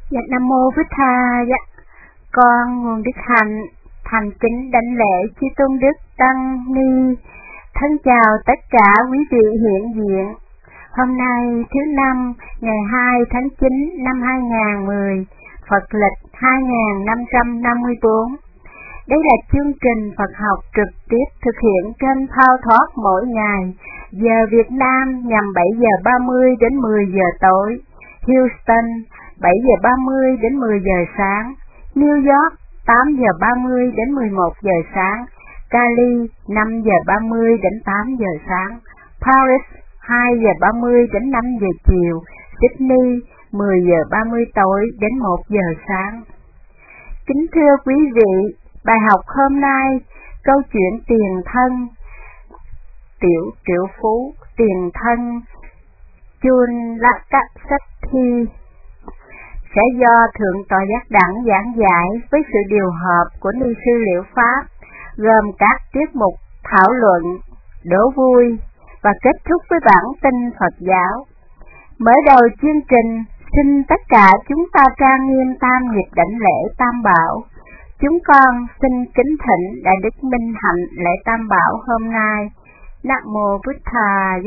Dạ, Nam Mô Bích Tha. Dạ, con nguồn đức hạnh thành kính đảnh lễ chư tôn đức tăng ni. Thân chào tất cả quý vị hiện diện. Hôm nay thứ năm ngày 2 tháng 9 năm 2010, Phật lịch 2554. Đây là chương trình Phật học trực tiếp thực hiện trên Thao Thoát mỗi ngày, giờ Việt Nam nhằm 7 giờ 30 đến 10 giờ tối, Houston 7 giờ 30 đến 10 giờ sáng, New York 8 giờ 30 đến 11 giờ sáng, Cali 5 giờ 30 đến 8 giờ sáng, Paris 2 giờ 30 đến 5 giờ chiều, Sydney 10 giờ 30 tối đến 1 giờ sáng. Kính thưa quý vị, bài học hôm nay, câu chuyện tiền thân, triệu phú, tiền thân, Chun Lakasathi, sẽ do Thượng tọa Giác Đẳng giảng giải với sự điều hợp của ni sư Liệu Pháp, gồm các tiết mục thảo luận, đố vui và kết thúc với bản tin Phật giáo. Mở đầu chương trình, xin tất cả chúng ta trang nghiêm tam nhịp đảnh lễ Tam Bảo. Chúng con xin kính thỉnh Đại Đức Minh Hạnh lễ Tam Bảo hôm nay. Nam Mô Bích Tha.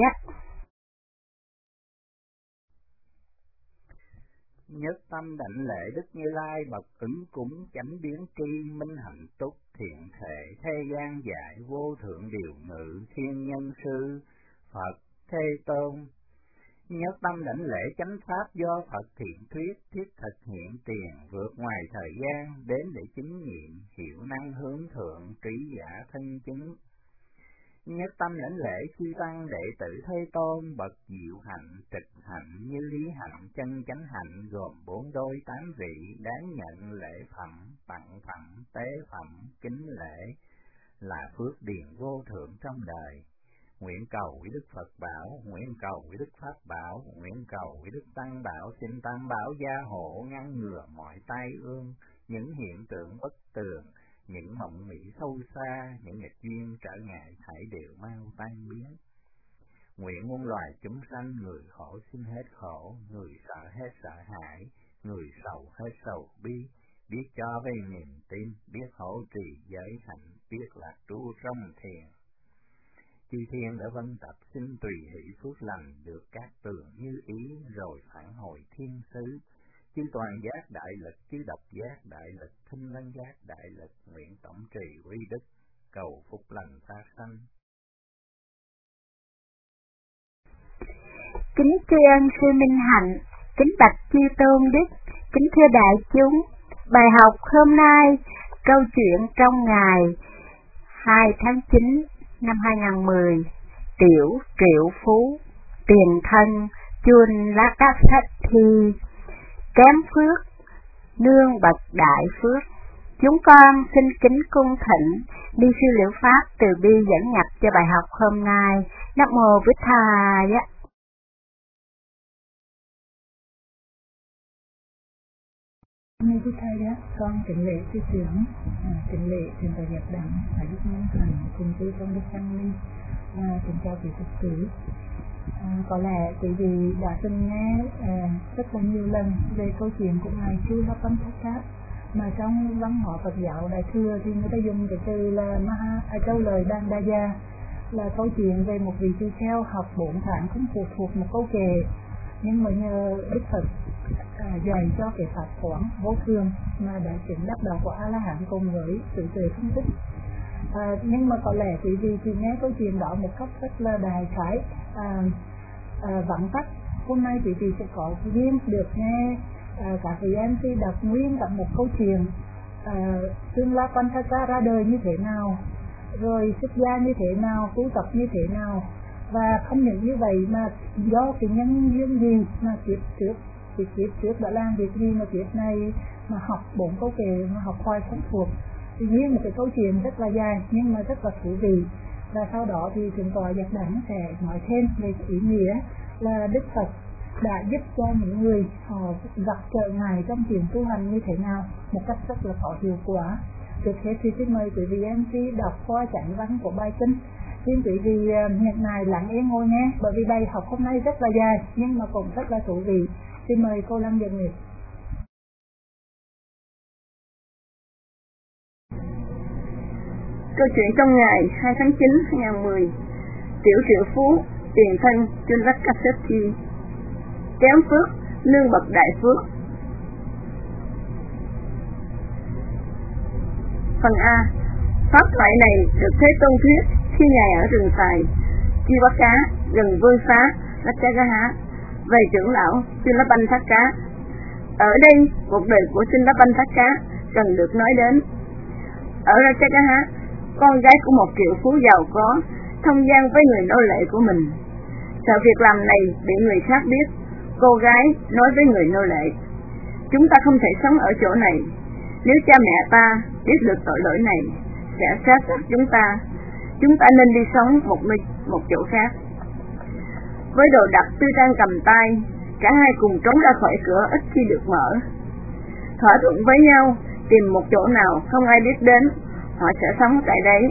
Nhất tâm đảnh lễ Đức Như Lai bậc ứng cúng chánh biến tri minh hạnh túc thiện thể thế gian dạy vô thượng điều ngự thiên nhân sư Phật Thế Tôn. Nhất tâm đảnh lễ chánh pháp do Phật thiện thuyết thiết thực hiện tiền vượt ngoài thời gian đến để chứng nghiệm hiểu năng hướng thượng trí giả thân chứng. Nhất tâm lãnh lễ chư tăng đệ tử Thế Tôn bậc diệu hạnh trực hạnh như lý hạnh chân chánh hạnh gồm 4 đôi 8 vị đáng nhận lễ phẩm tặng phẩm tế phẩm kính lễ là phước điền vô thượng trong đời. Nguyện cầu với Đức Phật bảo, nguyện cầu với Đức Pháp bảo, nguyện cầu với Đức Tăng bảo, xin Tăng bảo gia hộ ngăn ngừa mọi tai ương, những hiện tượng bất tường, những mộng nghĩ sâu xa, những nghịch duyên trở ngại thảy đều mau tan biến. Nguyện muôn loài chúng sanh, người khổ xin hết khổ, người sợ hết sợ hãi, người sầu hết sầu bi, biết cho về niềm tin, biết hỗ trì giới hạnh, biết lạc trú trong thiền. Chư thiên đã vân tập xin tùy hỷ phước lành được các tường như ý rồi phản hồi thiên sứ. Chư toàn giác đại lực, chư độc giác đại lực, thinh lân giác đại lực, nguyện tổng trì quy đức, cầu phúc lành phát sanh. Kính tri ân sư Minh Hạnh, kính bạch chư tôn đức, kính thưa đại chúng. Bài học hôm nay, câu chuyện trong ngày 2 tháng 9 năm 2010, triệu phú, tiền thân, Chun Lakasathi, kém phước, nương bậc đại phước. Chúng con xin kính cung thỉnh ni sư Liệu Pháp từ bi dẫn nhập cho bài học hôm nay. Nam Mô Bích Tha. Như Bích Tha, con kính lễ sư trưởng, kính lễ Thượng tọa Giác Đẳng, Đại Đức Minh Hạnh, cùng chư tôn đức tăng ni, kính chào quý Phật tử. Có lẽ quý vị đã từng nghe rất là nhiều lần về câu chuyện của ngài Chư Lakasathi, mà trong văn hóa Phật giáo Đại thừa thì người ta dùng cái từ là câu lời Đàn Đa Gia, là câu chuyện về một vị tỳ kheo học 4 tháng không phụ thuộc một câu kệ, nhưng mà nhờ Đức Phật dạy cho cái pháp quán vô thường mà đã chứng đắc đạo của A La Hán cùng với sự tuệ phân tích. Nhưng mà có lẽ quý vị chỉ nghe câu chuyện đó một cách rất là đại khái, vắn tắt. Hôm nay quý vị sẽ có duyên được nghe các vị MC đọc nguyên cả một câu chuyện Chun Lakasathi ra đời như thế nào, rồi xuất gia như thế nào, tu tập như thế nào, và không những như vậy mà do cái nhân duyên gì mà kiếp trước đã làm việc gì mà kiếp này mà học 4 câu kệ mà học hoài không thuộc. Thì nguyên một cái câu chuyện rất là dài nhưng mà rất là thú vị. Và sau đó thì Thượng tọa Giác Đẳng sẽ nói thêm về ý nghĩa là Đức Phật đã giúp cho những người họ gặp trở ngại trong chuyện tu hành như thế nào một cách rất là có hiệu quả. Trước hết thì xin mời quý vị MC đọc qua chánh văn của bài kinh. Xin quý vị nhận này lặng yên ngồi nghe, bởi vì bài học hôm nay rất là dài nhưng mà cũng rất là thú vị. Xin mời cô Lâm Dân Nguyệt. Câu chuyện trong ngày 2 tháng 9 2010. Tiểu triệu phú, tiền thân Julius Cassati, kém phước, lương bậc đại phước. Phần A. Pháp thoại này được Thế Tôn thuyết khi Ngài ở rừng Tài, Chiwaka, gần Vương Xá, Ratchagaha, về trưởng lão Chulabantaka. Ở đây, cuộc đời của Chulabantaka cần được nói đến. Ở Ratchagaha, con gái của một triệu phú giàu có thông gian với người nô lệ của mình. Sợ việc làm này bị người khác biết, cô gái nói với người nô lệ: chúng ta không thể sống ở chỗ này. Nếu cha mẹ ta biết được tội lỗi này, sẽ sát hại chúng ta nên đi sống một chỗ khác. Với đồ đạc tư trang cầm tay, cả hai cùng trốn ra khỏi cửa ít khi được mở. Thỏa thuận với nhau tìm một chỗ nào không ai biết đến, họ sẽ sống tại đấy.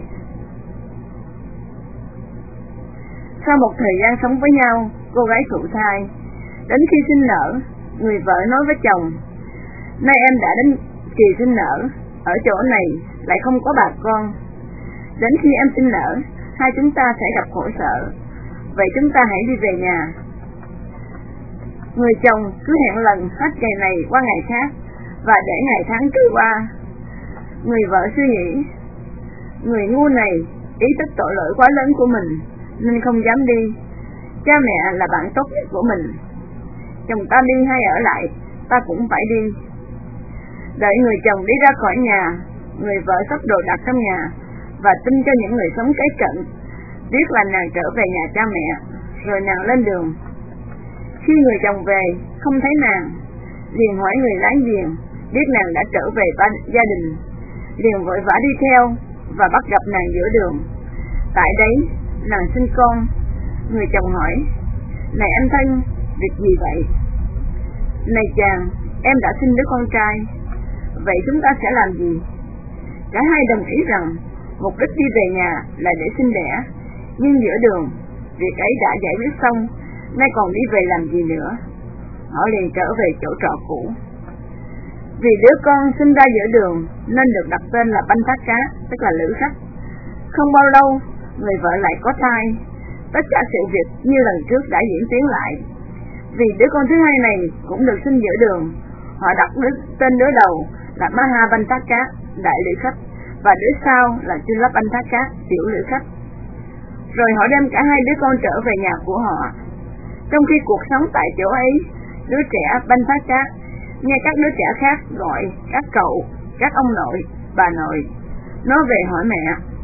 Sau một thời gian sống với nhau, cô gái thụ thai. Đến khi sinh nở, người vợ nói với chồng: nay em đã đến kỳ sinh nở, ở chỗ này lại không có bà con. Đến khi em sinh nở, hai chúng ta sẽ gặp khổ sở. Vậy chúng ta hãy đi về nhà. Người chồng cứ hẹn lần hết ngày này qua ngày khác, và để ngày tháng trôi qua. Người vợ suy nghĩ: người ngu này ý thức tội lỗi quá lớn của mình nên không dám đi. Cha mẹ là bạn tốt nhất của mình. Chồng ta đi hay ở lại, ta cũng phải đi. Đợi người chồng đi ra khỏi nhà, người vợ xách đồ đạc trong nhà và tin cho những người sống kế cận biết là nàng trở về nhà cha mẹ, rồi nàng lên đường. Khi người chồng về không thấy nàng, liền hỏi người láng giềng, biết nàng đã trở về gia đình, liền vội vã đi theo và bắt gặp nàng giữa đường. Tại đấy nàng sinh con. Người chồng hỏi: này anh thân, việc gì vậy? Này chàng, em đã sinh đứa con trai. Vậy chúng ta sẽ làm gì? Cả hai đồng ý rằng mục đích đi về nhà là để sinh đẻ, nhưng giữa đường việc ấy đã giải quyết xong, nay còn đi về làm gì nữa. Họ liền trở về chỗ trọ cũ. Vì đứa con sinh ra giữa đường nên được đặt tên là Banh Thác Cá, tức là lữ khách. Không bao lâu, người vợ lại có thai. Tất cả sự việc như lần trước đã diễn tiến lại. Vì đứa con thứ hai này cũng được sinh giữa đường, họ đặt tên đứa đầu là Maha Banh Thác Cá, đại lữ khách, và đứa sau là Chulab Banh Thác Cá, tiểu lữ khách. Rồi họ đem cả hai đứa con trở về nhà của họ. Trong khi cuộc sống tại chỗ ấy, đứa trẻ Banh Thác Cá nghe các đứa trẻ khác gọi các cậu, các ông nội, bà nội. Nó về hỏi mẹ: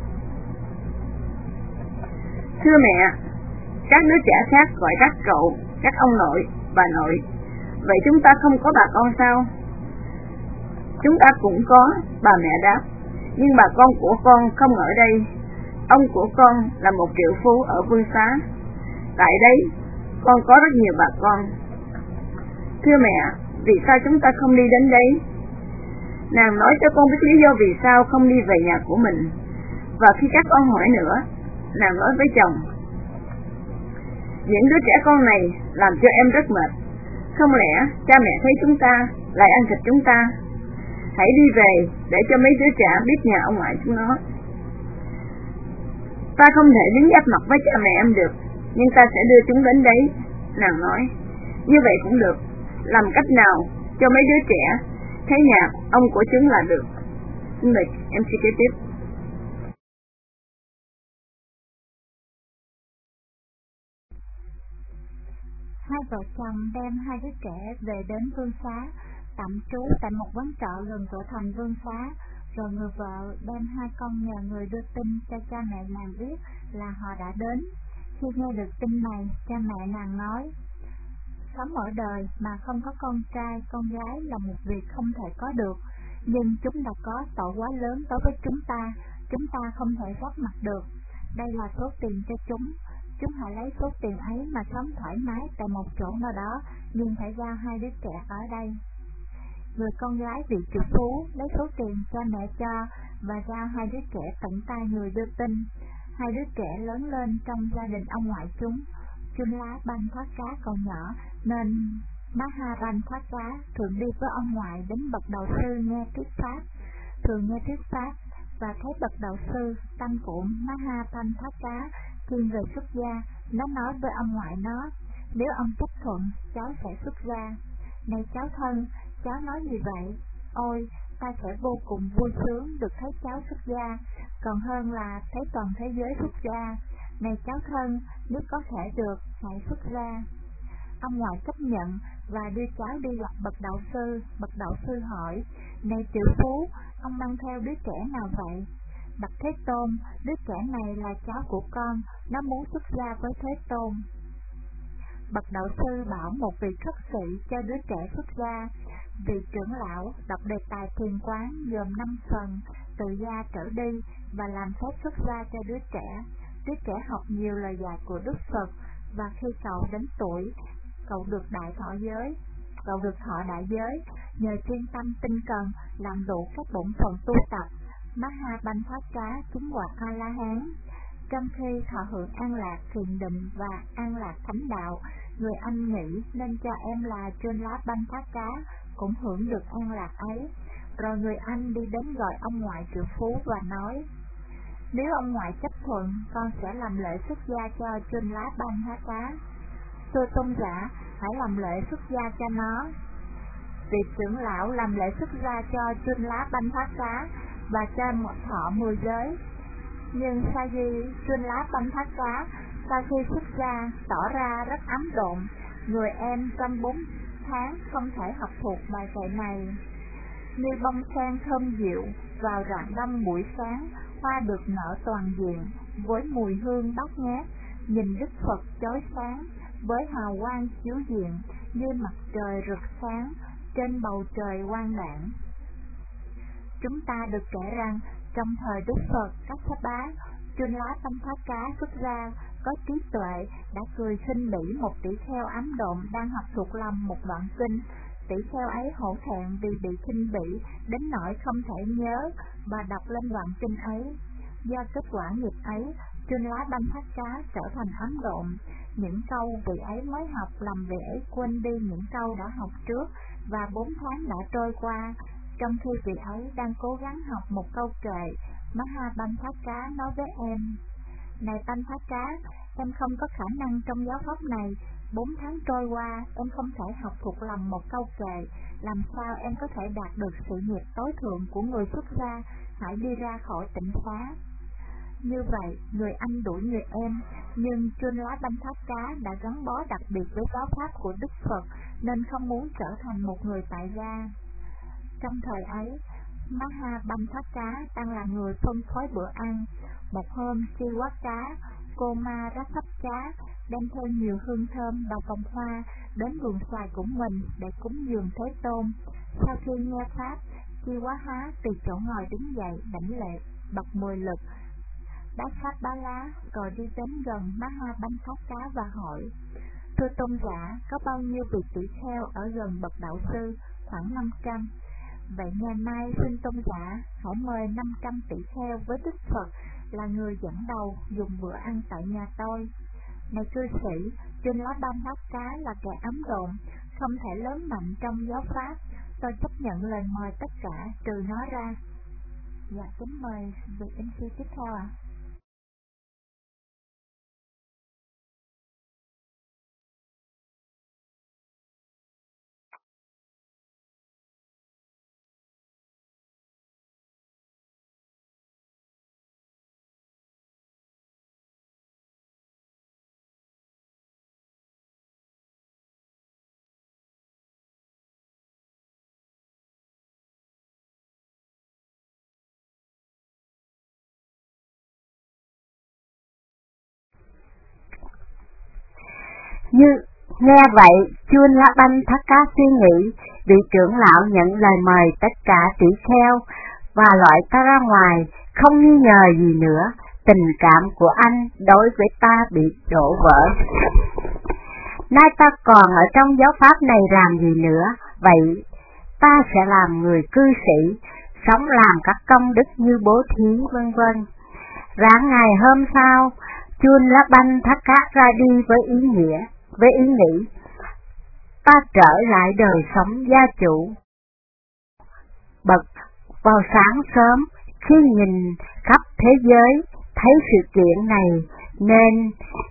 thưa mẹ, các đứa trẻ khác gọi các cậu, các ông nội, bà nội. Vậy chúng ta không có bà con sao? Chúng ta cũng có, bà mẹ đáp, nhưng bà con của con không ở đây. Ông của con là một triệu phú ở Vương Xá. Tại đấy, con có rất nhiều bà con. Thưa mẹ, vì sao chúng ta không đi đến đấy? Nàng nói cho con biết lý do vì sao không đi về nhà của mình. Và khi các con hỏi nữa, nàng nói với chồng: những đứa trẻ con này làm cho em rất mệt. Không lẽ cha mẹ thấy chúng ta lại ăn thịt chúng ta? Hãy đi về để cho mấy đứa trẻ biết nhà ông ngoại chúng nó. Ta không thể dính dấp mặt với cha mẹ em được, nhưng ta sẽ đưa chúng đến đấy. Nàng nói: như vậy cũng được. Làm cách nào cho mấy đứa trẻ thấy nhà ông của chúng là được. Xin mời MC kế tiếp. Hai vợ chồng đem hai đứa trẻ về đến Vương Xá, tạm trú tại một quán trọ gần cửa thành Vương Xá. Rồi người vợ đem hai con nhờ người đưa tin cho cha mẹ nàng biết là họ đã đến. Khi nghe được tin này, cha mẹ nàng nói: sống ở đời mà không có con trai, con gái là một việc không thể có được, nhưng chúng đã có tội quá lớn đối với chúng ta không thể góp mặt được. Đây là số tiền cho chúng hãy lấy số tiền ấy mà sống thoải mái tại một chỗ nào đó, nhưng phải giao hai đứa trẻ ở đây. Người con gái vị triệu phú lấy số tiền cho mẹ cho và giao hai đứa trẻ tận tay người đưa tin. Hai đứa trẻ lớn lên trong gia đình ông ngoại chúng. Chulab Banh Thác Cá còn nhỏ nên Maha Banh Thác Cá thường đi với ông ngoại đến bậc đầu sư nghe thuyết pháp. và thấy bậc đạo sư tăng cụ Mahapanthaka thiên về xuất gia. Nó nói với ông ngoại nó, nếu ông chấp thuận, cháu sẽ xuất gia. Này cháu thân, cháu nói gì vậy? Ôi, ta sẽ vô cùng vui sướng được thấy cháu xuất gia, còn hơn là thấy toàn thế giới xuất gia. Này cháu thân, nếu có thể được, hãy xuất gia. Ông ngoại chấp nhận và đưa cháu đi gặp bậc đạo sư. Bậc đạo sư hỏi, này triệu phú, ông mang theo đứa trẻ nào vậy? Bạch Thế Tôn, đứa trẻ này là cháu của con, nó muốn xuất gia với Thế Tôn. Bậc đạo sư bảo một vị khất sĩ cho đứa trẻ xuất gia. Vị trưởng lão đọc đề tài thiền quán gồm 5 phần, từ gia trở đi, và làm phép xuất gia cho đứa trẻ. Đứa trẻ học nhiều lời dạy của Đức Phật, và khi cậu đến tuổi, cậu được thọ đại giới, nhờ chuyên tâm tinh cần làm đủ các bổn phận tu tập. Mahapanthaka chứng quả A-la-hán. Trong khi thọ hưởng an lạc thiền định và an lạc thánh đạo, người anh nghĩ nên cho em là Chulapanthaka cũng hưởng được an lạc ấy. Rồi người anh đi đến gọi ông ngoại triệu phú và nói, nếu ông ngoại chấp thuận, con sẽ làm lễ xuất gia cho Chulapanthaka. Thưa tôn giả, hãy làm lễ xuất gia cho nó. Vị trưởng lão làm lễ xuất gia cho Chulapanthaka và cho một thọ 10 giới. Nhưng Chulapanthaka sau khi xuất gia tỏ ra rất ấm độn. Người em trong 4 tháng không thể học thuộc bài kệ này. Như bông sen thơm dịu vào rạng đông buổi sáng, hoa được nở toàn diện với mùi hương bát ngát. Nhìn Đức Phật chói sáng với hào quang chiếu diện, như mặt trời rực sáng trên bầu trời quang đãng. Chúng ta được kể rằng trong thời Đức Phật Kassapa, Chulapanthaka xuất gia có trí tuệ đã cười khinh bỉ một tỷ kheo ám độn đang học thuộc lòng một đoạn kinh. Tỷ kheo ấy hổ thẹn vì bị khinh bỉ đến nỗi không thể nhớ và đọc lên đoạn kinh ấy. Do kết quả nghiệp ấy, Chulapanthaka trở thành ám độn. Những câu vị ấy mới học làm vị ấy quên đi những câu đã học trước, và 4 tháng đã trôi qua. Trong khi vị ấy đang cố gắng học một câu kệ, Mahapanthaka nói với em, này Panthaka, em không có khả năng trong giáo pháp này. 4 tháng trôi qua, em không thể học thuộc lòng một câu kệ. Làm sao em có thể đạt được sự nghiệp tối thượng của người xuất gia? Hãy đi ra khỏi tịnh xá. Như vậy, người anh đuổi người em, nhưng Chulapanthaka đã gắn bó đặc biệt với giáo pháp của Đức Phật nên không muốn trở thành một người tại gia. Trong thời ấy, Mahapanthaka đang là người phân phối bữa ăn. Một hôm, Chiwaka, cô ma Rasapcha, đem theo nhiều hương thơm và vòng hoa đến vườn xoài của mình để cúng dường Thế Tôn. Sau khi nghe pháp, Chiwaha từ chỗ ngồi đứng dậy đảnh lễ bậc 10 lực Dasabala, rồi đi đến gần Mahapanthaka và hỏi, thưa tôn giả, có bao nhiêu vị tỷ kheo ở gần bậc đạo sư? Khoảng 500. Vậy ngày mai xin tôn giả hãy mời 500 tỷ kheo với Đức Phật là người dẫn đầu dùng bữa ăn tại nhà tôi. Này cư sĩ, Chulapanthaka là kẻ ấm độn, không thể lớn mạnh trong giáo pháp. Tôi chấp nhận lời mời tất cả trừ nó ra. Dạ, kính mời vị MC tiếp theo ạ. Như nghe vậy, Chulapanthaka suy nghĩ, vị trưởng lão nhận lời mời tất cả tỷ kheo và loại ta ra ngoài, không nghi ngờ gì nữa, tình cảm của anh đối với ta bị đổ vỡ. Nay ta còn ở trong giáo pháp này làm gì nữa, vậy ta sẽ làm người cư sĩ, sống làm các công đức như bố thí vân vân. Rạng ngày hôm sau, Chulapanthaka ra đi với ý nghĩ, ta trở lại đời sống gia chủ. Vào sáng sớm, Khi nhìn khắp thế giới thấy sự kiện này nên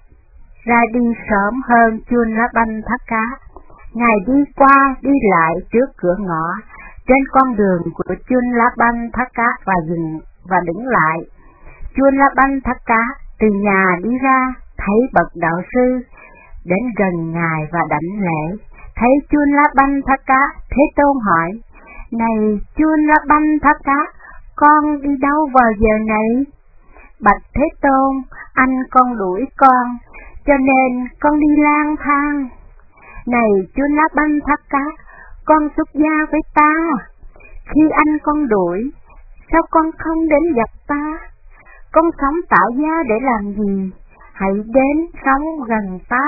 ra đi sớm hơn Chulabantaka. Ngài đi qua đi lại trước cửa ngõ trên con đường của Chulabantaka và đứng lại. Chulabantaka từ nhà đi ra, thấy bậc đạo sư, đến gần ngài và đảnh lễ. Thấy Chulabantaka, Thế Tôn hỏi: Này Chulabantaka, con đi đâu vào giờ này? Bạch Thế Tôn, anh con đuổi con, cho nên con đi lang thang. Này Chulabantaka, con xuất gia với ta. Khi anh con đuổi, sao con không đến gặp ta? Con sống tạo gia để làm gì? Hãy đến sống gần ta.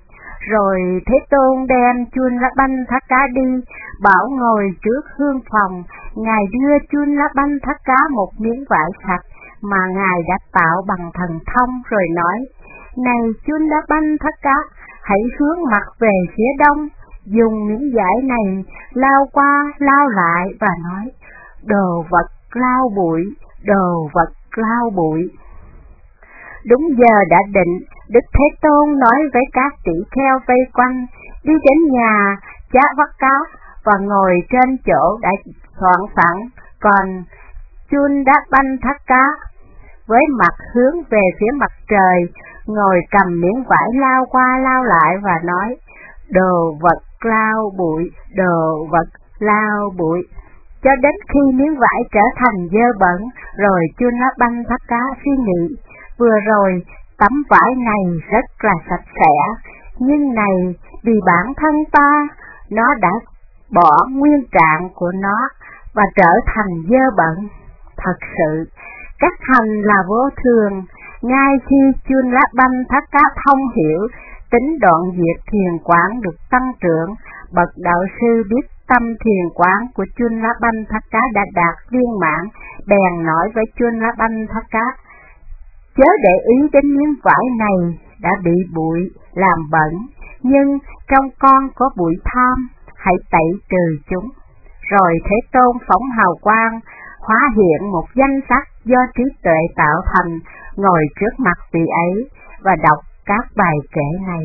Rồi Thế Tôn đem Chulabantaka đi, bảo ngồi trước hương phòng. Ngài đưa Chulabantaka một miếng vải sạch mà Ngài đã tạo bằng thần thông, rồi nói: Này Chulabantaka, hãy hướng mặt về phía đông, dùng miếng vải này lao qua lao lại và nói: Đồ vật lao bụi, đồ vật lao bụi. Đúng giờ đã định, Đức Thế Tôn nói với các tỷ kheo vây quanh, đi đến nhà Chavaka và ngồi trên chỗ đã soạn sẵn. Còn Chulabantaka với mặt hướng về phía mặt trời, ngồi cầm miếng vải lao qua lao lại và nói: Đồ vật lao bụi, đồ vật lao bụi. Cho đến khi miếng vải trở thành dơ bẩn, rồi Chulabantaka suy nghĩ: Vừa rồi tấm vải này rất là sạch sẽ, nhưng này vì bản thân ta, nó đã bỏ nguyên trạng của nó và trở thành dơ bẩn. Thật sự, các hành là vô thường. Ngay khi Chulabantaka thông hiểu tính đoạn diệt thiền quán được tăng trưởng, bậc đạo sư biết tâm thiền quán của Chulabantaka đã đạt viên mãn, bèn nói với Chulabantaka: Chớ để ý đến miếng vải này đã bị bụi làm bẩn, nhưng trong con có bụi tham, hãy tẩy trừ chúng. Rồi Thế Tôn phóng hào quang, hóa hiện một danh sắc do trí tuệ tạo thành, ngồi trước mặt vị ấy và đọc các bài kệ này.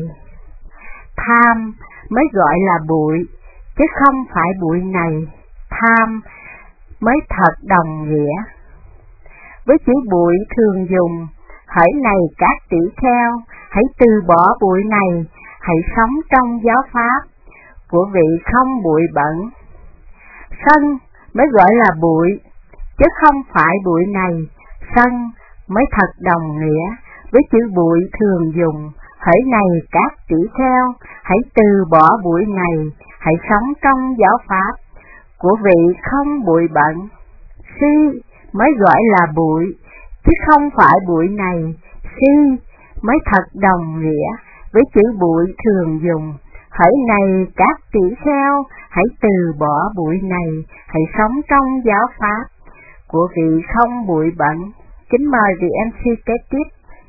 Tham mới gọi là bụi, chứ không phải bụi này, tham mới thật đồng nghĩa. Với chữ bụi thường dùng: Hỡi này các tỷ kheo, hãy từ bỏ bụi này, hãy sống trong giáo pháp của vị không bụi bẩn. Sân mới gọi là bụi, chứ không phải bụi này, sân mới thật đồng nghĩa. Với chữ bụi thường dùng: Hỡi này các tỷ kheo, hãy từ bỏ bụi này, hãy sống trong giáo pháp của vị không bụi bẩn. Si mới gọi là bụi, chứ không phải bụi này, si mới thật đồng nghĩa. Với chữ bụi thường dùng: Hỡi này các tỷ kheo, hãy từ bỏ bụi này, hãy sống trong giáo pháp của vị không bụi bẩn. Kính mời vị MC kế tiếp.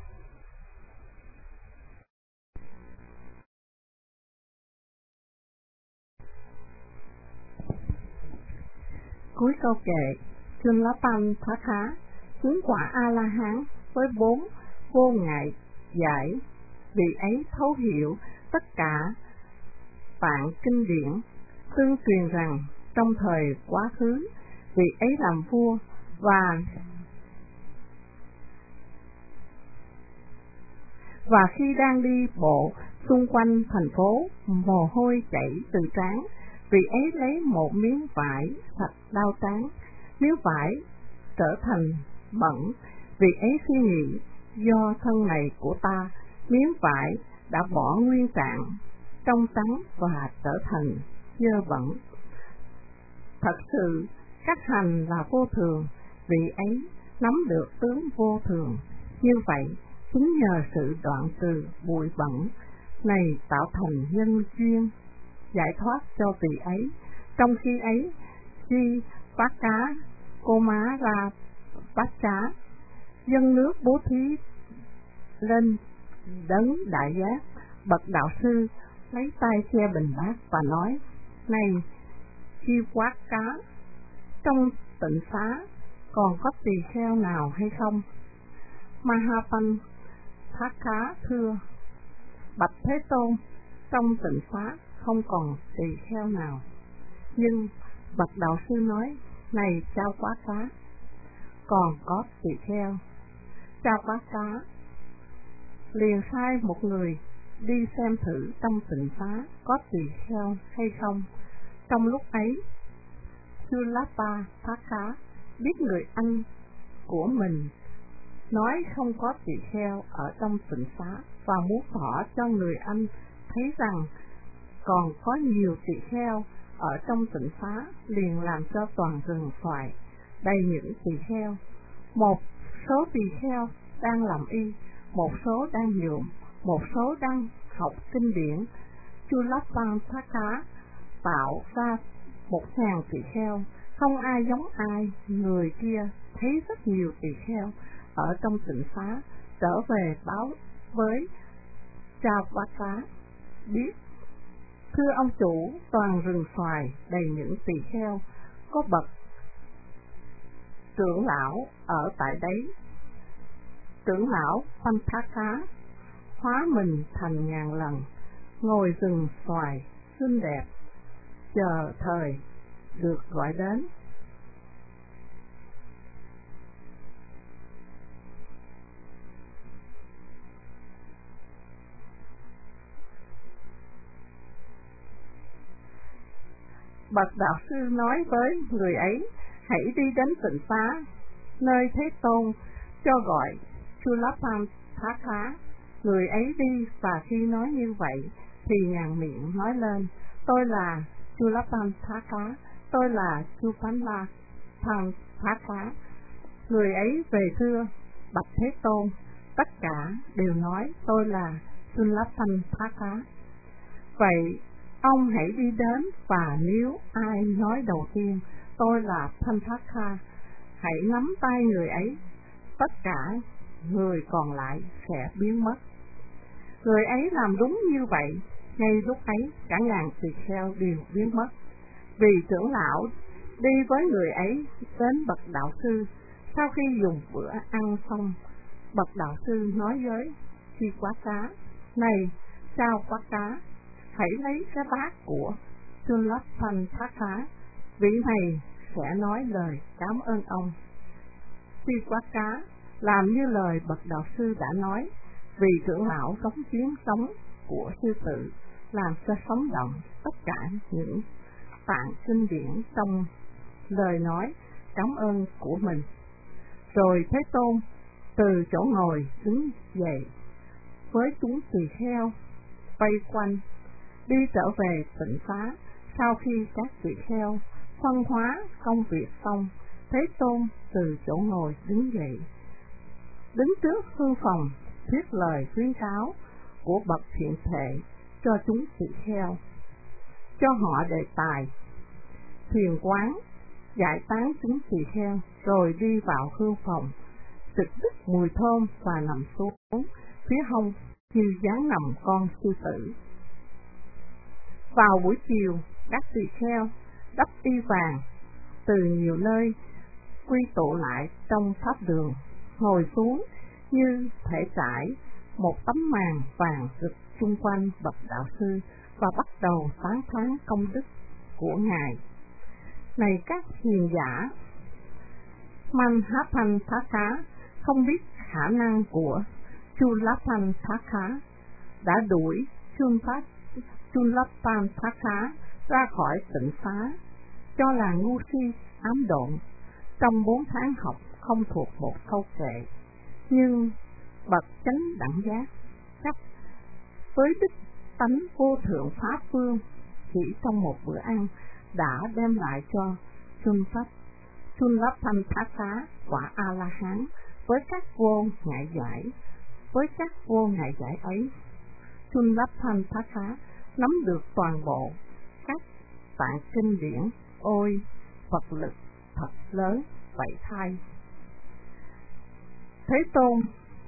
Cuối câu kệ, Chulabantaka chứng quả A-la-hán với 4 vô ngại giải. Vị ấy thấu hiểu tất cả tạng kinh điển, tương truyền rằng trong thời quá khứ, vị ấy làm vua và khi đang đi bộ xung quanh thành phố, mồ hôi chảy từ trán, vị ấy lấy một miếng vải sạch lau trán. Miếng vải trở thành bẩn, vị ấy suy nghĩ: Do thân này của ta, miếng vải đã bỏ nguyên trạng trong trắng và trở thành dơ bẩn. Thật sự, các hành là vô thường, vị ấy nắm được tướng vô thường. Như vậy, chính nhờ sự đoạn từ bụi bẩn này tạo thành nhân duyên giải thoát cho vị ấy. Trong khi ấy, khi bát cá cô má ra bát cá, dân nước bố thí lên đấng đại giác, bậc đạo sư lấy tay che bình bát và nói: Này khi quát cá, trong tịnh xá còn có tỳ kheo nào hay không? Mahapanthaka thưa: bạch Thế Tôn, trong tịnh xá không còn tỳ kheo nào. Nhưng bậc đạo sư nói: này Chao Quá Cá, còn có tỳ kheo. Chao Quá Cá liền sai một người đi xem thử trong tịnh xá có tỳ kheo hay không. Trong lúc ấy, Chulapathaka biết người anh của mình nói không có tỳ kheo ở trong tịnh xá, và muốn tỏ cho người anh thấy rằng còn có nhiều tỳ kheo ở trong tịnh xá, liền làm cho toàn rừng xoài đầy những tỳ kheo. Một số tỳ kheo đang làm y, một số đang nhuộm, một số đang học kinh điển. Chulapathaka tạo ra 1.000 tỳ kheo, không ai giống ai. Người kia thấy rất nhiều tỳ kheo ở trong tịnh xá, trở về báo với Chao Quá Cá: biết, thưa ông chủ, toàn rừng xoài đầy những tỳ kheo, có bậc trưởng lão ở tại đấy. Trưởng lão Panthaka hóa mình thành ngàn lần, ngồi rừng xoài xinh đẹp, chờ thời được gọi đến. Bậc đạo sư nói với người ấy: hãy đi đến tịnh xá nơi Thế Tôn cho gọi Chulapathaka. Người ấy đi, và khi nói như vậy thì ngàn miệng nói lên: tôi là Chulapathaka, tôi là Chulapathaka. Người ấy về thưa: bạch Thế Tôn, tất cả đều nói tôi là Chulapathaka. Vậy ông hãy đi đến, và nếu ai nói đầu tiên tôi là Panthaka, hãy nắm tay người ấy, tất cả người còn lại sẽ biến mất. Người ấy làm đúng như vậy, ngay lúc ấy cả ngàn tỳ kheo đều biến mất. Vì trưởng lão đi với người ấy đến bậc đạo sư. Sau khi dùng bữa ăn xong, bậc đạo sư nói với Chi Quá Cá: này Chao Quá Cá, hãy lấy cái bát của Chulapathaka, vị này sẽ nói lời cảm ơn ông. Chi Quá Cá làm như lời bậc đạo sư đã nói, vì trưởng lão sống tiếng sống của sư tử, làm cho sống động tất cả những tạng kinh điển trong lời nói cảm ơn của mình. Rồi Thế Tôn từ chỗ ngồi đứng dậy, với chúng tỳ kheo vây quanh, đi trở về tịnh xá. Sau khi các tỳ kheo phân hóa công việc xong, Thế Tôn từ chỗ ngồi đứng dậy, đứng trước hương phòng, thuyết lời khuyến cáo của bậc thiện thệ cho chúng tỳ kheo, cho họ đề tài thiền quán, giải tán chúng tỳ kheo, rồi đi vào hương phòng, xịt đứt mùi thơm và nằm xuống phía hông như dáng nằm con sư tử. Vào buổi chiều, các tỳ kheo đắp y vàng từ nhiều nơi quy tụ lại trong pháp đường, ngồi xuống như thể trải một tấm màn vàng rực chung quanh bậc đạo sư, và bắt đầu tán thán công đức của ngài. Này các hiền giả, Mahapanthaka không biết khả năng của Chulapathaka đã đuổi Chulapathaka ra khỏi tịnh xá, cho là ngu si ám độn, trong 4 tháng học không thuộc một câu kệ. Nhưng bậc chánh đẳng giác chắc với đức tánh vô thượng pháp phương, chỉ trong một bữa ăn đã đem lại cho Chulapathaka quả A La Hán với các vô ngại giải. Với các vô ngại giải ấy, Chulapathaka nắm được toàn bộ các tạng kinh điển. Ôi, Phật lực thật lớn vậy thay! Thế Tôn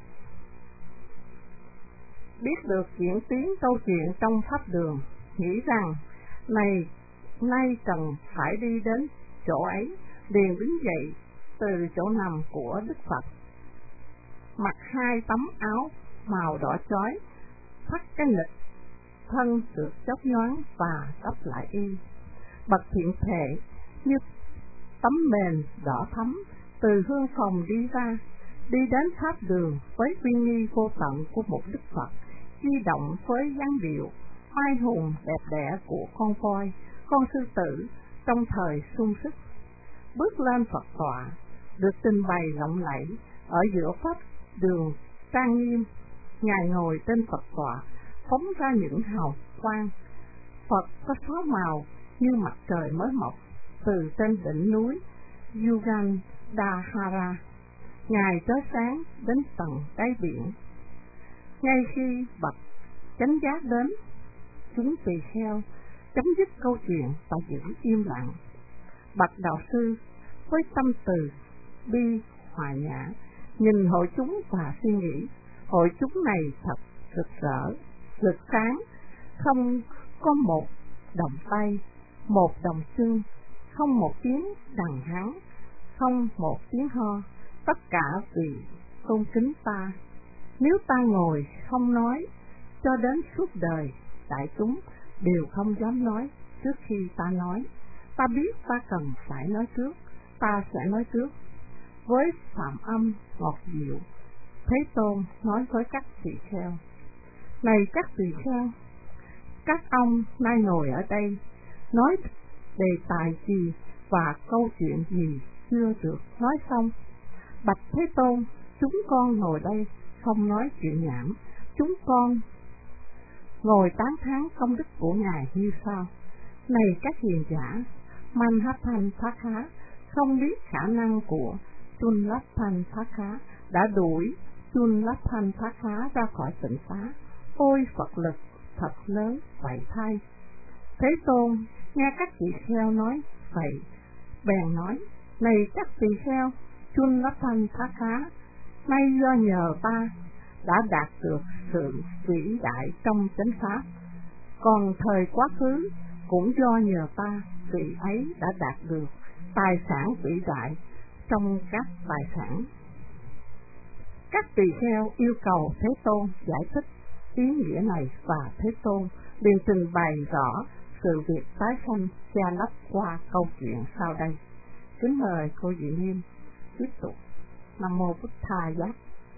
biết được diễn tiến câu chuyện trong pháp đường, nghĩ rằng nay cần phải đi đến chỗ ấy, liền đứng dậy từ chỗ nằm của Đức Phật, mặc 2 tấm áo màu đỏ chói, thắt cái nịt, thân được chóp nhoáng và đắp lại y. Bậc thiện thể như tấm mền đỏ thắm từ hương phòng đi ra, đi đến pháp đường với uy nghi vô tận của một Đức Phật, di động với dáng điệu oai hùng đẹp đẽ của con voi, con sư tử trong thời sung sức. Bước lên Phật tọa, được trình bày lộng lẫy ở giữa pháp đường trang nghiêm. Ngài ngồi trên Phật tọa, phóng ra những hào quang. Phật có 6 màu như mặt trời mới mọc từ trên đỉnh núi Yugandhara. Ngài chói sáng đến tận đáy biển. Ngay khi bậc chánh giác đến, chúng tỳ kheo chấm dứt câu chuyện và giữ im lặng. Bậc đạo sư với tâm từ bi hòa nhã nhìn hội chúng và suy nghĩ, hội chúng này thật rực rỡ, rực sáng, không có một đồng tay, một đồng chân, không một tiếng đằng hắng, không một tiếng ho, tất cả vì tôn kính ta. Nếu ta ngồi không nói, cho đến suốt đời, đại chúng đều không dám nói trước khi ta nói. Ta biết ta cần phải nói trước, ta sẽ nói trước. Với phạm âm ngọt dịu, Thế Tôn nói với các tỳ kheo: Này các tỳ kheo, các ông nay ngồi ở đây, nói đề tài gì và câu chuyện gì chưa được nói xong? Bạch Thế Tôn, chúng con ngồi đây không nói chuyện nhảm, chúng con ngồi tán thán công đức của Ngài như sau. Này các hiền giả, Manhattanthaka không biết khả năng của Chunlatthanathaka đã đuổi Chunlatthanathaka ra khỏi tịnh xá. Ôi Phật lực thật lớn vậy thay. Thế Tôn nghe các tỳ kheo nói vậy, bèn nói: Này các tỳ kheo, Chunlatthanathaka nay do nhờ ta đã đạt được sự vĩ đại trong chánh pháp, còn thời quá khứ cũng do nhờ ta vị ấy đã đạt được tài sản vĩ đại trong các tài sản. Các tỳ kheo yêu cầu Thế Tôn giải thích ý nghĩa này, và Thế Tôn liền trình bày rõ sự việc tái sanh che lấp qua câu chuyện sau đây. Kính mời cô Diệu Nghiêm tiếp tục. Nam mô Bụt Thầy Giác.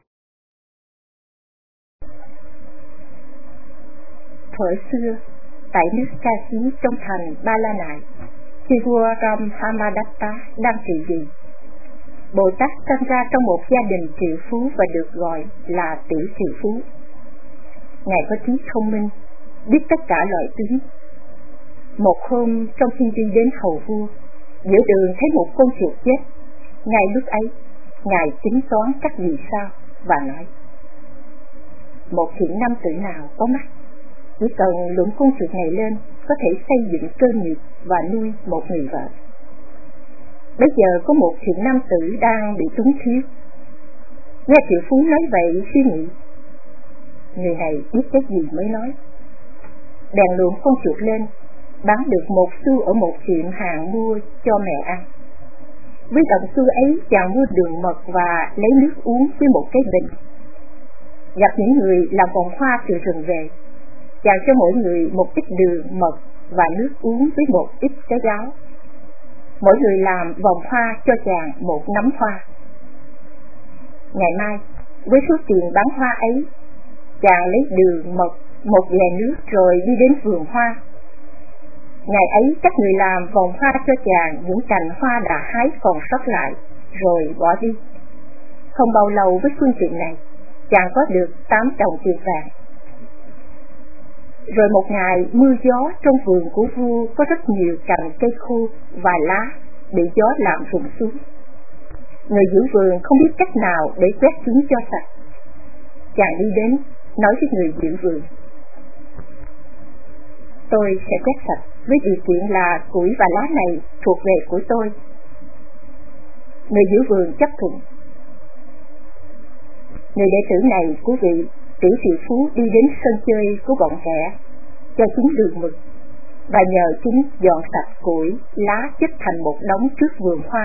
Thuở xưa, tại nước Kashi trong thành Ba La Nại, khi vua Ram Hamadatta đang trị vì, Bồ Tát sinh ra trong một gia đình triệu phú và được gọi là tiểu triệu phú. Ngài có trí thông minh, biết tất cả loại tiếng. Một hôm trong khi đi đến hầu vua, giữa đường thấy một con chuột chết. Ngay lúc ấy, Ngài tính toán các vì sao và nói: Một thiện nam tử nào có mắt, chỉ cần luận con chuột này lên, có thể xây dựng cơ nghiệp và nuôi một người vợ. Bây giờ có một thiện nam tử đang bị túng thiếu. Nghe triệu phú nói vậy, suy nghĩ: Người này biết cái gì mới nói. Bèn luận con chuột lên, bán được 1 xu ở một tiệm hàng mua cho mẹ ăn. Với đồng xu ấy, chàng mua đường mật và lấy nước uống với một cái bình. Gặp những người làm vòng hoa từ rừng về, chàng cho mỗi người một ít đường mật và nước uống với một ít trái gáo. Mỗi người làm vòng hoa cho chàng một nắm hoa. Ngày mai, với số tiền bán hoa ấy, chàng lấy đường mật, một vài nước rồi đi đến vườn hoa. Ngày ấy các người làm vòng hoa cho chàng những cành hoa đã hái còn sót lại, rồi bỏ đi. Không bao lâu với phương tiện này, chàng có được 8 đồng tiền vàng. Rồi một ngày mưa gió, trong vườn của vua có rất nhiều cành cây khô và lá bị gió làm rụng xuống. Người giữ vườn không biết cách nào để quét chúng cho sạch. Chàng đi đến nói với người giữ vườn: Tôi sẽ quét sạch với điều kiện là củi và lá này thuộc về của tôi. Người giữ vườn chấp thuận. Người đệ tử này của vị tiểu triệu phú đi đến sân chơi của bọn trẻ, cho chúng đường mực, và nhờ chúng dọn sạch củi, lá chất thành một đống trước vườn hoa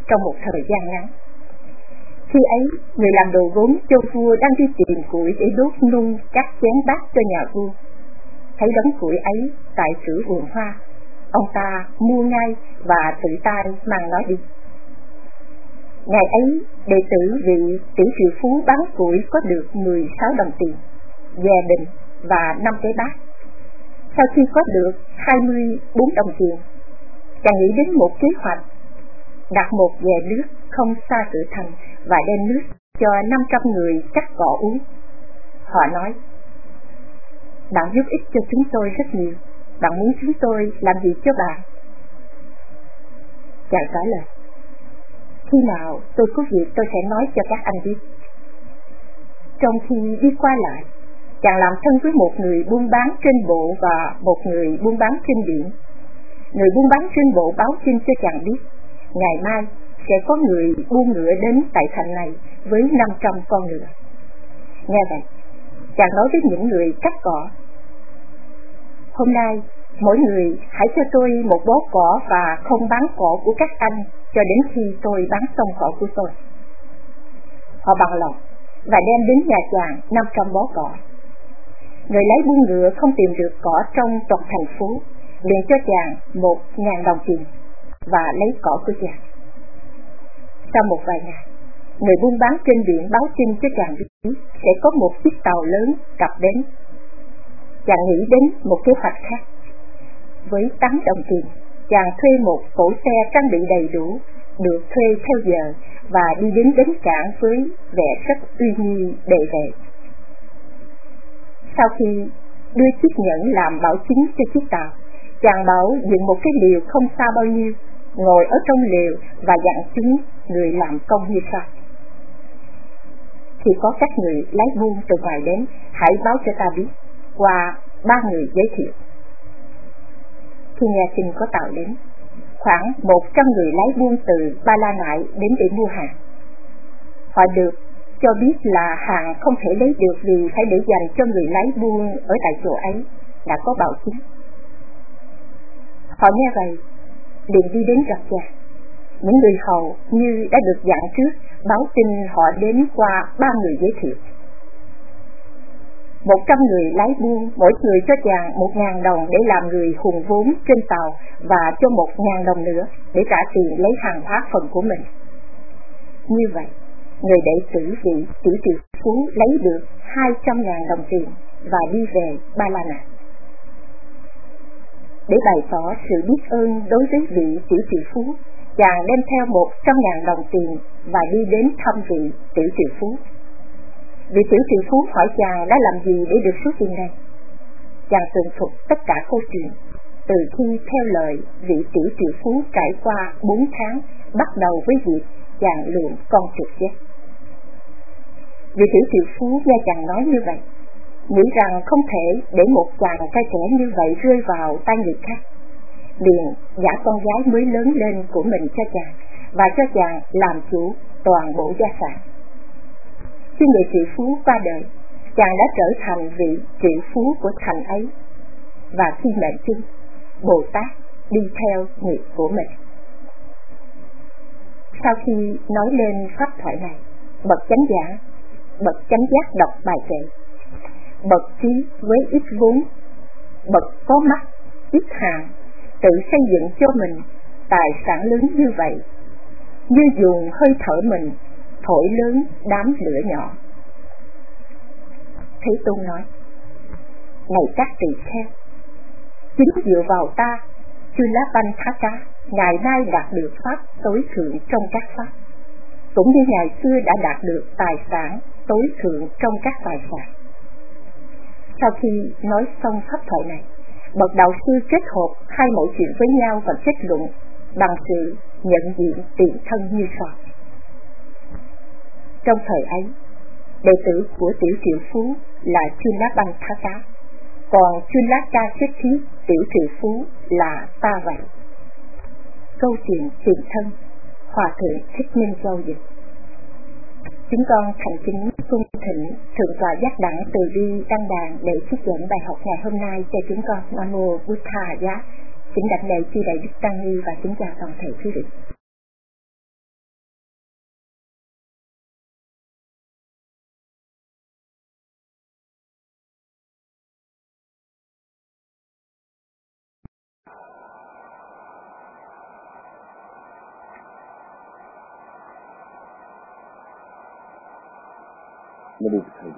trong một thời gian ngắn. Khi ấy, người làm đồ gốm cho vua đang đi tìm củi để đốt nung các chén bát cho nhà vua. Thấy đống củi ấy tại cửa vườn hoa, ông ta mua ngay và tự tay mang nó đi. Ngày ấy, đệ tử vị tiểu triệu phú bán củi có được 16 đồng tiền, về bình và 5 cái bát. Sau khi có được 24 đồng tiền, chàng nghĩ đến một kế hoạch, đặt một vè nước không xa cửa thành và đem nước cho 500 người cắt cỏ uống. Họ nói: bạn giúp ích cho chúng tôi rất nhiều, bạn muốn chúng tôi làm gì cho bạn? Chàng trả lời: khi nào tôi có việc tôi sẽ nói cho các anh biết. Trong khi đi qua lại, chàng làm thân với một người buôn bán trên bộ và một người buôn bán trên biển. Người buôn bán trên bộ báo tin cho chàng biết ngày mai sẽ có người buôn ngựa đến tại thành này với 500 con ngựa. Nghe vậy, chàng nói với những người cắt cỏ: hôm nay mỗi người hãy cho tôi một bó cỏ và không bán cỏ của các anh cho đến khi tôi bán xong cỏ của tôi. Họ bằng lòng và đem đến nhà chàng 500 bó cỏ. Người lái buôn ngựa không tìm được cỏ trong toàn thành phố, liền cho chàng 1.000 đồng tiền và lấy cỏ của chàng. Sau một vài ngày, người buôn bán trên biển báo tin cho chàng biết sẽ có một chiếc tàu lớn cập đến. Chàng nghĩ đến một kế hoạch khác. Với 8 đồng tiền, chàng thuê một cỗ xe trang bị đầy đủ, được thuê theo giờ và đi đến bến cảng với vẻ rất uy nghi đề vệ. Sau khi đưa chiếc nhẫn làm bảo chứng cho chiếc tàu, chàng bảo dựng một cái lều không xa bao nhiêu, ngồi ở trong lều và dặn chúng người làm công như sau: khi có các người lái buôn từ ngoài đến, hãy báo cho ta biết qua 3 người giới thiệu. Khi nghe tin có tàu đến, khoảng 100 người lái buôn từ Ba La Nại đến để mua hàng. Họ được cho biết là hàng không thể lấy được vì phải để dành cho người lái buôn ở tại chỗ ấy, đã có bảo chứng. Họ nghe vậy, liền đi đến gặp chàng. Những người hầu như đã được dặn trước báo tin họ đến qua 3 người giới thiệu. 100 người lái buôn, mỗi người cho chàng 1.000 đồng để làm người hùn vốn trên tàu và cho 1.000 đồng nữa để trả tiền lấy hàng hóa phần của mình. Như vậy, người đệ tử vị tiểu triệu phú lấy được 200.000 đồng tiền và đi về Ba La Nại. Để bày tỏ sự biết ơn đối với vị tiểu triệu phú, chàng đem theo 100.000 đồng tiền và đi đến thăm vị tiểu triệu phú. Vị tiểu triệu phú hỏi chàng đã làm gì để được số tiền này. Chàng tường thuật tất cả câu chuyện, từ khi theo lời vị tiểu triệu phú trải qua 4 tháng, bắt đầu với việc chàng lượm con chuột chết. Vị tiểu triệu phú nghe chàng nói như vậy, nghĩ rằng không thể để một chàng trai trẻ như vậy rơi vào tay người khác, liền gả con gái mới lớn lên của mình cho chàng và cho chàng làm chủ toàn bộ gia sản. Khi người triệu phú qua đời, chàng đã trở thành vị triệu phú của thành ấy, và khi mệnh chung, Bồ Tát đi theo nghiệp của mình. Sau khi nói lên pháp thoại này, bậc chánh giả, bậc chánh giác đọc bài kệ: bậc trí với ít vốn, bậc có mắt, ít hàng, tự xây dựng cho mình tài sản lớn như vậy, như dùng hơi thở mình thổi lớn đám lửa nhỏ. Thế Tôn nói: này các tỳ kheo, chính dựa vào ta, Chulabantaka, ngày nay đạt được pháp tối thượng trong các pháp, cũng như ngày xưa đã đạt được tài sản tối thượng trong các tài sản. Sau khi nói xong pháp thoại này, bậc đạo sư kết hợp hai mẫu chuyện với nhau và kết luận bằng sự nhận diện tiền thân như sau. Trong thời ấy, đệ tử của tiểu triệu phú là Chulabantaka, còn Chulakasetti tiểu triệu phú là ta vậy. Câu chuyện tiền thân, Hòa thượng Thích Minh Châu dịch. Chúng con thành kính cung thỉnh Thượng tọa Giác Đẳng Từ Bi đăng đàn để trích dẫn bài học ngày hôm nay cho chúng con. Nam mô Bụt Thà Giá. Kính đảnh lễ chư đại đức tăng ni và kính chào toàn thể quý vị. Nam mô Thầy.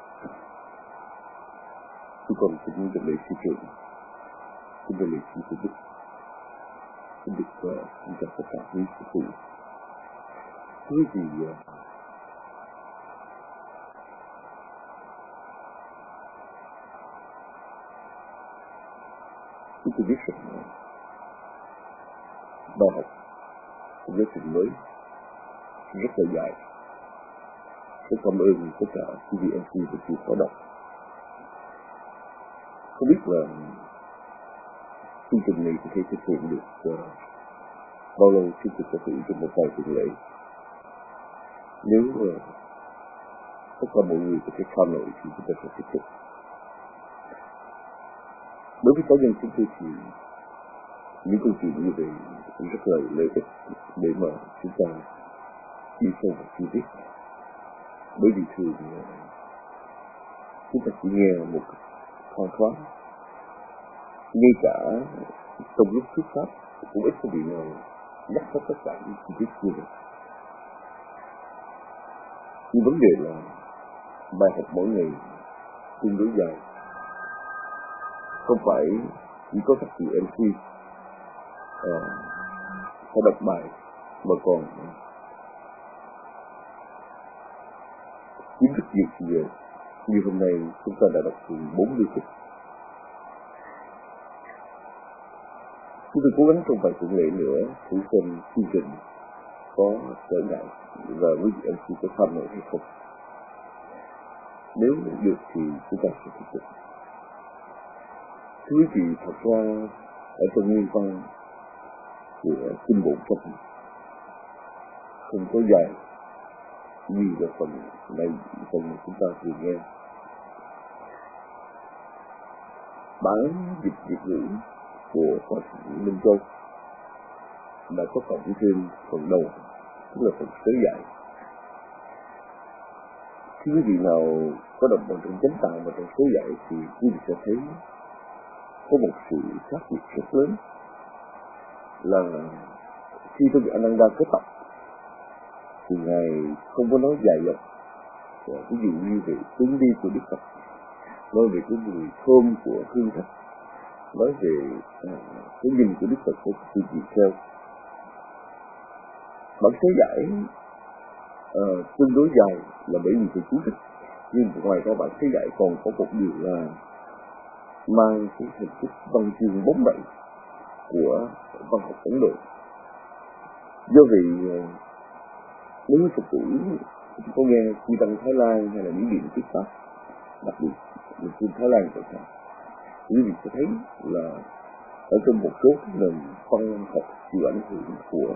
Chúng con kính được lễ sư trưởng, kính được lễ sư tử đức, kính được xin chào tất cả quý sư phụ. Quý vị chúng tôi biết rằng bài học giáo trình mới rất là dài. Rất cảm ơn tất cả quý vị MC và chịu khó đọc. Không biết là chương trình này có thể thực hiện được bao lâu chương trình có thể trong một vài tuần lễ. Nếu tất cả mọi người có thể tham nổi thì chúng ta sẽ tiếp tục. Đối với cá nhân chúng tôi thì những câu chuyện như vậy rất là lợi ích để mà chúng ta đi sâu vào chi tiết. Bởi vì thường chúng ta chỉ nghe một thoáng thoáng, ngay cả trong lúc thuyết pháp cũng ít có vị nào nhắc tới tất cả những chi tiết như vậy. Nhưng vấn đề là bài học mỗi ngày tương đối dài, không phải chỉ có các vị MC phải đọc bài mà còn kiến thức nhiều về. Như hôm nay chúng ta đã đọc từ 40 phút. Chúng tôi cố gắng trong vài tuần lễ nữa thử xem chương trình có trở ngại và quý vị MC có tham nổi hay không. Nếu được thì chúng ta sẽ tiếp tục. Thưa quý vị, thật ra ở trong nguyên văn của kinh bộ Phật không có dài như là phần mà chúng ta vừa nghe. Bản dịch Việt ngữ của Phật Minh Châu đã có cộng thêm phần đầu, tức là phần sớ giải. Khi quý vị nào có đọc bằng trong chánh tạng và trong sớ giải thì quý vị sẽ thấy có một sự khác biệt rất lớn là khi tôi bị Ananda kết tập thì Ngài không có nói dài dòng. Ví dụ như về hướng đi của Đức Phật, nói về cái mùi thơm của hương thất, nói về cái nhìn của Đức Phật của sự trì theo. Bản sớ giải tương đối dài là bởi vì sự chú thích, nhưng ngoài ra bản sớ giải còn có một điều là mang cái hình thức văn chương bóng bẩy của văn học Ấn Độ. Do vì nếu như Phật tử có nghe Chư Tăng Thái Lan hay là những điện thuyết pháp, đặc biệt là Chư Thái Lan của ta, quý vị sẽ thấy là ở trong một số nền văn học chịu ảnh hưởng của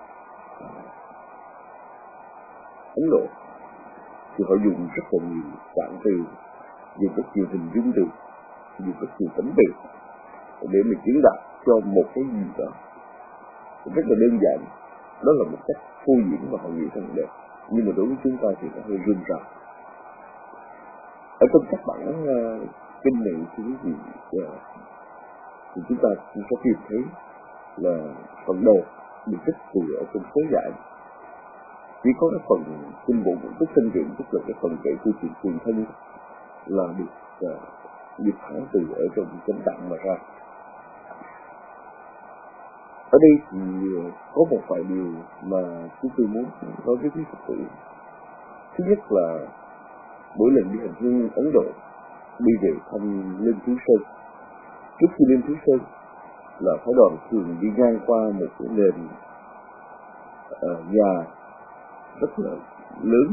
Ấn Độ thì họ dùng rất là nhiều trạng từ, dùng rất nhiều hình dung từ, dùng rất nhiều tấm từ để mình diễn đạt cho một cái gì đó rất là đơn giản. Đó là một cách phô diễn và họ nghĩ rất là đẹp, nhưng mà đối với chúng ta thì nó hơi rườm rà. Ở trong các bản kinh này thì quý vị thì chúng ta cũng sẽ tìm thấy là phần đầu được trích từ ở trong sớ giải. Chỉ có cái phần kinh bộ Ngũ Túc Thanh Truyện, tức là cái phần kể câu chuyện truyền thân là được dịch thẳng từ ở trong chánh tạng mà ra. Ở đây thì có một vài điều mà chúng tôi muốn nói với quý Phật tử. Thứ nhất là mỗi lần đi hành hương Ấn Độ, đi về thăm Lên Thứ Sơn, trước khi lên Thứ Sơn là phái đoàn thường đi ngang qua một cái nền nhà rất là lớn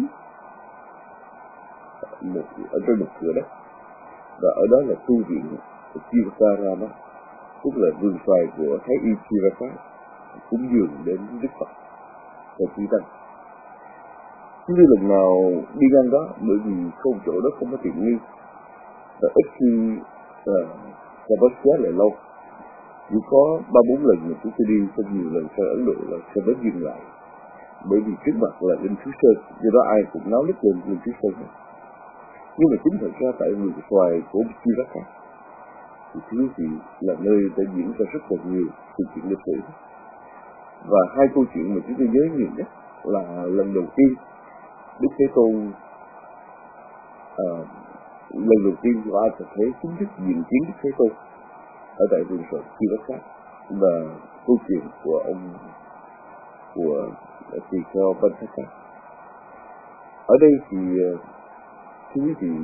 ở trên một cửa đất, và ở đó là tu viện của Chivakarama, tức là vườn xoài của Thái Y Chirapa, cúng dường đến Đức Phật và Chư Tăng. Chúng tôi lần nào đi ngang đó bởi vì không chỗ đó không có tiện nghi và ít khi và bớt quá lại lâu. Chỉ có 3-4 lần mà chúng tôi đi trong nhiều lần sang Ấn Độ là sẽ bớt dừng lại, bởi vì trước mặt là Linh Thứ Sơn, do đó ai cũng náo nức lên Linh Thứ Sơn. Nhưng mà chính thật ra tại vườn xoài của Chirapa thì thứ thì là nơi đã diễn ra rất là nhiều sự kiện lịch sử. Và hai câu chuyện mà chúng tôi nhớ nhiều nhất là lần đầu tiên Đức Thế Tôn lần đầu tiên của ai sẽ chính thức diện kiến Đức Thế Tôn ở tại vườn Phật Chi Bát Sát, và câu chuyện của tỳ kheo Panthaka. Ở đây thì thưa quý vị,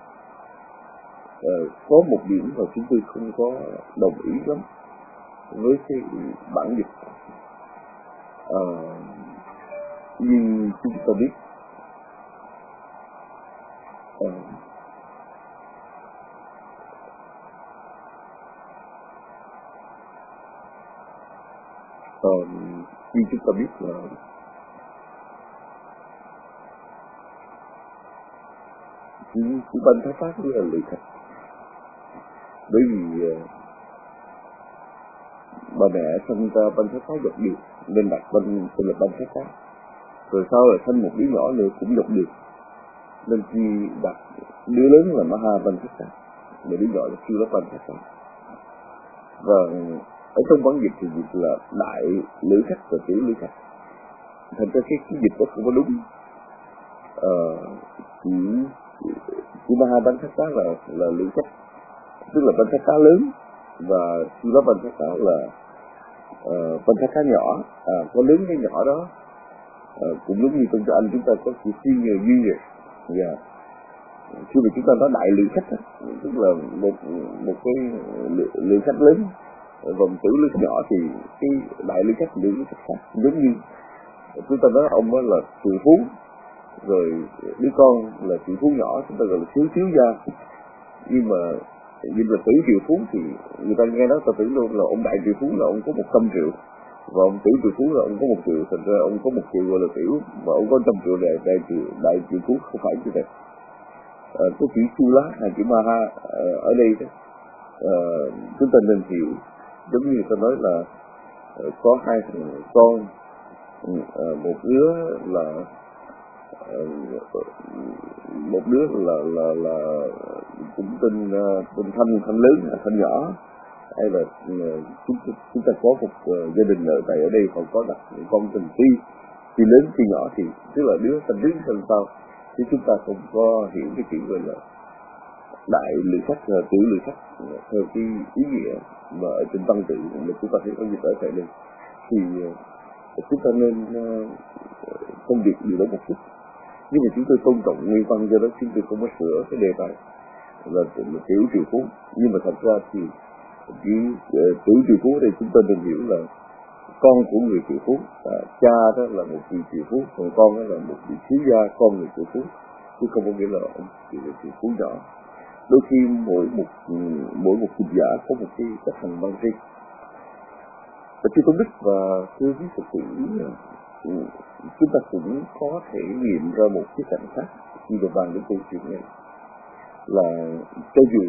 có một điểm mà chúng tôi không có đồng ý lắm với cái bản dịch. Như chúng ta biết, như chúng ta biết là chữ Banh Thái Phát là lời thật, bởi vì bà mẹ sinh ra Banh Thái Phát dọc được nên đặt tên là Banh Thái Phát, rồi sau là sinh một đứa nhỏ nữa cũng dọc được nên khi đặt đứa lớn là Maha Banh Thái Phát, mà đứa nhỏ là Sula Banh Thái Phát. Và ở trong bản dịch thì dịch là đại lữ khách và tiểu lữ khách, thành ra cái dịch đó không có đúng. Chữ Maha Banh Thái Phát là lữ khách, tức là Banh Thái Phát lớn, và Sula Banh Thái Phát là Banh Thái Phát nhỏ, có lớn cái nhỏ đó. Cũng giống như trong cho anh chúng ta có chữ senior junior, khi mà chúng ta nói đại lữ khách đó, tức là một cái lữ khách lớn, vòng tiểu lữ nhỏ thì cái đại lữ khách khác. Giống như chúng ta nói ông đó là triệu phú, rồi đứa con là triệu phú nhỏ, chúng ta gọi là thiếu gia. Nhưng mà là tiểu triệu phú thì người ta nghe nói ta tưởng luôn là ông đại triệu phú là ông có 100 triệu, và ông tiểu triệu phú là ông có 1 triệu, thành ra ông có 1 triệu gọi là tiểu, và ông có 100 triệu là đại triệu phú, không phải như vậy. Cái chữ Sula hay chữ Maha ở đây đó, chúng ta nên hiểu giống như ta nói là có 2 thằng con, một đứa là cũng tên Thanh lớn, Thanh nhỏ, hay là chúng ta có một gia đình ở đây còn có đặt con tên Ti lớn Ti nhỏ, thì tức là đứa Thanh đứng Thanh sau, chứ chúng ta không có hiểu cái chuyện gọi là đại lữ khách, tiểu lữ khách theo cái ý nghĩa mà ở trên văn tự mà chúng ta thấy có dịch ở tại đây. Thì chúng ta nên phân biệt điều đó một chút, nhưng mà chúng tôi tôn trọng nguyên văn, do đó chúng tôi không có sửa cái đề tài là tiểu triệu phú. Nhưng mà thật ra thì tiểu triệu phú đây chúng ta nên hiểu là con của người triệu phú, cha đó là một vị triệu phú, còn con đó là một vị thiếu gia con người triệu phú, chứ không có nghĩa là ông triệu phú nhỏ. Đôi khi mỗi một dịch giả có một cái cách hành văn riêng. Và Chư Tôn Đức và thưa quý Phật tử, chúng ta cũng có thể nghiệm ra một cái cảnh khác khi mà bàn đến câu chuyện này, là cho dù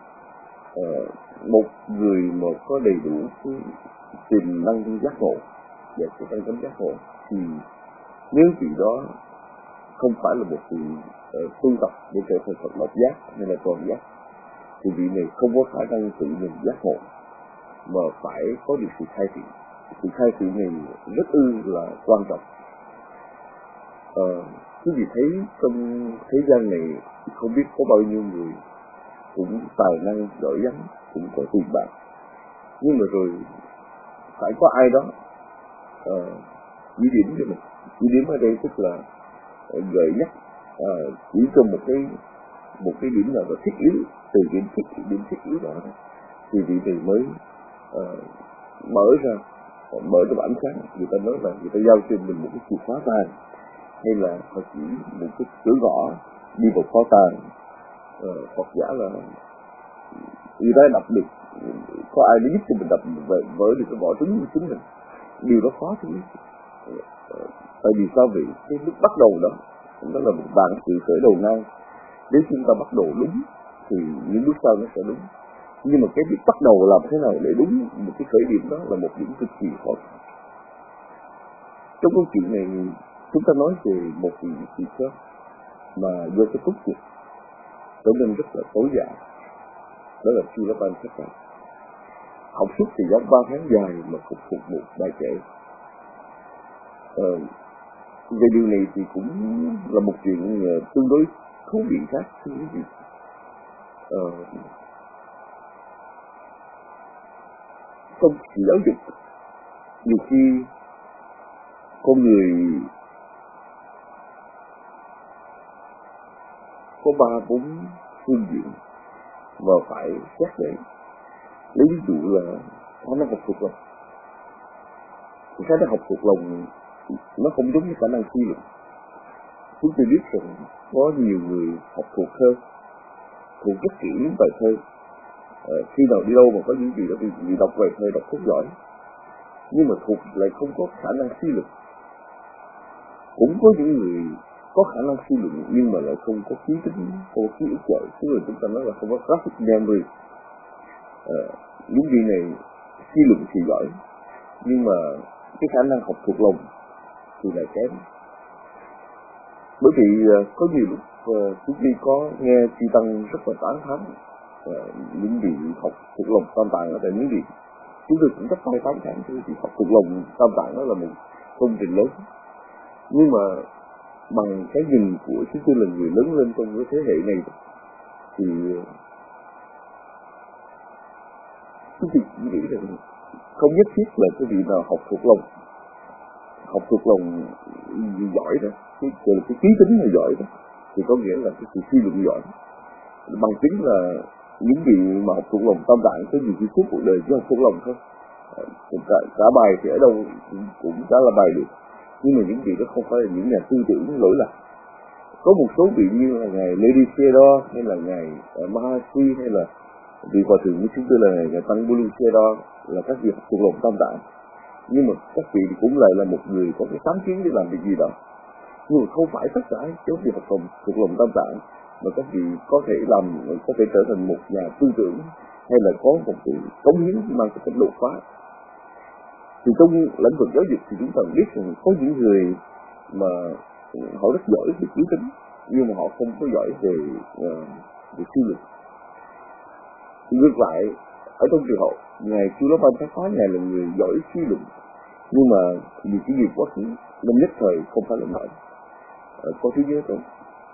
một người mà có đầy đủ cái tiềm năng giác ngộ và cái năng tánh giác ngộ, thì nếu vị đó không phải là một vị tu tập để trở thành Phật độc giác hay là toàn giác, thì vị này không có khả năng tự mình giác ngộ, mà phải có được sự khai thị. Sự khai thị này rất là quan trọng. Quý vị thấy trong thế gian này không biết có bao nhiêu người cũng tài năng giỏi giang, cũng có tiền bạc, nhưng mà rồi phải có ai đó chỉ điểm cho mình. Chỉ điểm ở đây tức là gợi nhắc, chỉ trong một cái điểm nào đó thiết yếu, từ điểm thiết yếu đó thì vị này mới mở ra ánh sáng. Người ta nói là người ta giao cho mình một cái chìa khóa tàng, hay là họ chỉ một cái cửa gõ đi vào kho tàng. Phật giả là người ta đập được, có ai để giúp cho mình đập vỡ được cái vỏ trứng của chúng mình, điều đó khó chứ. Tại vì sao vậy? Cái lúc bắt đầu đó là một bạn sự khởi đầu ngay. Nếu chúng ta bắt đầu đúng thì những bước sau nó sẽ đúng. Nhưng mà cái việc bắt đầu làm thế nào để đúng một cái khởi điểm đó là một điểm cực kỳ khó khăn. Trong câu chuyện này chúng ta nói về một vị trí khác mà do cái tốt nghiệp trở nên rất là tối giản, đó là Sula Banh Thái Phát. Học suốt thì dám 3 tháng dài mà phục một bài kể. Về điều này thì cũng là một chuyện tương đối thú vị khác. Trong sự giáo dục, nhiều khi con người có 3-4 phương diện mà phải xét đến. Lấy ví dụ là khả năng học thuộc lòng. Khả năng học thuộc lòng nó không giống như khả năng suy luận. Chúng tôi biết rằng có nhiều người học thuộc thơ, thuộc rất kỹ những bài thơ. Khi nào đi đâu mà có những gì đó thì đọc bài thơ đọc rất giỏi, nhưng mà thuộc lại không có khả năng suy luận. Cũng có những người có khả năng suy luận nhưng mà lại không có ký tính, không có ký ức giỏi. Tức là chúng ta nói là không có graphic memory. Những vị này suy luận thì giỏi, nhưng mà cái khả năng học thuộc lòng thì lại kém. Bởi vì có nhiều lúc chúng tôi có nghe Chư Tăng rất là tán thán những vị học thuộc lòng tam tạng ở tại Miến Điện. Chúng tôi cũng rất tay tán thán vì học thuộc lòng tam tạng đó là một công trình lớn. Nhưng mà bằng cái nhìn của chúng tôi là người lớn lên trong cái thế hệ này thì chúng tôi nghĩ rằng không nhất thiết là cái vị nào học thuộc lòng giỏi đó, cái ký tính là giỏi đó, thì có nghĩa là cái sự suy luận giỏi. Bằng chứng là những vị mà học thuộc lòng tam tạng có nhiều cái suốt cuộc đời chỉ học thuộc lòng thôi, cả bài thì ở đâu cũng trả là bài được, nhưng mà những vị đó không phải là những nhà tư tưởng lỗi lạc. Có một số vị như là ngài Lady Theodore hay là ngài Mahasi hay là vị hòa thượng của chúng tôi là ngài Tăng Bulu Theodore, là các vị học thuộc lòng tam tạng, nhưng mà các vị cũng lại là một người có cái sáng kiến để làm việc gì đó. Nhưng mà không phải tất cả các vị học thuộc lòng tam tạng mà các vị có thể trở thành một nhà tư tưởng hay là có một sự cống hiến mang cái tính đột phá. Thì trong lĩnh vực giáo dục thì chúng ta biết rằng có những người mà họ rất giỏi về ký tính nhưng mà họ không có giỏi về suy luận. Ngược lại, ở trong trường học, ngài Chula Panthapa ngài là người giỏi suy luận, nhưng mà vì cái gì quá khứ năm nhất thời không phải là nổi. Có thứ nhớ không?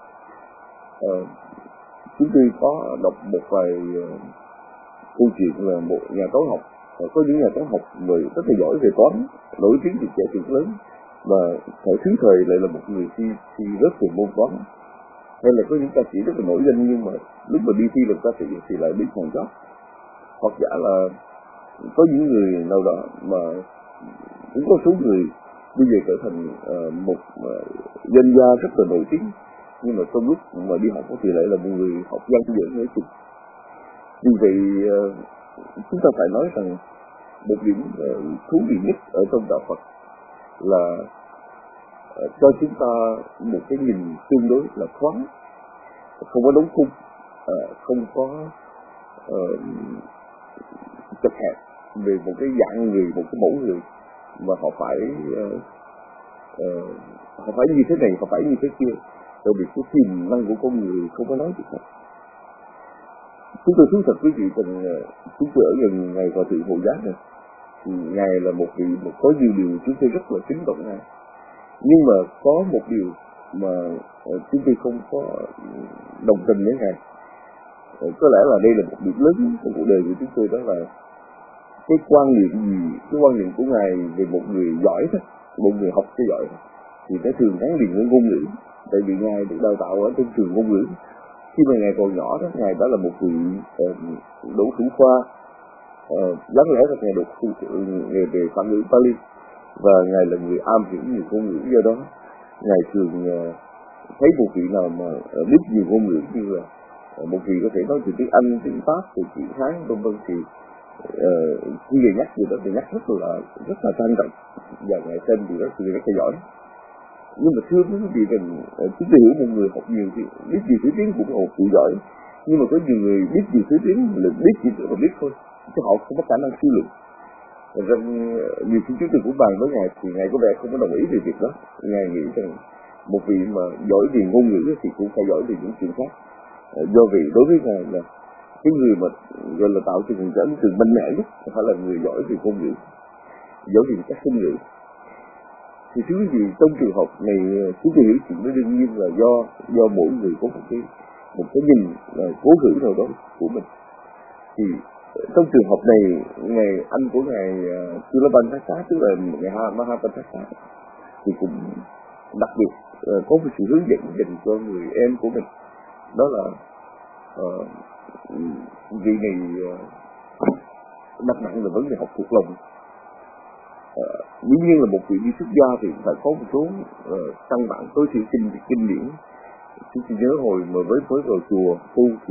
Chúng tôi có đọc một vài câu chuyện là một nhà toán học, có những nhà toán học người rất là giỏi về toán, nổi tiếng từ trẻ từ lớn, và thời thứ thời lại là một người thi rất về môn toán. Hay là có những ca sĩ rất là nổi danh nhưng mà lúc mà đi thi làm ca sĩ thì lại bị thằng chót. Hoặc giả là có những người nào đó mà cũng có số người bây giờ trở thành một danh gia rất là nổi tiếng, nhưng mà trong lúc mà đi học thì lại là một người học văn dưỡng nói chung. Vì vậy chúng ta phải nói rằng một điểm thú vị nhất ở trong đạo Phật là cho chúng ta một cái nhìn tương đối là thoáng, không có đóng khung, không có chật hẹp về một cái dạng người, một cái mẫu người mà họ phải như thế này, họ phải như thế kia. Tại vì cái tiềm năng của con người không có nói được hết. Chúng tôi thú thật quý vị rằng chúng tôi ở gần ngài Hòa thượng Hộ Giác này, thì ngài là một có nhiều điều chúng tôi rất là kính trọng ngài. Nhưng mà có một điều mà chúng tôi không có đồng tình với ngài. Có lẽ là đây là một điểm lớn trong cuộc đời của chúng tôi, đó là cái quan niệm của ngài về một người giỏi đó, một người học cái giỏi đó, thì nó thường gắn liền với ngôn ngữ. Tại vì ngài được đào tạo ở trong trường ngôn ngữ. Khi mà ngài còn nhỏ đó, ngài đã là một vị đỗ thủ khoa, đáng lẽ là ngài đột nghề về phản ngữ Pali, và ngài là người am hiểu nhiều ngôn ngữ. Do đó ngài thường thấy một vị nào mà biết nhiều ngôn ngữ, như là một vị có thể nói từ tiếng Anh, tiếng Pháp, từ tiếng Hán, vân vân, thì khi người nhắc gì đó thì nhắc rất là trang trọng, và ngài tên thì rất là giỏi. Nhưng mà thưa quý vị rằng chúng ta hiểu một người học nhiều thì biết gì thứ tiếng cũng là một sự giỏi, nhưng mà có nhiều người biết gì thứ tiếng là biết chỉ là biết thôi, chứ họ không có khả năng suy luận. Rằng nhiều khi chúng tôi cũng bàn với ngài thì ngài có vẻ không có đồng ý về việc đó. Ngài nghĩ rằng một vị mà giỏi về ngôn ngữ thì cũng phải giỏi về những chuyện khác. Do vì đối với ngài là cái người mà gọi là tạo cho mình trở nên mạnh mẽ nhất phải là người giỏi về ngôn ngữ, giỏi về các ngôn ngữ. Thì thưa quý vị, trong trường hợp này chúng tôi hiểu chuyện đó đương nhiên là do mỗi người có một cái nhìn cố hữu nào đó của mình. Thì trong trường hợp này, ngày anh của ngài Chulabandhasa, tức là ngày Mahabandhasa, thì cũng đặc biệt có một sự hướng dẫn dành cho người em của mình, đó là vị này đặt nặng là vấn đề học thuộc lòng. Dĩ nhiên là một vị đi xuất gia thì phải có một số căn bản tối thiểu kinh điển. Chúng tôi nhớ hồi mà với vào chùa tu thì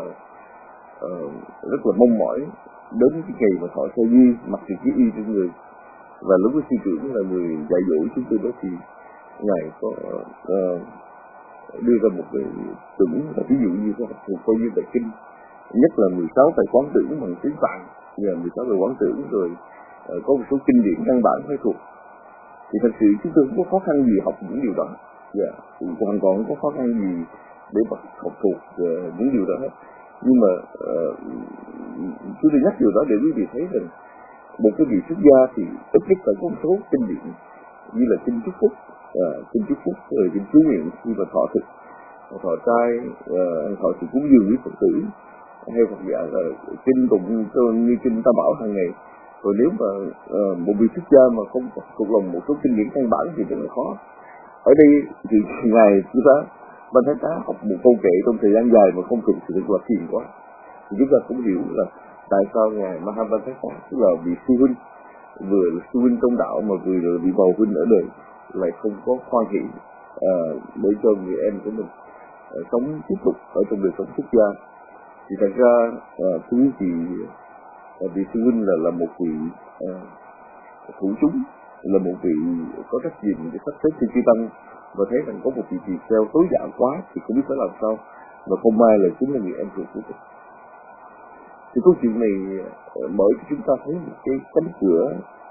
rất là mong mỏi đến cái ngày mà thọ sa di, mặc thì cái y trên người. Và lúc đó sư trưởng là người dạy dỗ chúng tôi đó, thì ngài có đưa ra một cái chuẩn, ví dụ như cái học thuộc coi như bài kinh, nhất là 16 bài quán tưởng bằng tiếng Phạn và 16 bài quán tưởng, rồi có một số kinh điển căn bản phải thuộc. Thì thật sự chúng tôi không có khó khăn gì học những điều đó, thì hoàn toàn không có khó khăn gì để học thuộc những điều đó hết. Nhưng mà chúng tôi nhắc điều đó để quý vị thấy rằng một cái vị xuất gia thì ít nhất phải có một số kinh điển như là kinh chúc phúc, rồi kinh chú nguyện khi mà thọ thực, thọ trai, thọ sự cúng dường với Phật tử, hay hoặc giả là kinh tụng như kinh Tam Bảo hàng ngày. Rồi nếu mà một vị xuất gia mà không thuộc lòng một số kinh điển căn bản thì rất là khó. Ở đây thì ngài chúng ta Ban Thái Tá học một câu kệ trong thời gian dài mà không thực sự là phiền quá. Thì chúng ta cũng hiểu là tại sao ngài Mahabandhasa, tức là vị sư huynh, vừa là sư huynh trong đạo mà vừa là vị bầu huynh ở đời, lại không có khoan hỷ để cho người em của mình sống tiếp tục ở trong đời sống xuất gia. Thì thật ra thưa quý vị, vị sư huynh là một vị thủ chúng, là một vị có trách nhiệm để sắp xếp trên chư tăng, và thấy rằng có một vị tỳ kheo tối giản quá thì không biết phải làm sao, và không may là chính là người em ruột của mình. Thì câu chuyện này mở cho chúng ta thấy một cái cánh cửa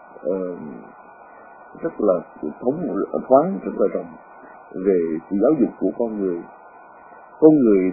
rất là thoáng, rất là rộng về sự giáo dục của con người. Con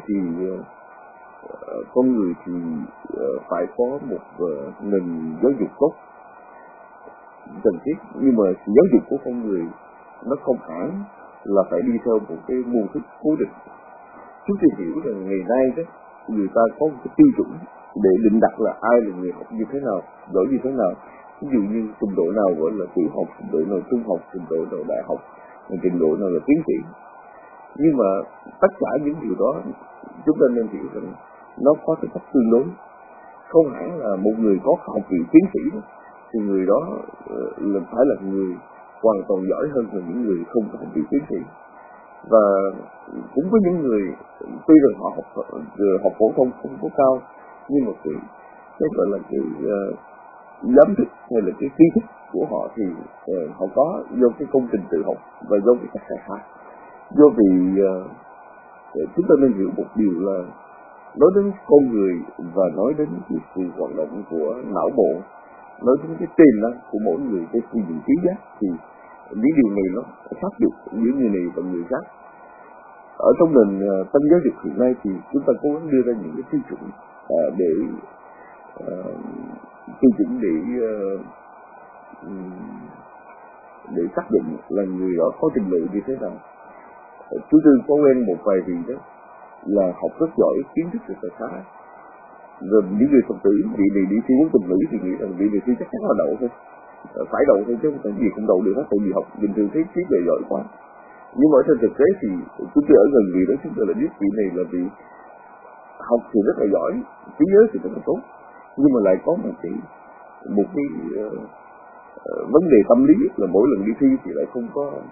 người thì phải có một nền giáo dục tốt cần thiết, nhưng mà sự giáo dục của con người nó không hẳn là phải đi theo một cái mô thức cố định. Chúng ta hiểu rằng ngày nay đó, người ta có một cái tiêu chuẩn để định đặt là ai là người học như thế nào, giỏi như thế nào. Ví dụ như trình độ nào gọi là tiểu học, trình độ nào trung học, trình độ nào đại học, trình độ nào là tiến sĩ. Nhưng mà tất cả những điều đó chúng ta nên hiểu rằng nó có cái cách tương đối. Không hẳn là một người có học vị tiến sĩ đó, thì người đó phải là người hoàn toàn giỏi hơn là những người không có học vị tiến sĩ. Và cũng có những người tuy rằng họ học phổ thông không có cao, nhưng mà cái gọi là cái giám thức hay là cái tri thức của họ thì họ có do cái công trình tự học và do cái cách khai phát. Do vì chúng ta nên hiểu một điều là nói đến con người và nói đến cái sự hoạt động của não bộ, nói đến cái tiềm năng của mỗi người, cái suy nghĩ trí giác, thì những điều này nó khác biệt giữa người này và người khác. Ở trong nền tân giáo dục hiện nay thì chúng ta cố gắng đưa ra những cái tiêu chuẩn để xác định là người đó có trình độ như thế nào. Chúng tôi có quen một vài vị đó là học rất giỏi, kiến thức rất là khá. Rồi những người Phật tử vị này đi thi quốc tình nữ thì nghĩ rằng vị này thi chắc chắn là đậu thôi, phải đậu thôi chứ không gì không đậu được hết, tại vì học bình thường thấy trí tuệ giỏi quá. Nhưng mà ở trên thực tế thì chúng tôi ở gần vị đó, chúng tôi là biết vị này là vị học thì rất là giỏi, trí nhớ thì rất là tốt, nhưng mà lại có một cái vấn đề tâm lý là mỗi lần đi thi thì lại không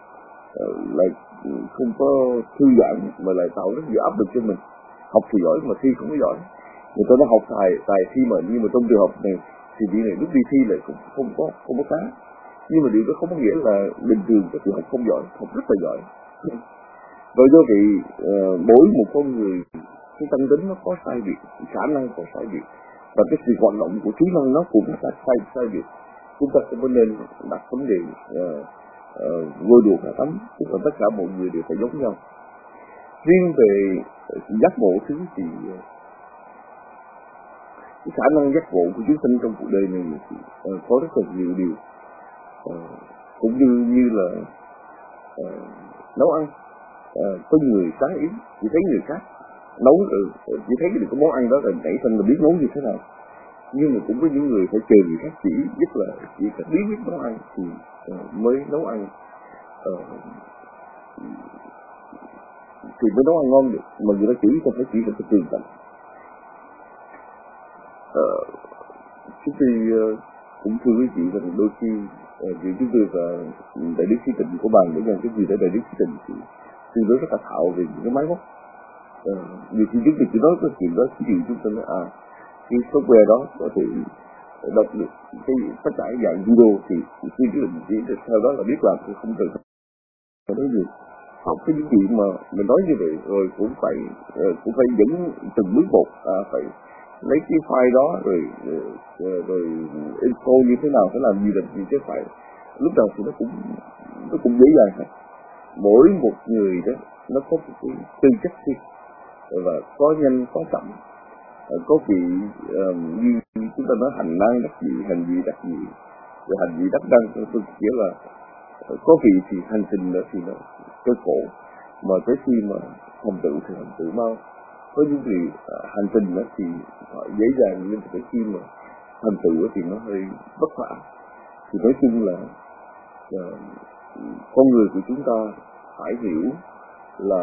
có thư giãn, mà lại tạo rất nhiều áp lực cho mình. Học thì giỏi mà thi không có giỏi. Người ta đã học tài thi mà, nhưng mà trong trường hợp này thì vị này lúc đi thi lại cũng không có khá. Nhưng mà điều đó không có nghĩa là bình thường các học không giỏi, học rất là giỏi. Và do vậy mỗi một con người cái tâm tính nó có sai biệt, khả năng có sai biệt, và cái sự hoạt động của trí năng nó cũng sai biệt. Chúng ta không có nên đặt vấn đề ngôi đùa cả tấm, tức là tất cả mọi người đều phải giống nhau. Riêng về giác ngộ thứ thì cái khả năng giác ngộ của chúng sinh trong cuộc đời này thì có rất là nhiều điều cũng như là nấu ăn. Có người sáng ý chỉ thấy người khác nấu chỉ thấy được cái món ăn đó rồi nảy sinh là biết nấu như thế nào, nhưng mà cũng có những người phải chờ người khác chỉ, nhất là chỉ cần biết nấu ăn thì mới nấu ăn thì mới nấu ăn ngon được, mà người ta chỉ không phải chỉ là cái tường tận. Chúng tôi cũng thưa quý vị rằng đôi khi vì chúng tôi và đại đức Sĩ Tịnh của bàn để nhận cái gì để đại đức Sĩ Tịnh thì tương đối rất là thạo về những cái máy móc. Vì khi chúng tôi chỉ nói cái chuyện đó, ví dụ chúng tôi nói cái software đó có thể đọc được cái tất cả dạng video thì tôi chỉ được theo đó là biết làm, tôi không cần phải nói gì. Học cái những chuyện mà mình nói như vậy rồi cũng phải dẫn từng bước một, phải lấy cái file đó rồi info như thế nào, phải làm gì làm gì, chứ phải lúc đầu thì nó cũng dễ dàng thôi. Mỗi một người đó nó có một cái tư chất riêng và có nhanh có chậm, có vị như chúng ta nói hành năng đắc vị, hành vị đắc vị, rồi hành vị đắc đăng, tôi nghĩa là có vị thì hành trình nữa thì nó cơ khổ, mà tới khi mà thành tựu thì thành tựu mau. Có những người hành trình đó thì họ dễ dàng, nhưng mà tới khi mà thành tựu thì nó hơi vất vả. Thì nói chung là con người của chúng ta phải hiểu là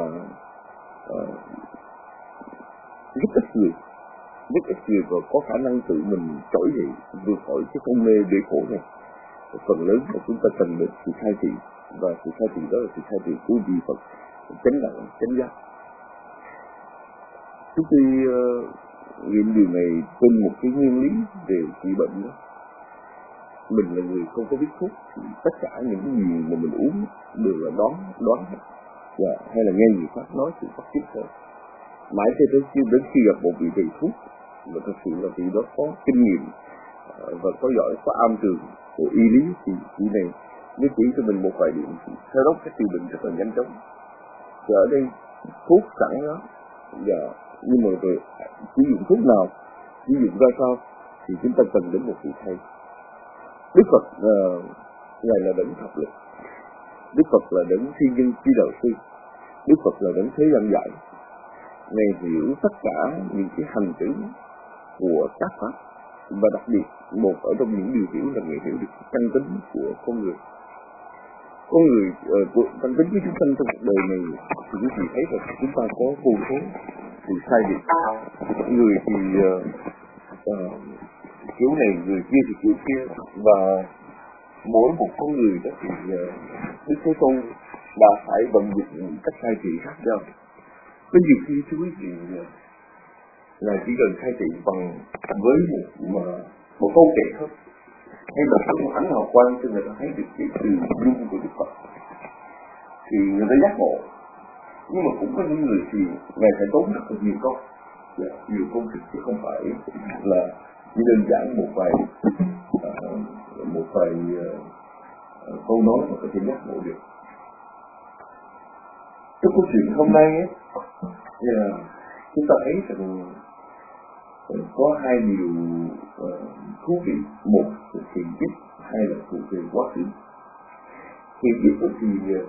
rất ít người và có khả năng tự mình trỗi dậy vượt khỏi cái con mê bể khổ này. Phần lớn là chúng ta cần được sự khai thị, và sự khai thị đó là sự khai thị của vị Phật chánh đẳng chánh giác. Chúng tôi nghiệm điều này trên một cái nguyên lý về trị bệnh đó. Mình là người không có biết thuốc thì tất cả những cái gì mà mình uống đều là đoán hết, hay là nghe người khác nói thì bắt chước thôi. Mãi đến khi gặp một vị thầy thuốc mà thật sự là vị đó có kinh nghiệm và có giỏi, có am tường của y lý thì vị này nếu chỉ cho mình một vài điểm thì theo đó các trị bệnh rất là nhanh chóng. Và ở đây thuốc sẵn đó, nhưng mà về sử dụng thuốc nào, sử dụng ra sao thì chúng ta cần đến một vị thầy. Đức Phật ngài là đấng thập lực, Đức Phật là đấng thiên nhân chi đạo sư, Đức Phật là đấng thế gian giải. Ngài hiểu tất cả những cái hành tử của các pháp, và đặc biệt một ở trong những điều hiểu là Ngài hiểu được căn tính của con người. Con người của căn tính của chúng sanh trong cuộc đời này thì quý vị thấy rằng chúng ta có vô số sự sai biệt. Người thì kiểu này, người kia thì kiểu kia, và mỗi một con người đó thì Đức Thế Tôn đã phải vận dụng cách khai thị khác nhau. Có nhiều khi thưa quý vị là chỉ cần khai thị bằng với một câu kệ thôi, hay là một ảnh hào quang cho người ta thấy được cái từ dung của Đức Phật thì người ta giác ngộ. Nhưng mà cũng có những người thì ngài phải tốn rất là nhiều công sức, chứ không phải là chỉ đơn giản một vài câu nói mà có thể giác ngộ được. Trong câu chuyện hôm nay ấy, chúng ta thấy rằng có hai điều thú vị. Một là hiện tích, hai là thuộc về quá khứ. Hiện tích thì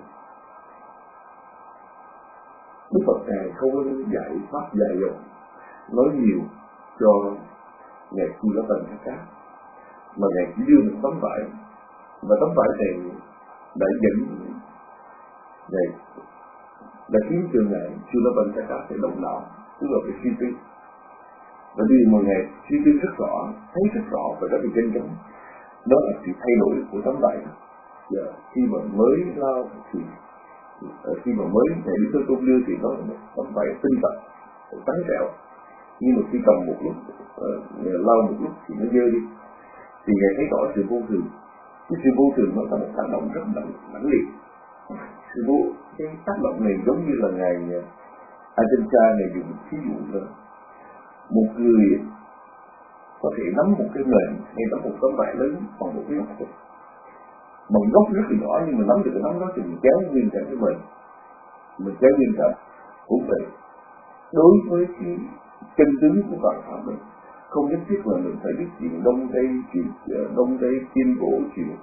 Đức Phật Ngài không có dạy pháp dạy dòng nói nhiều cho Ngài Chulabhāṇṭaka, mà Ngài chỉ đưa một tấm vải, và tấm vải này đã dẫn Ngài đã khiến cho Ngài Chulabhāṇṭaka phải động não, tức là phải suy tư. Và điều mà Ngài suy tư rất rõ, thấy rất rõ và rất là nhanh chóng, đó là sự thay đổi của tấm vải. Khi mà mới lao thì khi mà mới Ngài Đức Thế Tôn đưa thì nó là một tấm vải tinh tật, trắng trẻo, nhưng mà khi cầm một lúc, lau một lúc thì nó dơ đi, thì Ngài thấy rõ sự vô thường. Cái sự vô thường nó có một tác động rất mãnh liệt. Cái tác động này giống như là Ngài Ajahn Chah này dùng ví dụ là một người có thể nắm một cái mền hay nắm một tấm vải lớn bằng một cái góc thôi, bằng góc rất là nhỏ, nhưng mà nắm được cái nắm đó thì mình kéo nguyên cả cái mền, mình kéo nguyên cả. Cũng vậy, đối với cái chân tướng của vạn pháp mình, không nhất thiết là mình phải biết chuyện đông tây, chuyện đông tây, tiên cổ, chuyện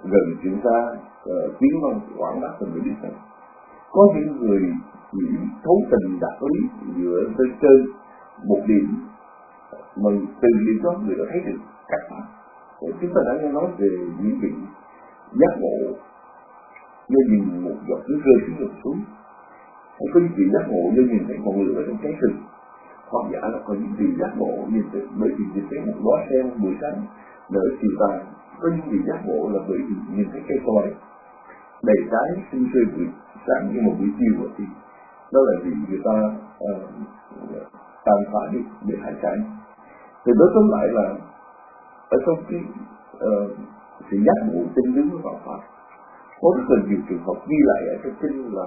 gần chuyện xa, tiếng văn quảng bá tình người đi sẵn. Có những người chỉ thấu tình đạt lý dựa trên một điểm, mà từ điểm đó người ta thấy được các pháp. Chúng ta đã nghe nói về những vị giác ngộ do nhìn một giọt nước rơi xuống dòng suối, hay có những vị giác ngộ do nhìn thấy ngọn lửa trong cháy rừng, hoặc giả là có những vị giác ngộ bởi vì nhìn thấy một đóa sen buổi sáng nở chiều tàn, có những vị giác ngộ là bởi vì nhìn thấy cây xoài đầy trái xinh tươi buổi sáng như một buổi chiều, thì đó là vì người ta tàn phá được để hải sản. Thì đối tóm lại là ở trong cái sự giác ngộ tinh đứng của Phật pháp có rất là nhiều trường hợp ghi lại ở trong kinh là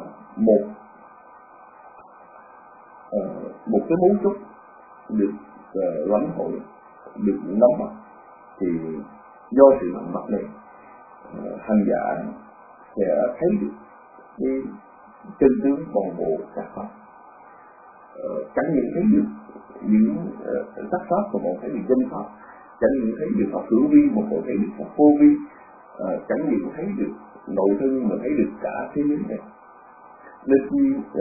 một cái mấu chốt được lãnh hội, được nắm bắt, thì do sự nắm bắt này hành giả sẽ thấy được cái chân tướng toàn bộ các pháp, chẳng những thấy được những sắc pháp mà còn thấy được chân pháp, chẳng những thấy được pháp hữu vi mà còn thấy được pháp vô vi, chẳng những thấy được nội thân mà thấy được cả thế giới này. Nên khi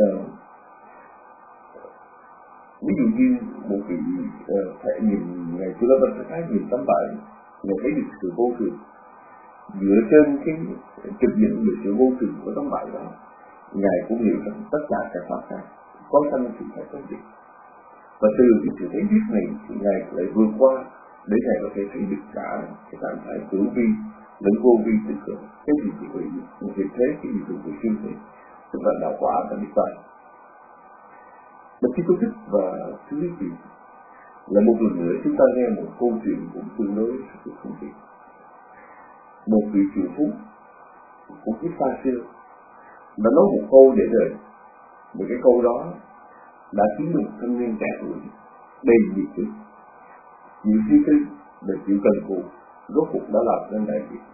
ví dụ như một vị thể nhìn ngày xưa đó Bạch Thái nhìn tấm bài, người thấy được sự vô thường, dựa trên cái trực nhận được sự vô thường của tấm bài đó, ngài cũng hiểu rằng tất cả các pháp khác có sanh thì phải có diệt, và từ cái sự thấy biết này thì ngài lại vượt qua để ngài có thể thấy được cả cái trạng thái hữu vi lẫn vô vi tích cực. Cái gì chỉ vậy, một việc thế cái gì cũng phải siêu thế, tức là đạo quả và niết bàn. Mà khi tôi thích và thứ lý gì là một lần nữa chúng ta nghe một câu chuyện cũng tương đối rất là thú vị. Một vị triệu phú của kiếp xa xưa đã nói một câu để đời, và cái câu đó đã khiến một thanh niên trẻ tuổi đầy nhiệt huyết, chịu suy tư và chịu cần cù, rốt cuộc đã làm nên đại việc.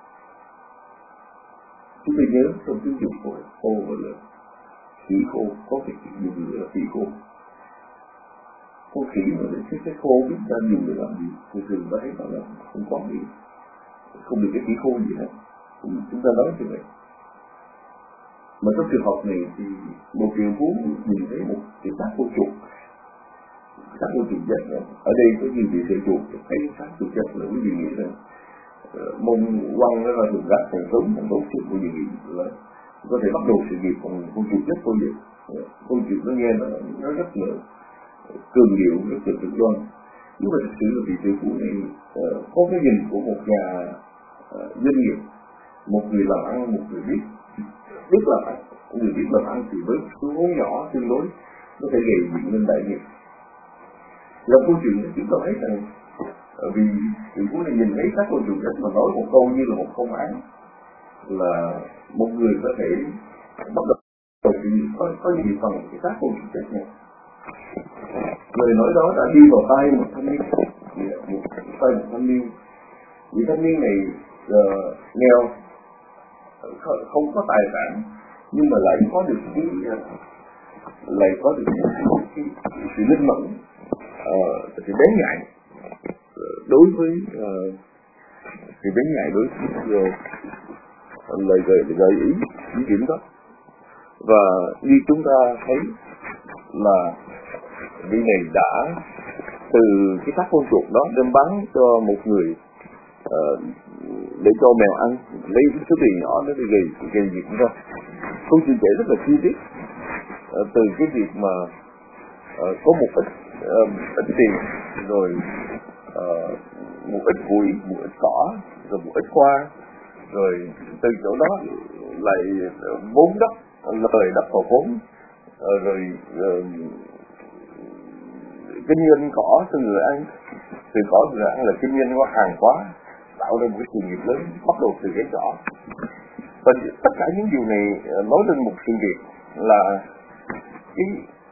Chúng tôi nhớ trong tiếng dục của khô và lợn, khỉ khô có cái chuyện dùng nữa là khỉ khô. Con khỉ mà đến cái khô biết ta dùng để làm gì, thì thường ta thấy là không có gì, không được cái khỉ khô gì hết. Chúng ta nói như vậy. Mà trong trường hợp này thì một triệu phú nhìn thấy một cái xác cô chuột, xác cô chuột chết rồi. Ở đây có nhiều vị thầy chuột thấy xác chuột chết là quý vị nghĩ rằng mông quăng nó ra thùng rác thành súng thành đốt chuột, quý vị nghĩ là có thể bắt đầu sự nghiệp còn con chuột chết thôi vậy. Con chuột nó nghe nó rất là cường điệu, rất là cực đoan. Nhưng mà thực sự là vị thầy phú này có cái nhìn của một nhà doanh nghiệp, một người làm ăn, một người biết làm ăn. Người biết làm ăn thì với số vốn nhỏ tương đối có thể gây dựng lên đại nghiệp. Là câu chuyện này chúng ta thấy rằng vì vị phú này nhìn thấy các câu chuyện chết mà nói một câu như là một công án, là một người có thể bắt đầu có gì phần cái các câu chuyện chết này. Lời nói đó đã đi vào tay một thanh niên, vị thanh niên này nghèo, không có tài sản, nhưng mà lại có được cái sự linh mẫn, sự bén nhạy đối với lời gợi ý chỉ điểm đó. Và như chúng ta thấy là vị này đã từ cái xác con chuột đó đem bán cho một người để cho mèo ăn, lấy số tiền nhỏ nó đi gây việc ra. Câu chuyện kể rất là chi tiết, từ cái việc mà có một ít tiền, rồi một ít củi, một ít cỏ, rồi một ít hoa, rồi từ chỗ đó lại vốn đất, lời đập vào vốn, rồi kinh doanh cỏ cho người ăn, từ cỏ người ăn là kinh doanh qua hàng hóa, tạo ra một cái sự nghiệp lớn bắt đầu từ cái cỏ. Và tất cả những điều này nói lên một sự việc là cái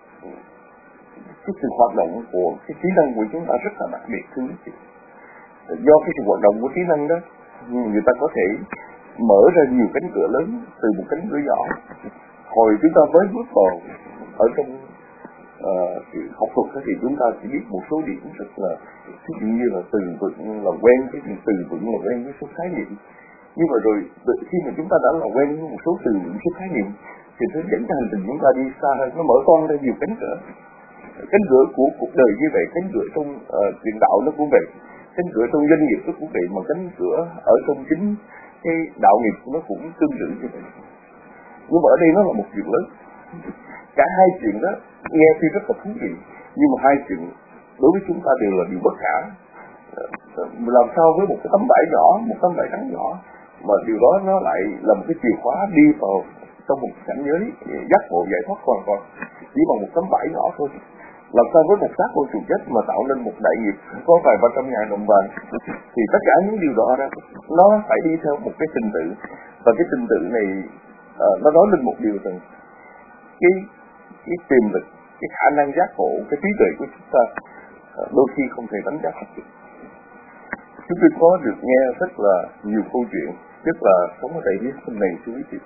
sự hoạt động của cái trí năng của chúng ta rất là đặc biệt, thưa quý vị. Do cái sự hoạt động của trí năng đó, người ta có thể mở ra nhiều cánh cửa lớn từ một cánh cửa nhỏ. Hồi chúng ta mới bước vào ở trong học thuật thì chúng ta chỉ biết một số điểm rất là ví dụ như là từ vựng là quen, cái từ vựng là quen với số khái niệm. Nhưng mà rồi khi mà chúng ta đã làm quen với một số từ những số khái niệm thì nó dẫn cho hành trình chúng ta đi xa hơn, nó mở toang ra nhiều cánh cửa. Cánh cửa của cuộc đời như vậy, cánh cửa trong truyền đạo nó cũng vậy, cánh cửa trong doanh nghiệp nó cũng vậy, mà cánh cửa ở trong chính cái đạo nghiệp nó cũng tương tự như vậy. Nhưng mà ở đây nó là một chuyện lớn. Cả hai chuyện đó nghe thì rất là thú vị, nhưng mà hai chuyện đối với chúng ta đều là điều bất khả. Làm sao với một cái tấm vải nhỏ, một tấm vải trắng nhỏ, mà điều đó nó lại là một cái chìa khóa đi vào trong một cảnh giới giác ngộ giải thoát hoàn toàn chỉ bằng một tấm vải nhỏ thôi. Làm sao với một xác vô trùng chết mà tạo nên một đại nghiệp có vài 300.000 đồng vàng, thì tất cả những điều đó nó phải đi theo một cái trình tự, và cái trình tự này nó nói lên một điều rằng cái tiềm lực, cái khả năng giác ngộ, cái trí tuệ của chúng ta đôi khi không thể đánh giá hết được. Chúng tôi có được nghe rất là nhiều câu chuyện, nhất là sống ở tại phía sân này, thưa quý vị.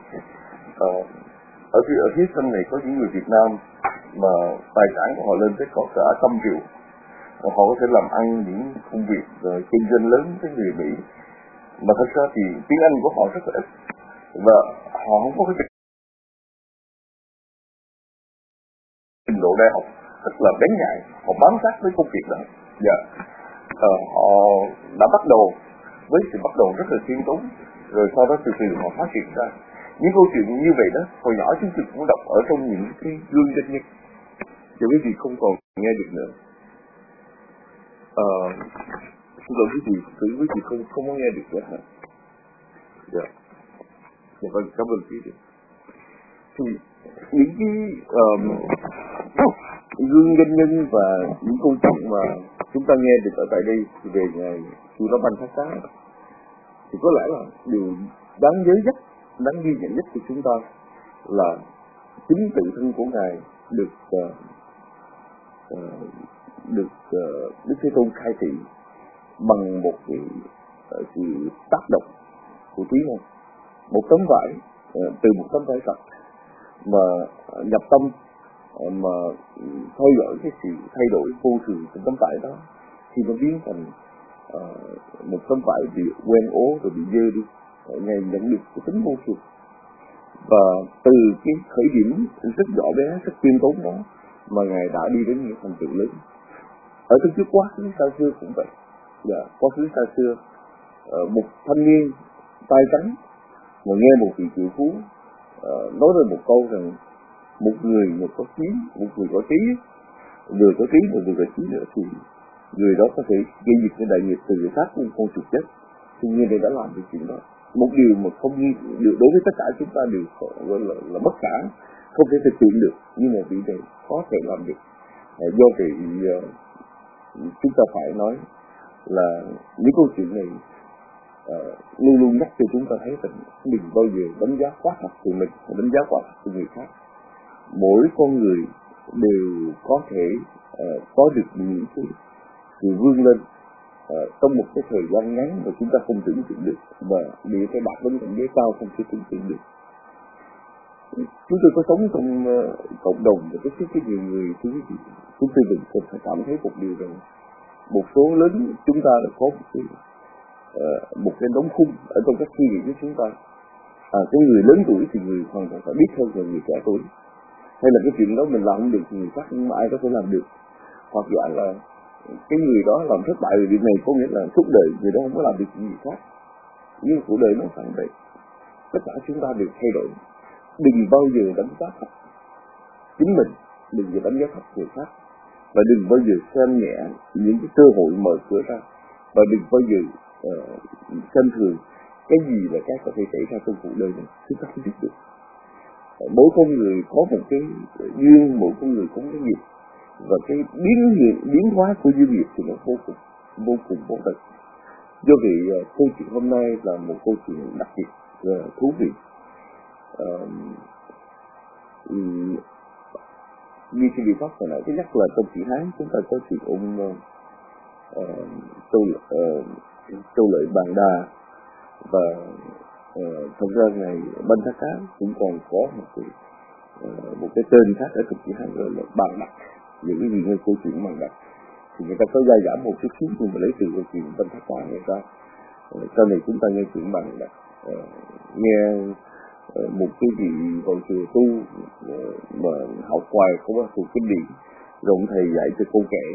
Ở phía sân này có những người Việt Nam mà tài sản của họ lên tới có cả 100 triệu. Họ có thể làm ăn những công việc kinh doanh lớn với người Mỹ, mà thật ra thì tiếng Anh của họ rất là ít, và họ không có cái trình độ đại học rất là bén nhạy, họ bám sát với công việc đó. Họ đã bắt đầu với sự bắt đầu rất là khiêm tốn, rồi sau đó từ từ họ phát triển ra. Những câu chuyện như vậy đó, hồi nhỏ chúng tôi cũng đọc ở trong những cái gương doanh nhân. Giờ quý vị không còn nghe được nữa. Xin lỗi quý vị, quý vị không có nghe được nữa hả? Dạ. Vâng, cảm ơn quý vị. Thì những cái gương doanh nhân và những câu chuyện mà chúng ta nghe được ở tại đây về Ngài Chùa Đó Banh Thác Cá thì có lẽ là điều đáng nhớ nhất, đáng ghi nhận nhất của chúng ta là chính tự thân của Ngài được Đức Thế Tôn khai thị bằng một cái sự tác động của trí này, một tấm vải, từ một tấm vải thật mà nhập tâm, mà theo dõi cái sự thay đổi vô thường trong tấm vải đó, khi nó biến thành một tấm vải bị quen ố rồi bị dơ đi, Ngài nhận được cái tính vô thường. Và từ cái khởi điểm rất nhỏ bé, rất khiêm tốn đó mà Ngài đã đi đến những thành tựu lớn. Ở trong trước quá khứ xa xưa cũng vậy. Quá khứ xa xưa, một thanh niên tay trắng mà nghe một vị triệu phú nói ra một câu rằng một người mà có trí, một người có trí, vừa có trí và vừa có trí nữa, thì người đó có thể gây dựng cái đại nghiệp từ người khác của con chuột chết. Tuy nhiên đây đã làm được chuyện đó. Một điều mà không được đối với tất cả chúng ta đều gọi là bất khả, không thể thực hiện được, nhưng mà vị này có thể làm được. Do vậy chúng ta phải nói là những câu chuyện này luôn luôn nhắc cho chúng ta thấy rằng đừng bao giờ đánh giá quá thấp của mình, đánh giá quá thấp của người khác. Mỗi con người đều có thể có được những cái sự vươn lên trong một cái thời gian ngắn mà chúng ta không tưởng tượng được, và để phải đạt đến cảnh giới cao không thể tưởng tượng được. Chúng tôi có sống trong cộng đồng và tiếp xúc với nhiều người, chúng tôi đừng phải cảm thấy một điều rằng một số lớn chúng ta đã có một cái đống khung ở trong các suy nghĩ của chúng ta. Cái người lớn tuổi thì người hoàn toàn phải biết hơn là người trẻ tuổi, hay là cái chuyện đó mình làm không được thì người khác nhưng mà ai có thể làm được, hoặc giả là cái người đó làm thất bại về việc này có nghĩa là suốt đời người đó không có làm được gì khác. Nhưng cuộc đời nó phản vậy, tất cả chúng ta đều thay đổi. Đừng bao giờ đánh giá thấp chính mình, đừng bao giờ đánh giá thấp người khác, và đừng bao giờ xem nhẹ những cái cơ hội mở cửa ra, và đừng bao giờ xem thường cái gì là cái có thể xảy ra trong cuộc đời này. Chúng ta không biết được. Mỗi con người có một cái duyên, mỗi con người có một cái nghiệp, và cái biến hóa của duyên nghiệp thì nó vô cùng tận. Do vậy câu chuyện hôm nay là một câu chuyện đặc biệt và thú vị. Như khi bị phát hồi nãy thứ nhất là trong chữ Hán chúng ta có chuyện ông Châu Lợi Bàn Đà, và thật ra Ngài Banh Thác Cá cũng còn có một cái tên khác ở trong chữ Hán gọi là Bàn Đặc. Những cái gì nghe câu chuyện Bàn Đặc thì người ta có gia giảm một chút xíu, nhưng mà lấy từ câu chuyện Banh Thác Cá người ta sau này chúng ta nghe chuyện Bàn Đặc. nghe một cái vị vào chùa tu mà học hoài không có thuộc kinh điển, rồi ông thầy dạy cho câu kệ.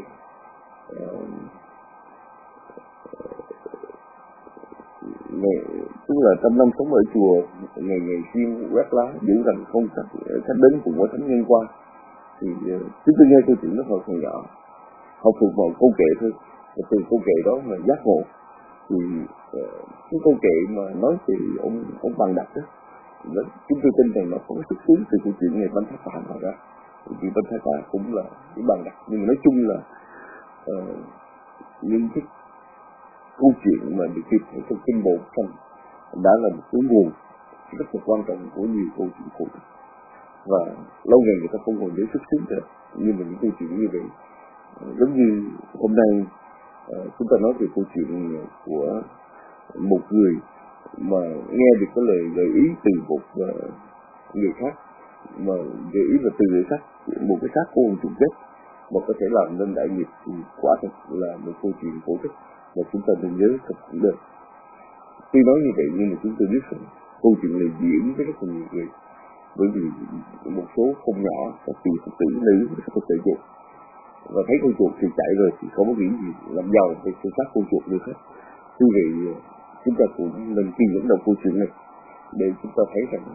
Tức là trăm năm sống ở chùa, ngày ngày xuyên quét lá, giữ rằng không khách đến cùng có thánh nhân qua. Thì chúng tôi nghe câu chuyện nó còn nhỏ, học thuộc vào câu kệ thôi, và từ câu kệ đó mà giác ngộ. Thì cái câu kệ mà nói thì ông Bằng Đặt đó, chúng tôi tin rằng nó có xuất xứ từ câu chuyện ngày Bánh Thác Tà mà ra. Vì Bánh Thác Tà cũng là cái Bằng Đặt, nhưng mà nói chung là những cái câu chuyện mà được ghi trong kinh Bộ Tranh đã là một cái nguồn rất là quan trọng của nhiều câu chuyện cổ tích, và lâu ngày người ta không còn nhớ xuất xứ nữa. Nhưng mà những câu chuyện như vậy, giống như hôm nay chúng ta nói về câu chuyện của một người mà nghe được cái lời ý từ một người khác, mà gợi ý là từ người khác, một cái xác của ông trùng chết mà có thể làm nên đại nghiệp, thì quả thật là một câu chuyện cổ tích mà chúng ta nên nhớ thật được. Tuy nói như vậy nhưng mà chúng tôi biết rằng câu chuyện này diễn với rất là nhiều người, bởi vì một số không nhỏ các vị Phật tử nữ rất là tự dục, và thấy con chuột thì chạy rồi thì không có nghĩ gì làm giàu thì sẽ sát con chuột được hết. Vì vậy chúng ta cũng nên kiên nhẫn đọc câu chuyện này để chúng ta thấy rằng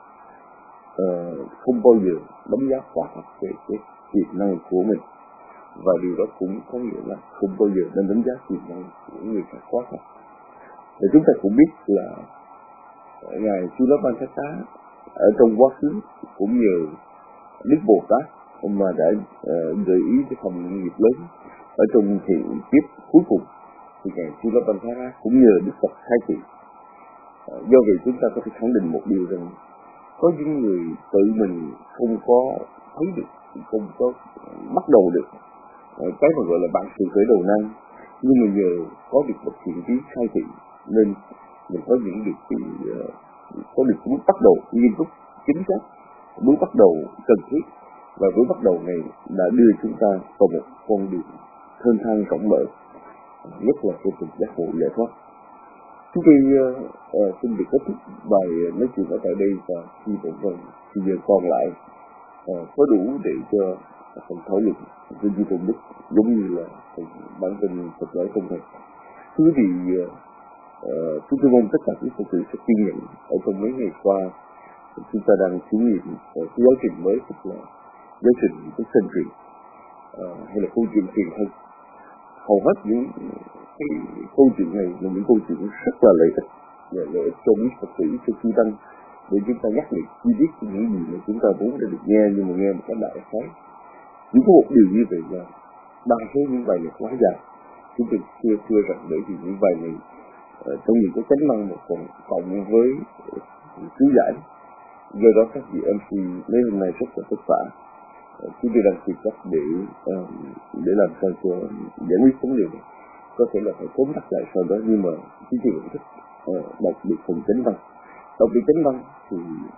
không bao giờ đánh giá quả thật về cái tiềm năng của mình, và điều đó cũng có nghĩa là không bao giờ nên đánh giá tiềm năng của người khác quá thật. Để chúng ta cũng biết là ngài Chulabhantaka ở trong quá khứ cũng nhờ Đức Bồ Tát mà đã gợi ý cái phần nghiệp lớn ở trong thiện kiếp cuối cùng, thì ngài Chulabhantaka cũng nhờ Đức Phật khai thị. Do vậy chúng ta có thể khẳng định một điều rằng có những người tự mình không có thấy được, không có bắt đầu được cái mà gọi là bản sự khởi đầu nan, nhưng mà nhờ có được một thiện trí khai thị nên mình có những được có được bước bắt đầu nghiêm túc chính xác, bước bắt đầu cần thiết, và bước bắt đầu này đã đưa chúng ta vào một con đường thênh thang rộng mở, nhất là con đường giác ngộ giải thoát. Chúng tôi xin được kết thúc bài nói chuyện ở tại đây, và hy vọng rằng thì giờ còn lại có đủ để cho phần thảo luận trên Duy Tôn Đức giống như là bản tin Phật giáo không thầy. Thưa quý vị, chúng tôi mong tất cả các Phật tử sẽ kiên nhẫn ở trong mấy ngày qua chúng ta đang thử nghiệm cái giáo trình mới, tức là giáo trình của sinh truyền hay là câu chuyện truyền thân. Hầu hết những cái câu chuyện này là những câu chuyện rất là lợi ích cho những Phật tử, cho chư tăng, để chúng ta nhắc lại chi tiết những gì mà chúng ta muốn đã được nghe, nhưng mà nghe một cái đại khái. Chỉ có một điều như vậy là đa số những bài này quá dài, chúng tôi chưa rằng bởi vì những bài này trong những cái tính năng một phần cộng với chú giải, do đó các vị MC mấy hôm nay rất là vất vả. Chúng tôi đang tìm cách để làm sao cho giải quyết vấn đề này. Có thể là phải tóm tắt lại sau đó, nhưng mà chúng tôi vẫn thích đọc được phần chánh văn. Đọc được chánh văn thì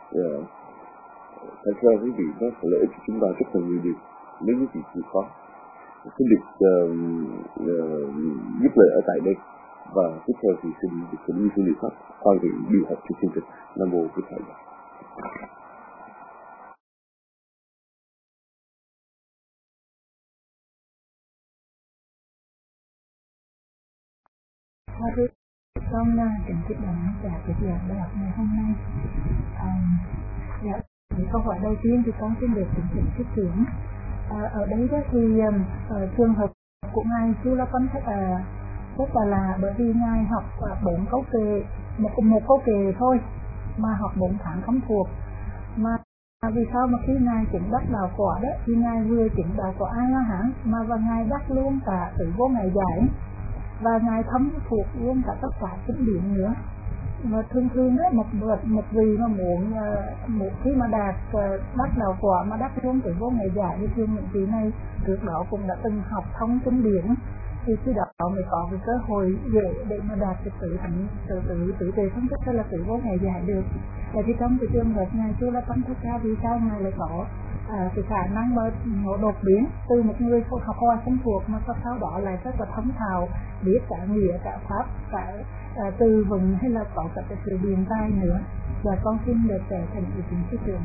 thật ra quý vị nó sẽ lợi ích cho chúng ta rất là nhiều điều nếu quý vị chịu khó. Xin được giúp lời ở tại đây, và tiếp theo thì xin được cũng như xin được pháp khoan vị điều học cho chương trình. Nam mô Bổn Thầy. Con trình kích động và việc giảng bài học ngày hôm nay. Thì câu hỏi đầu tiên thì con xin được trình thuyết trưởng. Ở đây đó thì trường hợp của ngài Chulabhantaka rất là bởi vì ngài học 4 câu kệ, một câu kệ thôi mà học 4 tháng không thuộc. Mà vì sao mà khi ngài chứng đắc đạo quả đó, thì ngài vừa chứng đạo quả A La Hán và ngài đắc luôn cả từ vô ngài giải, và ngài thấm thuộc luôn cả tất cả kinh điển nữa. Mà thường đó một vị mà muốn một khi mà đạt đắc đạo quả mà đắc luôn từ vô ngài giải, thì thường những vị này trước đó cũng đã từng học thông kinh điển, thì khi đó mới có cái cơ hội dễ để mà đạt được tự tuệ phân tích hay là tự vô ngài giải được. Và thì trong cái trường hợp ngài Chulabhantaka vì sao ngài lại có cái khả năng mà nó đột biến từ một người học hỏi không thuộc mà sau đó lại rất là thấm thạo, biết cả nghĩa cả pháp cả từ vựng hay là có cả cái sự biện tài nữa. Và con xin được trở thành ý kiến sư trưởng.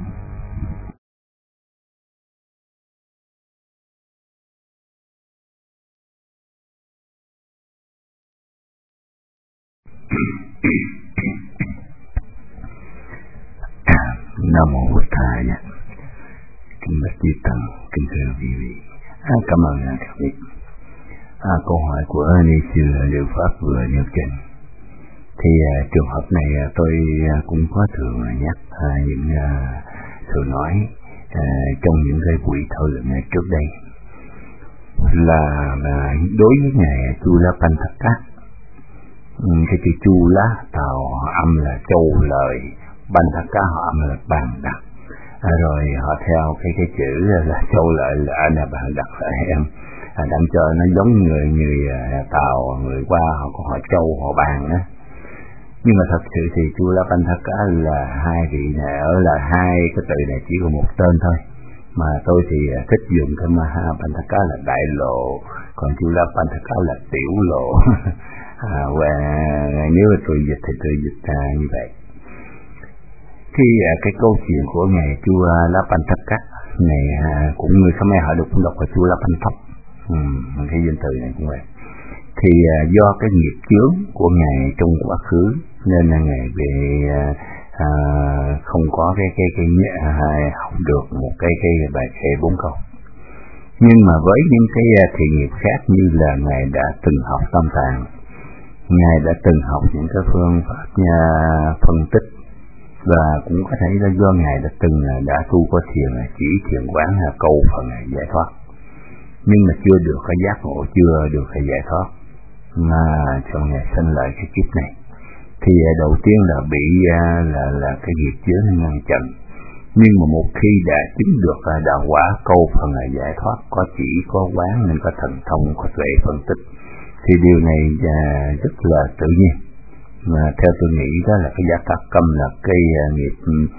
Nam mô Bụt Thầy. Kính bạch chư tăng, kính thưa quý vị. Cảm ơn các vị. Câu hỏi của ni sư Liệu Pháp vừa nêu trên. Thì trường hợp này tôi cũng có thường nhắc những sự nói trong những cái buổi thảo luận trước đây là đối với ngài Chulapantaka, cái chữ Chu lá Tàu âm là châu lợi, Pantaka họ âm là bàn đặt, rồi họ theo cái chữ là châu lợi là bàn đặt là em đặng cho nó giống người Tàu, người qua họ có họ châu họ bàn á. Nhưng mà thật sự thì Chulapantaka là hai vị này, là hai cái từ này chỉ có một tên thôi, mà tôi thì thích dùng cái Mahapantaka là đại lộ, còn Chulapantaka là tiểu lộ. Và nếu tôi dịch thì tôi dịch như vậy. Thì cái câu chuyện của ngài Chulapantaka này cũng người Khmer họ được đọc là Chulapanthok, cái danh từ này cũng vậy. Thì do cái nghiệp chướng của ngài trong quá khứ nên là ngài về không có cái học được một cái bài kệ 4 câu. Nhưng mà với những cái thiện nghiệp khác như là ngài đã từng học Tam Tạng, ngài đã từng học những cái phương pháp phân tích, và cũng có thể là do ngài đã tu có thiền chỉ thiền quán câu phần giải thoát, nhưng mà chưa được cái giác ngộ, chưa được cái giải thoát, mà cho ngài sinh lại cái kiếp này. Thì đầu tiên là bị là cái nghiệp chướng ngăn chặn, nhưng mà một khi đã chứng được đạo quả câu phần giải thoát, có chỉ có quán nên có thần thông, có tuệ phân tích, thì điều này rất là tự nhiên. Mà theo tôi nghĩ đó là cái giác tác tâm, là cái nghiệp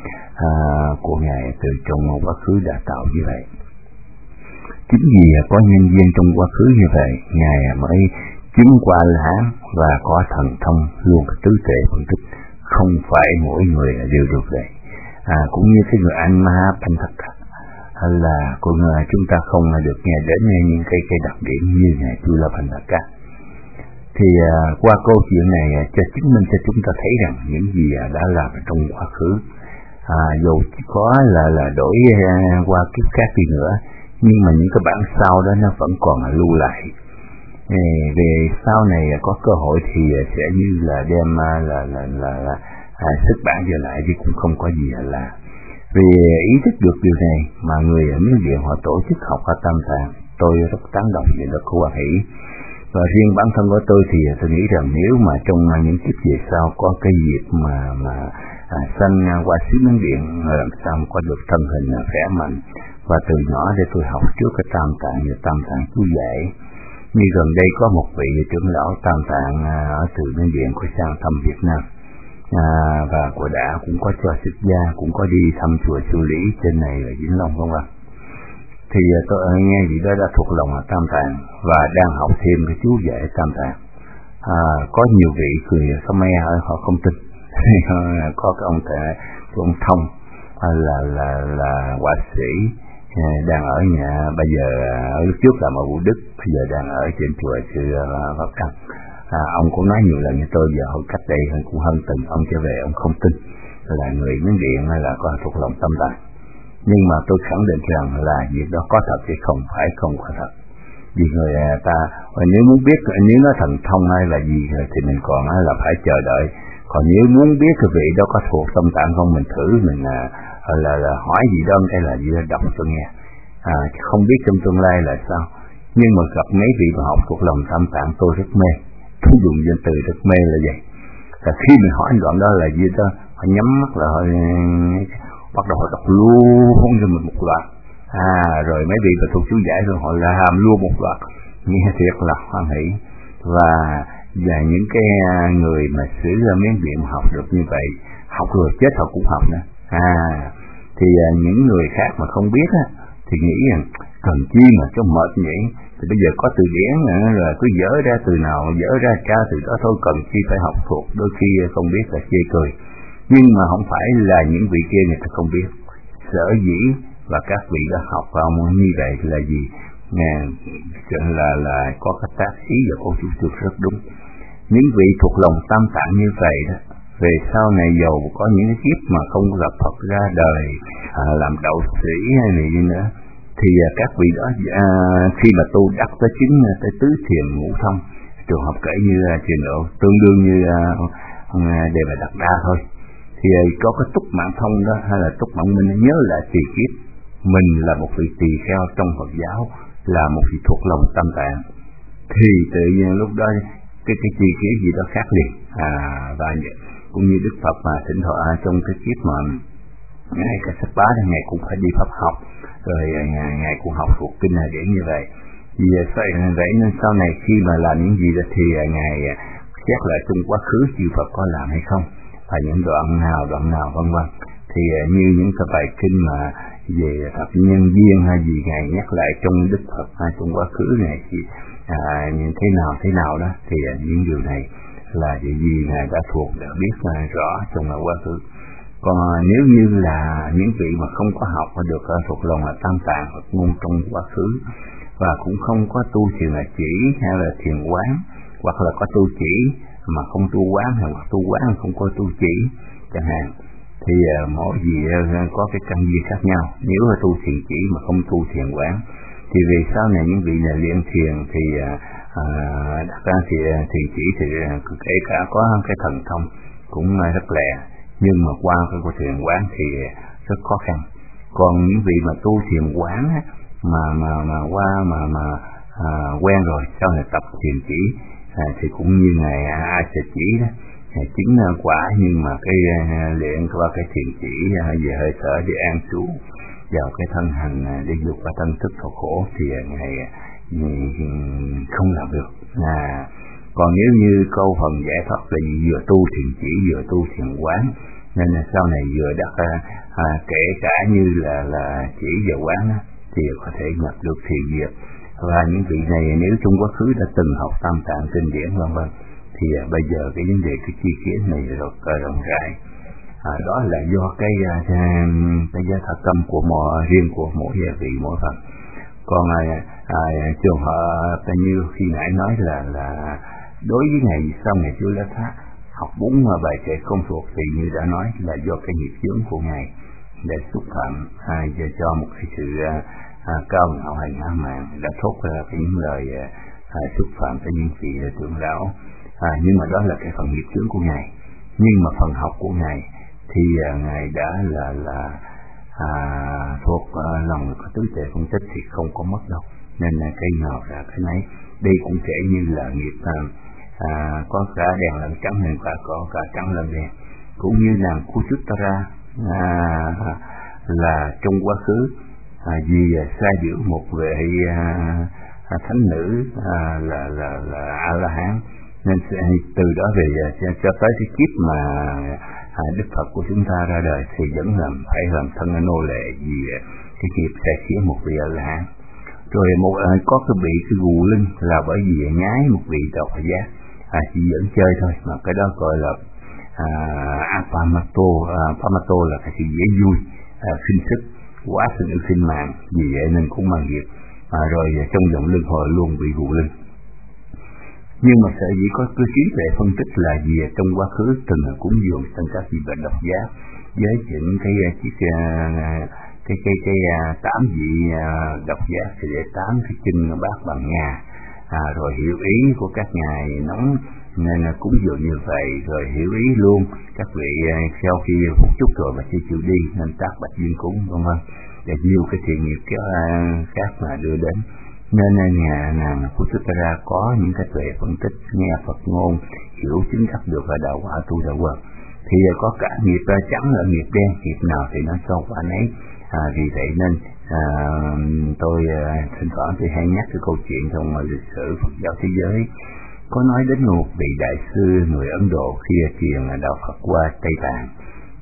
của ngài từ trong quá khứ đã tạo như vậy. Chính vì có nhân duyên trong quá khứ như vậy, ngài mới chứng qua La-hán và có thần thông luôn cái tứ tuệ phân tích. Không phải mỗi người đều được vậy. Cũng như cái người anh Mahapantaka là chúng ta không được nghe đến những cái đặc điểm như ngài Chulapantaka. Thì qua câu chuyện này cho chứng minh cho chúng ta thấy rằng những gì đã làm trong quá khứ, dù chỉ có là đổi qua kiếp khác đi nữa, nhưng mà những cái bản sau đó nó vẫn còn lưu lại. Về sau này có cơ hội thì sẽ như là đem xuất bản trở lại, chứ cũng không có gì là. Vì ý thức được điều này mà người ở Miến Điện họ tổ chức học ở Tam Tạng, tôi rất tán đồng về đó của Hoa Hỷ. Và riêng bản thân của tôi thì tôi nghĩ rằng nếu mà trong những kiếp về sau có cái dịp mà sanh qua xứ Miến Điện, làm sao có được thân hình khỏe mạnh, và từ nhỏ để tôi học trước cái Tam Tạng và Tam Tạng chú dạy. Như gần đây có một vị trưởng lão Tam Tạng ở từ Miến Điện có sang thăm Việt Nam, và của đã cũng có cho xuất gia, cũng có đi thăm chùa Chu Lý trên này ở Vĩnh Long không ạ? Thì tôi nghe gì đó đã thuộc lòng ở Tam Tạng và đang học thêm cái chú dạy Tam Tạng. Có nhiều vị người Khmer họ không tin. Có cái ông Thông là họa sĩ đang ở nhà, bây giờ lúc trước là ở Vũ Đức, bây giờ đang ở trên chùa Sư Pháp Đăng. Ông cũng nói nhiều lần với tôi, giờ hồi cách đây cũng hơn tuần ông trở về, ông không tin là người Miến Điện là có thuộc lòng Tam Tạng. Nhưng mà tôi khẳng định rằng là việc đó có thật chứ không phải không có thật. Vì người ta nếu muốn biết, nếu nó thần thông hay là gì thì mình còn là phải chờ đợi. Còn nếu muốn biết cái vị đó có thuộc Tam Tạng không, mình thử mình là hỏi gì đó, hay là gì đó đọc cho nghe. Không biết trong tương lai là sao. Nhưng mà gặp mấy vị mà học thuộc lòng Tam Tạng tôi rất mê. Thú dụng danh từ rất mê là vậy. Và khi mình hỏi đoạn đó là gì đó, họ nhắm mắt là họ bắt đầu họ đọc luôn cho mình một loạt. Rồi mấy vị mà thuộc chú giải rồi họ làm luôn một loạt. Nghe thiệt là hoan hỷ. Và những cái người mà xử Miến Điện học được như vậy, học rồi chết họ cũng học nữa. Thì những người khác mà không biết á thì nghĩ rằng cần chi mà cho mệt vậy, thì bây giờ có từ điển là cứ dở ra từ nào dở ra tra từ đó thôi, cần chi phải học thuộc, đôi khi không biết là chê cười. Nhưng mà không phải là những vị kia người ta không biết, sở dĩ và các vị đã học vào như vậy là gì? Là có cái tác ý và có chủ trương rất đúng. Những vị thuộc lòng tam tạng như vậy đó, về sau này dầu có những cái kiếp mà không gặp Phật ra đời làm đậu sĩ hay gì nữa, thì các vị đó khi mà tu đắc tới chứng tới tứ thiền ngũ thông, trường hợp kể như truyền độ tương đương như Đề Bà Đạt Đa thôi, thì có cái túc mạng thông đó hay là túc mạng minh nhớ lại tiền kiếp mình là một vị tỳ kheo trong Phật giáo, là một vị thuộc lòng tam tạng, thì tự nhiên lúc đó cái chi kiến gì đó khác liền. Và cũng như Đức Phật mà thỉnh thoảng trong cái kiếp mà Ngài Ca Sắp Bá Ngài cũng phải đi Pháp học, rồi Ngài cũng học thuộc kinh điển như vậy. Vì vậy nên sau này khi mà làm những gì đó thì Ngài xét lại trong quá khứ chư Phật có làm hay không, và những đoạn nào vân vân. Thì như những cái bài kinh mà về thập nhân duyên hay gì Ngài nhắc lại trong Đức Phật trong quá khứ này thì như thế nào đó, thì những điều này là gì Ngài đã thuộc, đã biết rõ trong quá khứ. Còn nếu như là những vị mà không có học và được thuộc lòng là tam tạng Phật ngôn trong quá khứ, và cũng không có tu thiền là chỉ hay là thiền quán, hoặc là có tu chỉ mà không tu quán, hoặc tu quán không có tu chỉ chẳng hạn, thì mỗi gì có cái căn duyên khác nhau. Nếu là tu thiền chỉ mà không tu thiền quán, thì vì sau này những vị là luyện thiền thì đặt ra thì thiền chỉ thì kể cả có cái thần thông cũng rất lẹ, nhưng mà qua cái của thiền quán thì rất khó khăn. Còn những vị mà tu thiền quán mà qua mà quen rồi, sau này tập thiền chỉ thì cũng như Ngài A Sẽ Chỉ đó, chứng quả, nhưng mà cái luyện qua cái thiền chỉ về hơi thở để an trú vào cái thân hành để vượt qua thân thức khổ khổ thì Ngài không làm được. Còn nếu như câu phần giải thoát là vừa tu thiền chỉ vừa tu thiền quán, nên là sau này vừa đắc kể cả như là chỉ và quán thì có thể nhập được thiền diệt. Và những vị này nếu trong quá khứ đã từng học tam tạng kinh điển vân vân, thì bây giờ cái vấn đề cái chi kiến này rất rộng rãi. Đó là do cái giá thọ tâm của riêng của mỗi vị mỗi phần. Còn trường hợp như khi nãy nói là đối với ngày sau ngày Chúa Lá Thác học 4 bài kệ không thuộc, thì như đã nói là do cái nghiệp chướng của Ngài để xúc phạm cho một cái sự cao ngạo hay ngã mạn, đã thốt ra những lời xúc phạm tới những vị trưởng lão. Nhưng mà đó là cái phần nghiệp chướng của Ngài. Nhưng mà phần học của Ngài thì Ngài đã là thuộc lòng có tứ tuệ phân tích thì không có mất đâu, nên là cái nào ra cái nấy. Đây cũng kể như là nghiệp có cả đèn lẫn trắng hơn có cả trắng lẫn đen, cũng như nàng Kuchuttara là trong quá khứ vì sai giữ một vị thánh nữ là A La Hán, nên từ đó về cho tới cái kiếp mà Đức Phật của chúng ta ra đời thì vẫn phải làm thân nô lệ vì cái nghiệp sai khiến một vị A La Hán. Rồi có cái bị cái gù lưng là bởi vì nhái một vị độc giác, chỉ dẫn chơi thôi, mà cái đó gọi là Apamato là cái sự dễ vui, khinh sức, quá sự sinh mạng, vì vậy nên cũng mang nghiệp, rồi trong dòng luân hồi luôn bị gù lưng. Nhưng mà sở dĩ có cơ trí tuệ phân tích là vì trong quá khứ từng cúng dường tân các vị vật độc giác với những cái tám vị độc giác thì để 8 cái chân bát bằng Nga, rồi hiểu ý của các ngài nóng nên là cúng dường như vậy, rồi hiểu ý luôn các vị sau khi một chút rồi mà chưa chịu đi nên tác bạch duyên cúng vân vân, để nhiều cái thiện nghiệp khác mà đưa đến. Nên nhà nàng Kuchuttara có những cái tuệ phân tích, nghe Phật ngôn, hiểu chứng đắc được và đạo quả tu đạo quả, thì có cả nghiệp trắng là nghiệp đen, nghiệp nào thì nó cho quả nấy. Vì vậy nên tôi thỉnh thoảng tôi hay nhắc cái câu chuyện trong lịch sử Phật giáo thế giới, có nói đến một vị đại sư người Ấn Độ khi truyền đạo Phật qua Tây Tạng,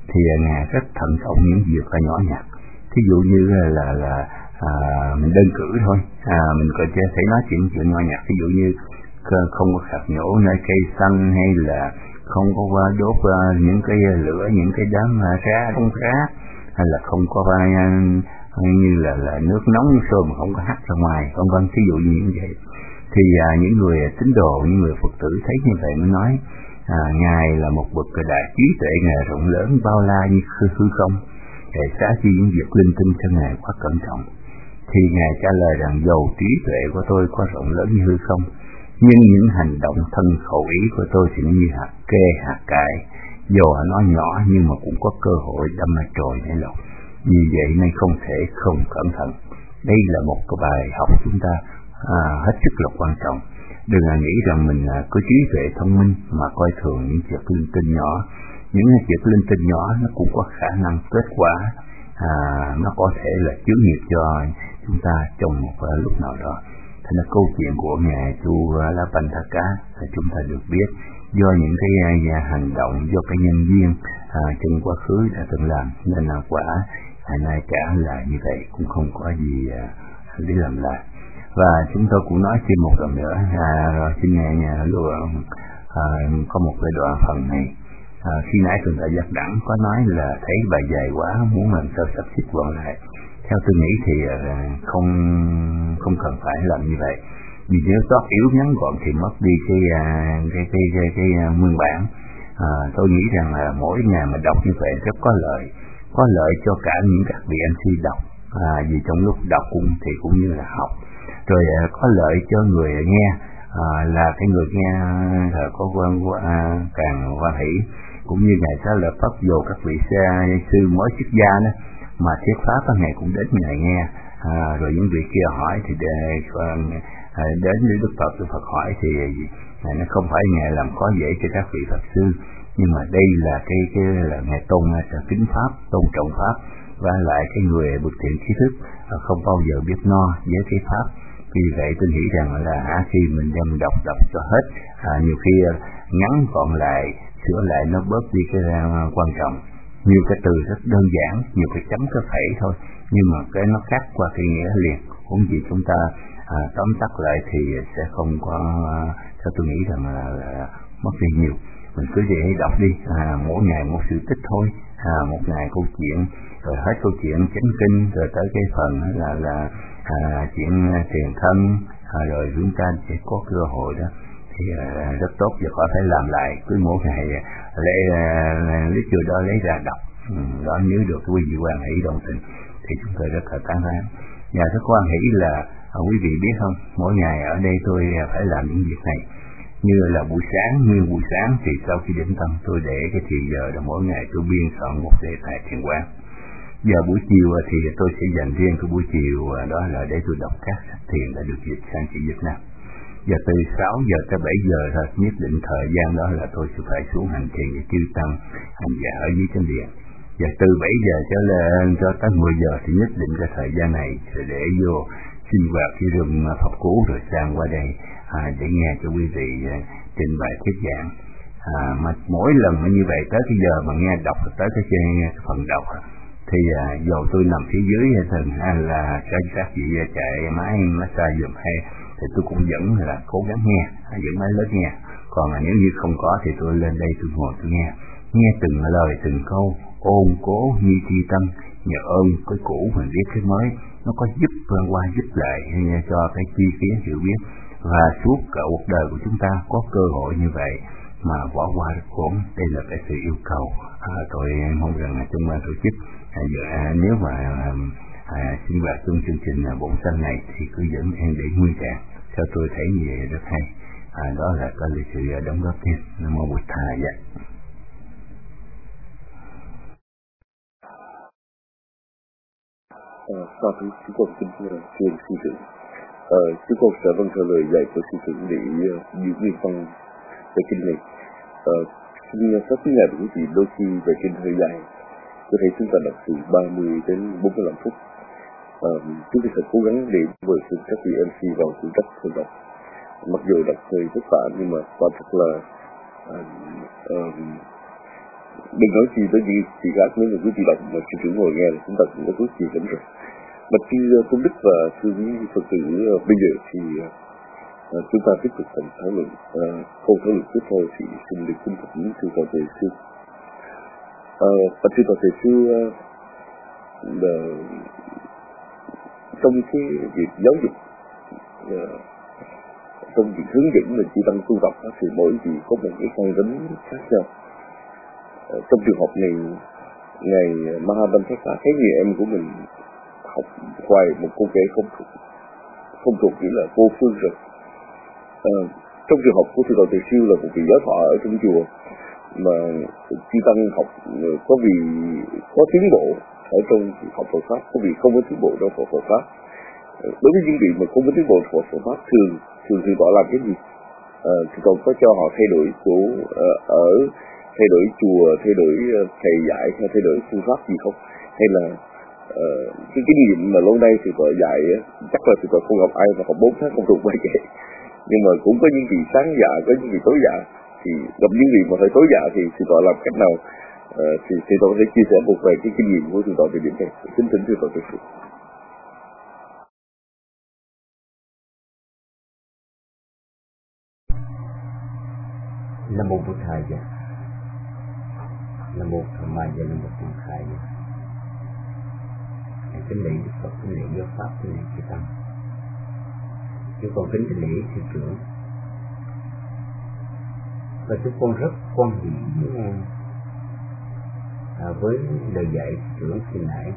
thì Ngài rất thận trọng những việc phải nhỏ nhặt. Thí dụ như là mình đơn cử thôi, mình có thể nói chuyện nhỏ nhặt, ví dụ như không có khạc nhổ nơi cây xanh, hay là không có đốt những cái lửa, những cái đám đống rác, hay là không có như là nước nóng sôi mà không có hắt ra ngoài, vân vân. Ví dụ như vậy thì những người tín đồ, những người Phật tử thấy như vậy mới nói Ngài là một bậc đại trí tuệ, Ngài rộng lớn bao la như hư không, để xá chi những việc linh tinh cho Ngài quá cẩn trọng. Thì Ngài trả lời rằng dầu trí tuệ của tôi có rộng lớn như hư không, nhưng những hành động thân khẩu ý của tôi thì như hạt kê hạt cải, dầu nó nhỏ nhưng mà cũng có cơ hội đâm ra trồi hay lột. Vì vậy nên không thể không cẩn thận. Đây là một cái bài học chúng ta hết sức là quan trọng. Đừng nghĩ rằng mình có trí tuệ thông minh mà coi thường những việc linh tinh nhỏ. Những việc linh tinh nhỏ nó cũng có khả năng kết quả, nó có thể là chướng nghiệp cho chúng ta trong một lúc nào đó. Thế là câu chuyện của Ngài Chulabandhaka là chúng ta được biết do những cái hành động, do cái nhân duyên trong quá khứ đã từng làm, nên là quả nay cả là như vậy, cũng không có gì để làm lại. Và chúng tôi cũng nói thêm một lần nữa, xin nghe có một cái đoạn phần này. Khi nãy Thượng Tọa Giác Đẳng có nói là thấy bài dài quá, muốn làm sao sắp xếp gọn lại. Theo tôi nghĩ thì không cần phải làm như vậy, vì nếu tót yếu ngắn gọn thì mất đi cái nguyên bản. Tôi nghĩ rằng là mỗi ngày mà đọc như vậy rất có lợi cho cả những các vị MC đọc, vì trong lúc đọc cũng như là học, rồi có lợi cho người nghe, là cái người nghe có càng hoan hỷ, cũng như Ngài Xá Lợi Phất dù các vị sư mới xuất gia đó mà thuyết pháp các Ngài cũng đến Ngài nghe, rồi những vị kia hỏi thì đến Đức Phật hỏi thì nó không phải Ngài làm khó dễ cho các vị Phật sư, nhưng mà đây là cái là Ngài tôn kính pháp, tôn trọng pháp, và lại cái người bậc thiện trí thức không bao giờ biết no với cái pháp. Vì vậy tôi nghĩ rằng là khi mình đem đọc cho hết, nhiều khi ngắn gọn lại, sửa lại nó bớt đi cái quan trọng. Nhiều cái từ rất đơn giản, nhiều cái chấm cái phẩy thôi, nhưng mà cái nó khác qua cái nghĩa liền. Cũng vì chúng ta tóm tắt lại thì sẽ không có, theo tôi nghĩ rằng là mất đi nhiều. Mình cứ để đọc đi, mỗi ngày một sự tích thôi, một ngày câu chuyện, rồi hết câu chuyện chánh kinh, rồi tới cái phần là chuyện tiền thân, rồi chúng ta sẽ có cơ hội đó thì rất tốt, và khỏi phải làm lại, cứ mỗi ngày lấy chỗ đó lấy ra đọc, đó nếu được quý vị hoan hỷ đồng tình thì chúng tôi rất là tán thán. Và rất hoan hỷ là quý vị biết không, mỗi ngày ở đây tôi phải làm những việc này, như là buổi sáng thì sau khi điểm tâm tôi để cái thì giờ là mỗi ngày tôi biên soạn một đề tài thiền quán. Giờ buổi chiều thì tôi sẽ dành riêng cái buổi chiều đó là để tôi đọc các sách thiền đã được dịch sang chữ Việt Nam. Giờ từ 6 giờ tới 7 giờ thôi, nhất định thời gian đó là tôi sẽ phải xuống hành thiền để chư tăng hành giả ở dưới chân điện. Giờ từ 7 giờ cho tới 10 giờ thì nhất định cái thời gian này sẽ để vô sinh hoạt cái rừng Pháp Cú, rồi sang qua đây để nghe cho quý vị trình bày thuyết giảng. Mà mỗi lần như vậy tới cái giờ mà nghe đọc tới cái phần đọc thì dù tôi nằm phía dưới thường là các vị chạy máy massage giùm hay thì tôi cũng vẫn là cố gắng vẫn máy lớn nghe. Còn nếu như không có thì tôi lên đây tôi ngồi tôi nghe từng lời từng câu, ôn cố như tri tâm, nhờ ơn cái cũ mình biết cái mới, nó có giúp qua giúp lại cho cái chi kiến hiểu biết, và suốt cả cuộc đời của chúng ta có cơ hội như vậy mà bỏ qua được khốn. Đây là cái sự yêu cầu. Tôi mong rằng trong ban tổ chức nếu mà sinh hoạt trong chương trình bổn sanh này thì cứ dẫn em để nguyên trạng. Theo tôi thấy như vậy rất hay. Đó là cái lịch sự đóng góp thêm. Nam mô Bụt Thầy. Sa thú chúng con kính thưa sư trưởng. Chúng con sẽ vâng theo lời dạy của sư trưởng để giữ nguyên văn về kinh này. Xin pháp quý ngài bởi vì đôi khi về kinh hơi dài, có thể chúng ta đọc từ 30 đến 45 phút. Chúng ta sẽ cố gắng để mời các vị MC vào phụ trách phần đọc. Mặc dù đọc hơi vất vả nhưng mà quả thật là đừng nói gì tới những chị khác, nếu mà quý vị đọc mà sư trưởng ngồi nghe là chúng ta cũng có thuốc gì lắm rồi. Mà khi Tôn Đức và sư quý Phật tử bây giờ thì chúng ta tiếp tục phần thảo luận. Câu thảo luận tiếp theo thì xin được kính thỉnh sư tọa thầy sư. Và sư tọa thầy sư trong cái việc giáo dục, trong việc hướng dẫn mình chư tăng tu tập thì mỗi vị có một cái con rắn khác nhau. Trong trường hợp này, ngài Mahavantaka thấy người em của mình học hoài một cô kể không thuộc chỉ là vô phương rồi. Trong trường hợp của sư tọa thầy sư là một vị giáo thọ ở trong chùa mà chư tăng học có tiến bộ ở trong học Phật pháp, có vị không có tiến bộ trong học Phật pháp. Đối với những vị mà không có tiến bộ trong Phật pháp thường sư tọa làm cái gì? Sư tọa có cho họ thay đổi chỗ ở, thay đổi chùa, thay đổi thầy dạy, hay thay đổi phương pháp gì không? Hay là cái kinh nghiệm mà lâu nay sư tọa dạy chắc là sư tọa không gặp ai mà học 4 tháng không thuộc bài kệ. Nhưng mà cũng có những vị sáng dạ, có những vị tối dạ. Thì gặp những vị mà phải tối dạ thì sư tọa làm cách nào? Thì sư tọa sẽ chia sẻ một vài cái kinh nghiệm của sư tọa về điểm này. Kính thỉnh sư tọa thực sự. Nam mô Bụt Thầy, Nam mô Tham Ma, Nam mô Bụt Thầy. Kính lễ Đức Phật, kính lễ giáo pháp, kính lễ chư tăng. Chúng con kính lễ sư trưởng. Và chúng con rất quan hỷ với lời dạy sư trưởng khi nãy.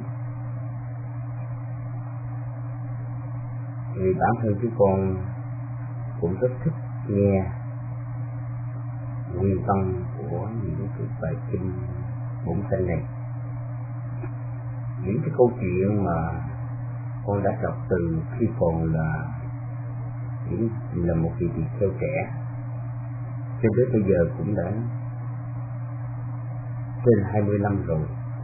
Vì bản thân chúng con cũng rất thích nghe nguyên văn của những cái bài kinh bổn sinh này. Những cái câu chuyện mà con đã đọc từ khi còn là một vị tỳ kheo trẻ cho đến bây giờ cũng đã trên 20 năm rồi.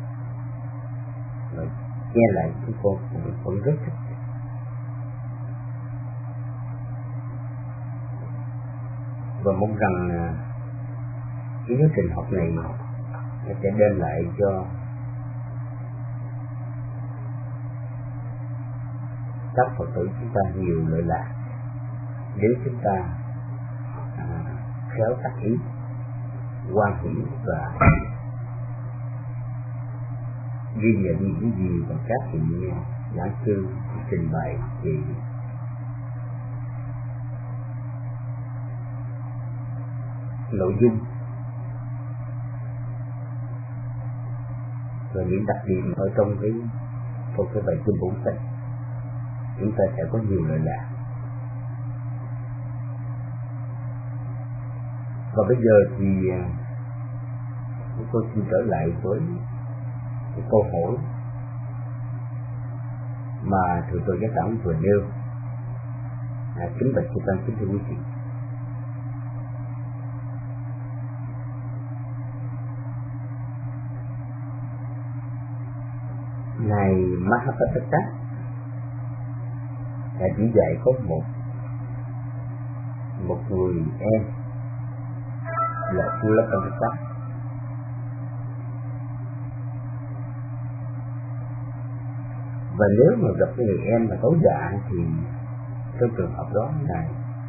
Và nghe lại chúng con cũng rất thích. Và mong rằng cái giáo trình học này nó sẽ đem lại cho các Phật tử chúng ta nhiều lợi lạc nếu chúng ta khéo tác ý, quan hỷ và ghi nhận những gì mà các vị giảng sư trình bày về nội dung và những đặc điểm ở trong cái bài kinh bổn sinh, chúng ta sẽ có nhiều lợi lạc. Và bây giờ thì chúng tôi xin trở lại với cái câu hỏi mà thượng tọa Giác Đẳng vừa nêu. Kính bạch chư tăng, kính thưa quý vị. Ngài Mahavantaka đã chỉ dạy có một người em là Chulapantaka. Và nếu mà gặp cái người em mà tối dạ thì trong trường hợp đó Ngài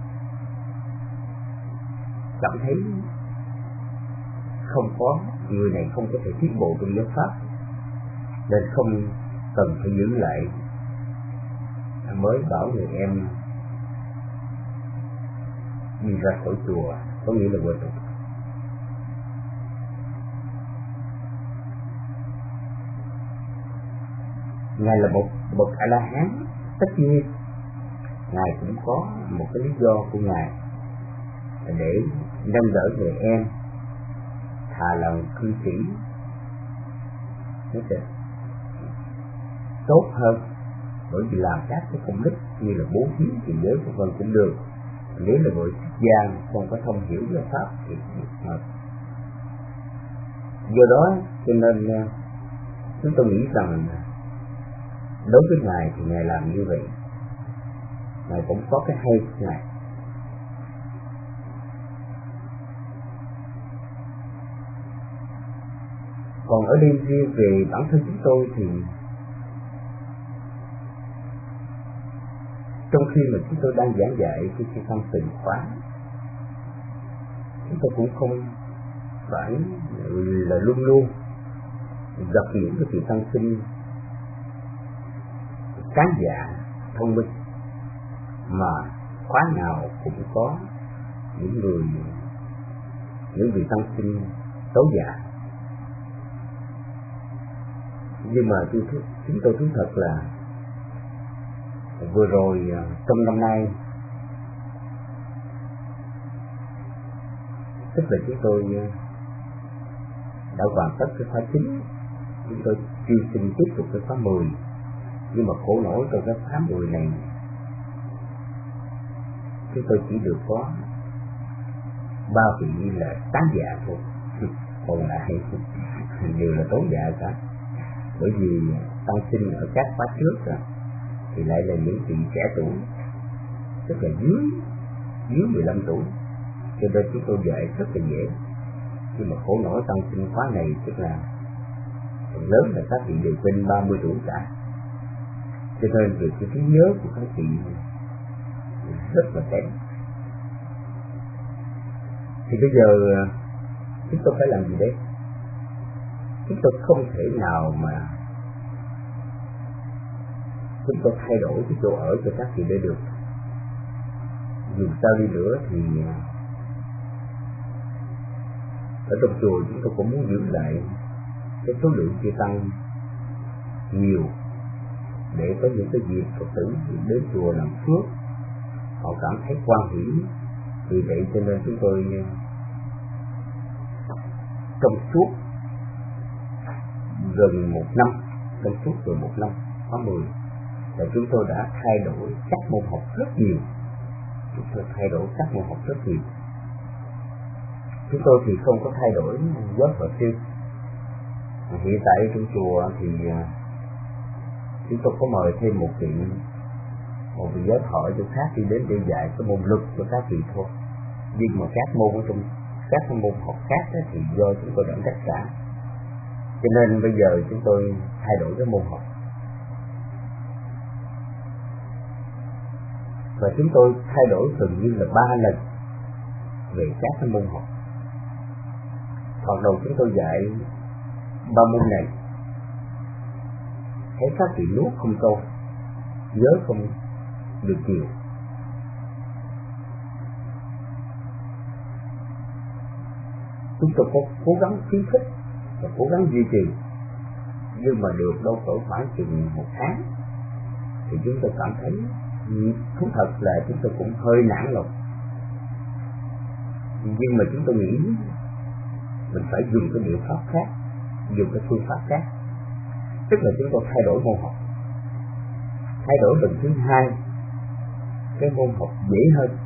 cảm thấy không có người này không có thể tiến bộ trong giáo pháp, nên không cần phải giữ lại, mới bảo người em đi ra khỏi chùa, có nghĩa là vợ tục. Ngài là một bậc A La Hán, tất nhiên Ngài cũng có một cái lý do của Ngài để nâng đỡ người em thà lòng cư sĩ nó sẽ tốt hơn, bởi vì làm các cái công đức như là bố thí thì giới của con cũng được. Nếu là người xuất gia không có thông hiểu giáo pháp thì hợp. Do đó cho nên chúng tôi nghĩ rằng đối với Ngài thì Ngài làm như vậy, Ngài cũng có cái hay của Ngài. Còn ở đây riêng về bản thân chúng tôi thì trong khi mà chúng tôi đang giảng dạy cái tâm tình khóa, chúng tôi cũng không phải là luôn luôn gặp những cái sự tăng sinh sáng dạ thông minh, mà khóa nào cũng có những vị tăng sinh tối dạ. Nhưng mà chúng tôi thú thật là vừa rồi trong năm nay, tức là chúng tôi đã hoàn tất cái khóa 9, chúng tôi chuyên xin tiếp tục cái khóa 10. Nhưng mà khổ nổi trong cái khóa 10 này chúng tôi chỉ được có 3 vị là tán dạ thôi, còn lại đều là tối dạ cả. Bởi vì tăng sinh ở các khóa trước thì lại là những vị trẻ tuổi, tức là dưới 15 tuổi, cho nên chúng tôi dạy rất là dễ. Nhưng mà khổ nổi tăng sinh khóa này tức là phần lớn là các vị đều trên 30 tuổi cả, cho nên việc cái trí nhớ của các vị rất là kém. Thì bây giờ chúng tôi phải làm gì đây? Chúng tôi không thể nào mà chúng tôi thay đổi cái chỗ ở cho các vị đây được. Dù sao đi nữa thì ở trong chùa chúng tôi cũng muốn giữ lại cái số lượng chư tăng nhiều, để có những cái dịp Phật tử đến chùa làm phước, họ cảm thấy quan hỷ. Vì vậy cho nên chúng tôi trong suốt gần 1 năm, khóa 10 là chúng tôi đã thay đổi các môn học rất nhiều. Chúng tôi thì không có thay đổi giáo Phật sư. Hiện tại trong chùa thì chúng tôi có mời thêm một vị giáo thọ cho khác đi đến để dạy cái môn luật cho các vị thôi. Nhưng mà các môn ở trong các môn học khác thì do chúng tôi đảm trách cả. Cho nên bây giờ chúng tôi thay đổi cái môn học. Và chúng tôi thay đổi gần như là 3 lần về các cái môn học. Thoạt đầu chúng tôi dạy 3 môn này, thấy các vị nuốt không câu, nhớ không được nhiều. Chúng tôi có cố gắng khuyến khích và cố gắng duy trì, nhưng mà được đâu cỡ khoảng chừng 1 tháng thì chúng tôi cảm thấy thú thật là chúng tôi cũng hơi nản lòng. Nhưng mà chúng tôi nghĩ mình phải dùng cái biện pháp khác, dùng cái phương pháp khác. Tức là chúng tôi thay đổi môn học. Thay đổi lần thứ 2, cái môn học dễ hơn.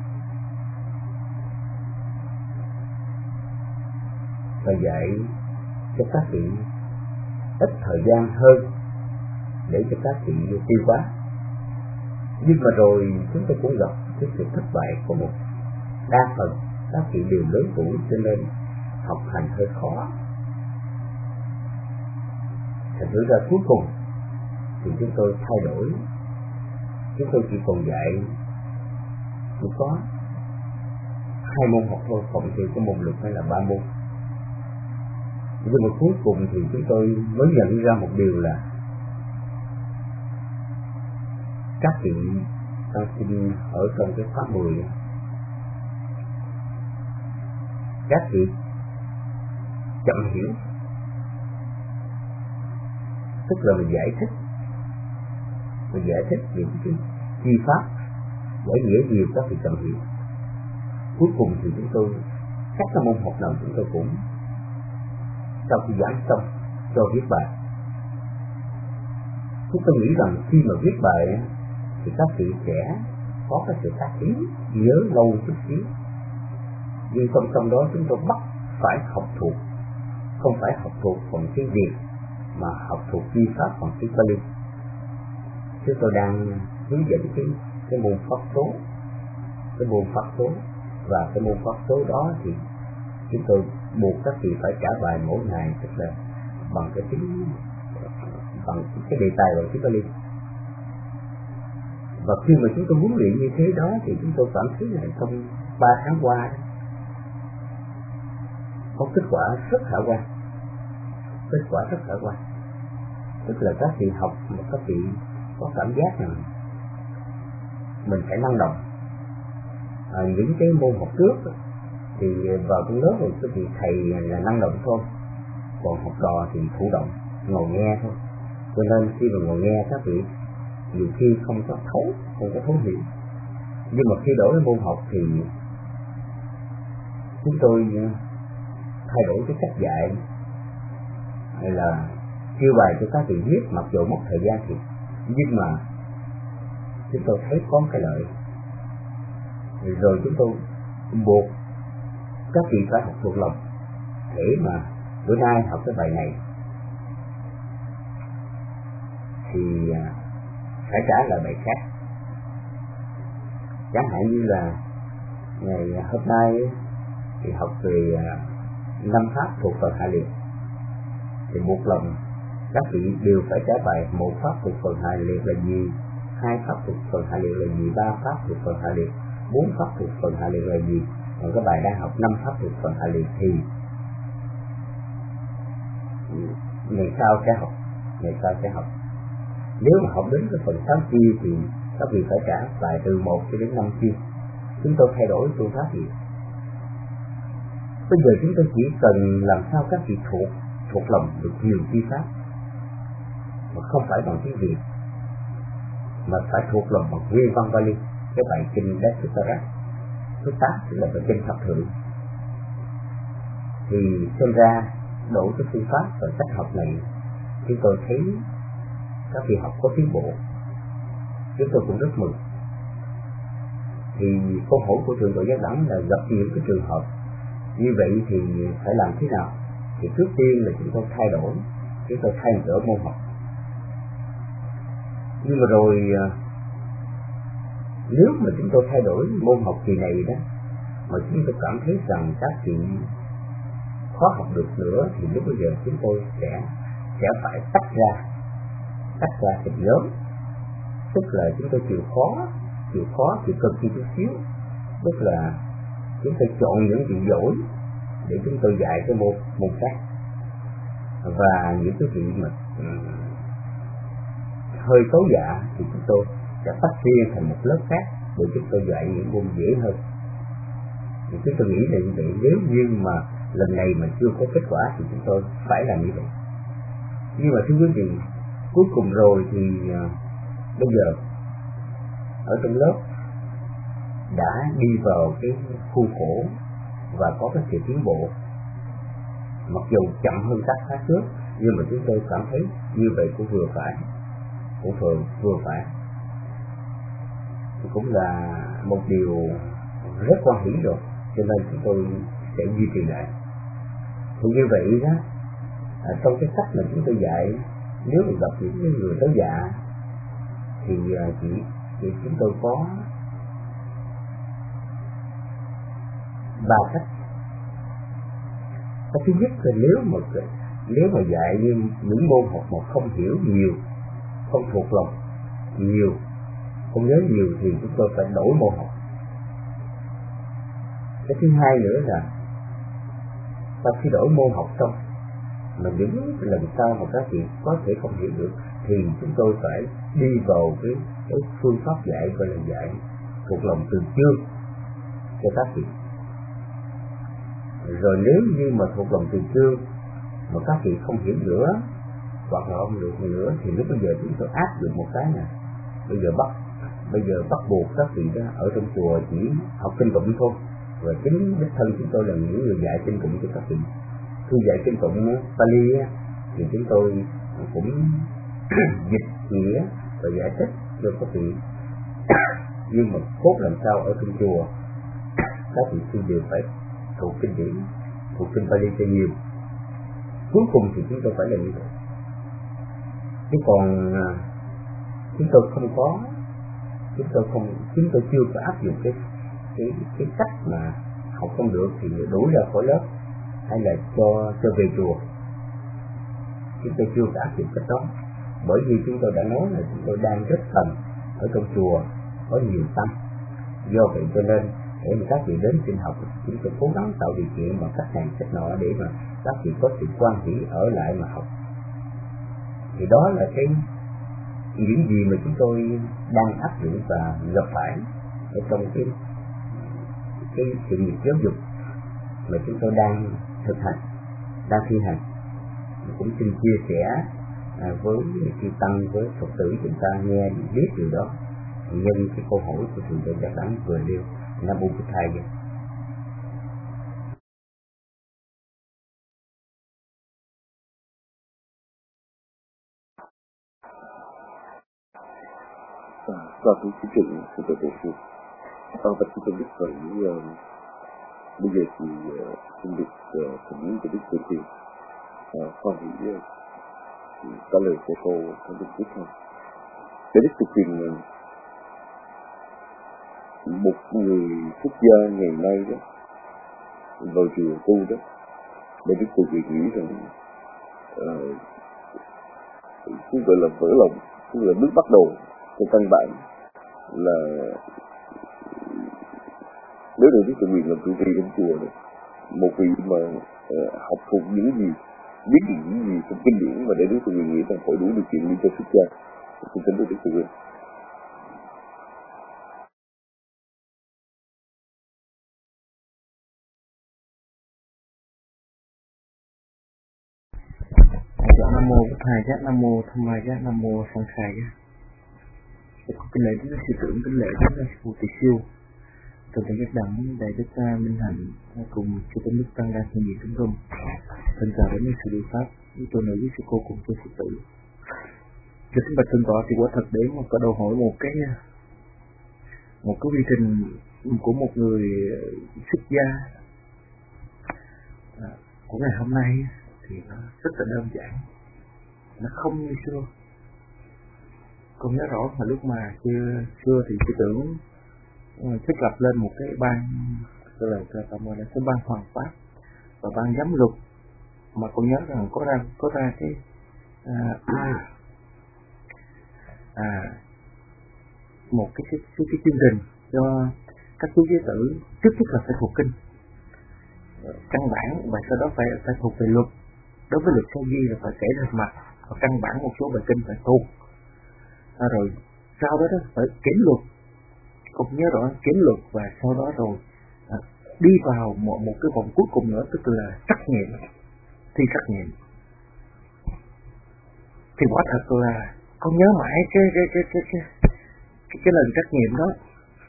Và dạy cho các vị ít thời gian hơn để cho các vị tiêu hóa. Nhưng mà rồi chúng tôi cũng gặp cái sự thất bại của một đa phần các vị đều lớn tuổi, cho nên học hành hơi khó. Thành thử ra cuối cùng thì chúng tôi thay đổi, chúng tôi chỉ còn dạy chỉ có 2 môn học thôi, cộng thì cái môn luật hay là 3 môn. Nhưng mà cuối cùng thì chúng tôi mới nhận ra một điều là các vị tăng sinh ở trong cái khóa 10, các vị chậm hiểu, tức là mình giải thích những cái chi pháp giải nghĩa nhiều, các vị chậm hiểu. Cuối cùng thì chúng tôi các cái môn học nào chúng tôi cũng sau khi giảng xong cho viết bài. Chúng tôi nghĩ rằng khi mà viết bài thì các vị sẽ có cái sự tác ý nhớ lâu chút xíu. Nhưng song song đó chúng tôi bắt phải học thuộc, không phải học thuộc bằng tiếng Việt mà học thuộc chi pháp bằng tiếng Pali. Chúng tôi đang hướng dẫn cái môn pháp số, và cái môn pháp số đó thì chúng tôi buộc các vị phải trả bài mỗi ngày, tức là bằng cái tiếng, bằng cái đề tài bằng tiếng Pali. Và khi mà chúng tôi huấn luyện như thế đó thì chúng tôi cảm thấy là trong 3 tháng qua có kết quả rất khả quan, tức là các vị học mà các vị có cảm giác rằng mình phải năng động. Những cái môn học trước thì vào trong lớp rồi các vị thầy là năng động thôi, còn học trò thì thụ động ngồi nghe thôi. Cho nên khi mà ngồi nghe các vị nhiều khi không có thấu hiểu. Nhưng mà khi đổi môn học thì chúng tôi thay đổi cái cách dạy, hay là kêu bài cho các vị viết mặc dù mất thời gian thì, nhưng mà chúng tôi thấy có cái lợi. Rồi chúng tôi buộc các vị phải học thuộc lòng để mà bữa nay học cái bài này thì phải trả lại bài khác. Chẳng hạn như là ngày hôm nay thì học về 5 pháp thuộc phần hạ liệt, thì buộc lòng các vị đều phải trả bài 1 pháp thuộc phần hạ liệt là gì, 2 pháp thuộc phần hạ liệt là gì, 3 pháp thuộc phần hạ liệt, 4 pháp thuộc phần hạ liệt là gì. Còn các bài đang học 5 pháp thuộc phần hạ liệt thì ngày sau sẽ học. Nếu mà học đến cái phần 6 chia thì các vị phải trả bài từ 1 cho đến 5 chia. Chúng tôi thay đổi phương pháp gì? Bây giờ chúng tôi chỉ cần làm sao các vị thuộc lòng được nhiều chi pháp, mà không phải bằng tiếng Việt, mà phải thuộc lòng bằng nguyên văn Pali. Cái bài kinh Dasutara thứ 8 là bài kinh thập thượng. Thì xem ra đổi cái phương pháp và cách học này, chúng tôi thấy các vị học có tiến bộ, chúng tôi cũng rất mừng. Thì câu hỏi của trường đội giác đẳng là gặp những cái trường hợp như vậy thì phải làm thế nào? Thì trước tiên là chúng tôi thay đổi môn học. Nhưng mà rồi nếu mà chúng tôi thay đổi môn học kỳ này đó, mà chúng tôi cảm thấy rằng các vị khó học được nữa, thì lúc bây giờ chúng tôi sẽ phải tách ra thành nhóm. Tức là chúng tôi chịu cực kỳ chút xíu, tức là chúng tôi chọn những vị giỏi để chúng tôi dạy cái môn khác, và những cái vị mà hơi xấu dạ thì chúng tôi sẽ tách riêng thành một lớp khác để chúng tôi dạy những môn dễ hơn. Thì chúng tôi nghĩ là như vậy. Nếu như mà lần này mà chưa có kết quả thì chúng tôi phải làm như vậy. Nhưng mà thưa quý vị, cuối cùng rồi thì bây giờ ở trong lớp đã đi vào cái khuôn khổ và có cái sự tiến bộ, mặc dù chậm hơn các khóa trước, nhưng mà chúng tôi cảm thấy như vậy cũng vừa phải, cũng là một điều rất quan hỷ rồi, cho nên chúng tôi sẽ duy trì lại. Thì như vậy đó, trong cái cách mà chúng tôi dạy, nếu mà gặp những người tới dạ thì chúng tôi có 3 cách. Cái thứ nhất là nếu mà dạy những môn học mà không hiểu nhiều, không thuộc lòng nhiều, không nhớ nhiều thì chúng tôi phải đổi môn học. Cái thứ hai nữa là sau khi đổi môn học xong mà những lần sau mà các vị có thể không hiểu được thì chúng tôi phải đi vào cái phương pháp dạy gọi là dạy thuộc lòng từ chương cho các vị. Rồi nếu như mà thuộc lòng từ chương mà các vị không hiểu nữa hoặc là không được nữa thì lúc bây giờ chúng tôi áp dụng một cái nè, bây giờ bắt buộc các vị đó ở trong chùa chỉ học kinh tụng thôi, và chính đích thân chúng tôi là những người dạy kinh tụng cho các vị. Khi dạy kinh tụng Pali thì chúng tôi cũng dịch nghĩa và giải thích cho các vị. Nhưng mà cốt làm sao ở trong chùa các vị sư đều phải thuộc kinh điển, thuộc kinh Pali cho nhiều. Cuối cùng thì chúng tôi phải làm như vậy. Chứ còn chúng tôi chưa có áp dụng cái cách mà học không được thì đuổi ra khỏi lớp hay là cho về chùa. chúng tôi chưa áp dụng cách đó, bởi vì chúng tôi đã nói là chúng tôi đang rất cần ở trong chùa có nhiều tâm. Do vậy cho nên để mà các vị đến sinh học, chúng tôi cố gắng tạo điều kiện bằng cách này cách nọ để mà các vị có sự quan hỷ ở lại mà học. Thì đó là những gì mà chúng tôi đang áp dụng và gặp phải ở trong cái sự nghiệp giáo dục mà chúng tôi đang thực hành, đang thi hành. Cũng xin chia sẻ với chư tăng, với Phật tử chúng ta nghe biết điều đó. Nhân cái câu hỏi của thượng tọa Giác Đẳng vừa nêu. Nam Mô Bụt Thầy. Và cũng xin trình thượng tọa Bồ Sư. Và chúng tôi biết rằng bây giờ thì xin được thỉnh của Đức Phật Tiên khoa hỷ trả lời cho câu trong Đức Phật thôi. Để Đức Phật Tiên một người xuất gia ngày nay đó vào chùa tu đó, để Đức Phật Tiên nghĩ rằng cũng gọi là vỡ lòng, cũng là bước bắt đầu trong căn bản là nếu được Đức Phật Tiên làm trụ trì trong chùa này, một vị mà học thuộc những gì, biết những gì trong kinh điển mà để Đức Phật Tiên nghĩ rằng phải đủ điều kiện đi cho xuất gia, xin kính Đức Phật Tiên. Nam mô Bụt Thầy Giác, Nam mô Tham Ma Giác, Nam mô Sanh Khai Giác. Kính lễ đến sư trưởng, kính lễ đến sư phụ Tỳ Siêu, Thượng tọa Giác Đẳng, đại đức Minh Hạnh cùng chư tôn đức tăng đang hiện diện trong room. Thân chào đến sự điều pháp với tôi nữ với sư cô cùng tôi Phật tử. Kính bạch thượng tọa, thì quả thật để mà có đầu hỏi một cái quy trình của một người xuất gia của ngày hôm nay thì nó rất là đơn giản, nó không như xưa. Con nhớ rõ mà lúc mà xưa thì sư tưởng thiết lập lên một cái ban, gọi là cái ban hoàn pháp và ban giám luật, mà con nhớ rằng có ra cái một cái chương trình cho các chú giới tử, trước nhất là phải thuộc kinh căn bản, và sau đó phải thuộc về luật. Đối với luật sa di là phải kể ra mặt, và căn bản một số bài kinh phải thuộc. Rồi sau đó phải kiểm luật, cũng nhớ rõ kiểm luật, và sau đó rồi đi vào một cái vòng cuối cùng nữa, tức là trắc nghiệm, thi trắc nghiệm. Thì quả thật là con nhớ mãi cái lần trắc nghiệm đó.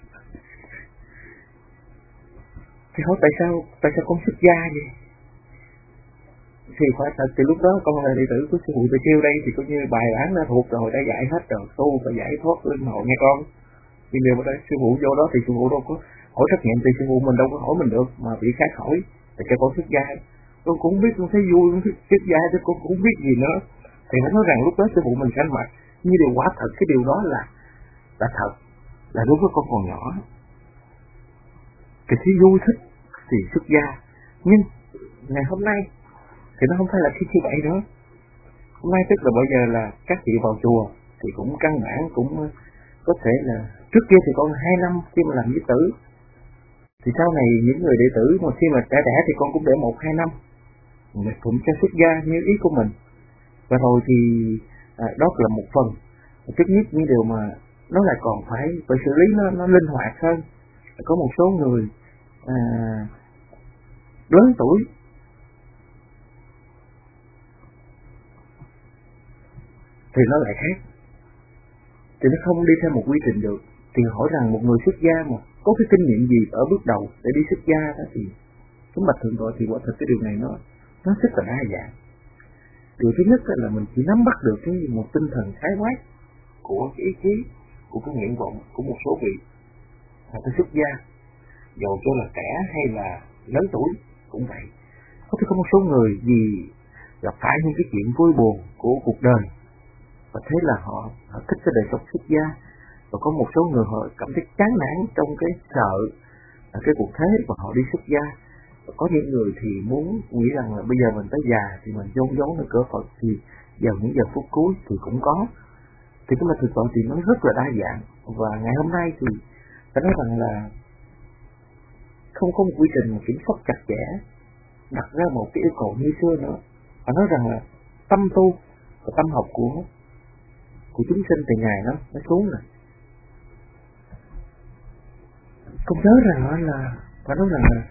Thì hỏi tại sao con xuất gia vậy? Thì phải thật, từ lúc đó con là đệ tử của sư phụ Tỳ Siêu đây, thì coi như bài bản đã thuộc rồi, đã dạy hết rồi, tu và giải thoát linh hồn nghe con. Nhưng điều mà đây sư phụ vô đó thì sư phụ đâu có hỏi trách nhiệm, thì sư phụ mình đâu có hỏi mình được, mà bị khác hỏi để cho con xuất gia. Con cũng biết, con thấy vui, con xuất gia chứ con cũng biết gì nữa. Thì phải nói rằng lúc đó sư phụ mình canh mặt, như điều quả thật, cái điều đó là thật, là lúc đó con còn nhỏ thì thấy vui thích thì xuất gia. Nhưng ngày hôm nay thì nó không phải là như vậy nữa. Hôm nay tức là bây giờ là các vị vào chùa thì cũng căn bản cũng có thể là trước kia thì con 2 năm khi mà làm đệ tử, thì sau này những người đệ tử mà khi mà trẻ thì con cũng để 1-2 năm cũng cho xuất gia như ý của mình. Và rồi thì đó là một phần. Trước nhất những điều mà nó lại còn phải xử lý nó linh hoạt hơn. Có một số người lớn tuổi thì nó lại khác, thì nó không đi theo một quy trình được. Thì hỏi rằng một người xuất gia mà có cái kinh nghiệm gì ở bước đầu để đi xuất gia đó, thì chúng bạch thượng tọa thì quả thật cái điều này nó rất là đa dạng. Điều thứ nhất là mình chỉ nắm bắt được một tinh thần khái quát của cái ý chí, của cái nguyện vọng của một số vị người xuất gia, dầu cho là trẻ hay là lớn tuổi cũng vậy. Có một số người vì gặp phải những cái chuyện vui buồn của cuộc đời, và thế là họ thích cái đời sống xuất gia. Và có một số người họ cảm thấy chán nản trong cái sợ cái cuộc thế, và họ đi xuất gia. Và có những người thì muốn nghĩ rằng là bây giờ mình tới già thì mình vốn được cửa Phật, thì vào những giờ phút cuối thì cũng có. Thì cái method chọn thì nó rất là đa dạng, và ngày hôm nay thì phải nói rằng là không có một quy trình kiểm soát chặt chẽ, đặt ra một cái yêu cầu như xưa nữa. Phải nói rằng là tâm tu và tâm học của chúng sinh từ ngày nó xuống rồi. Con nhớ rằng là phải nói rằng là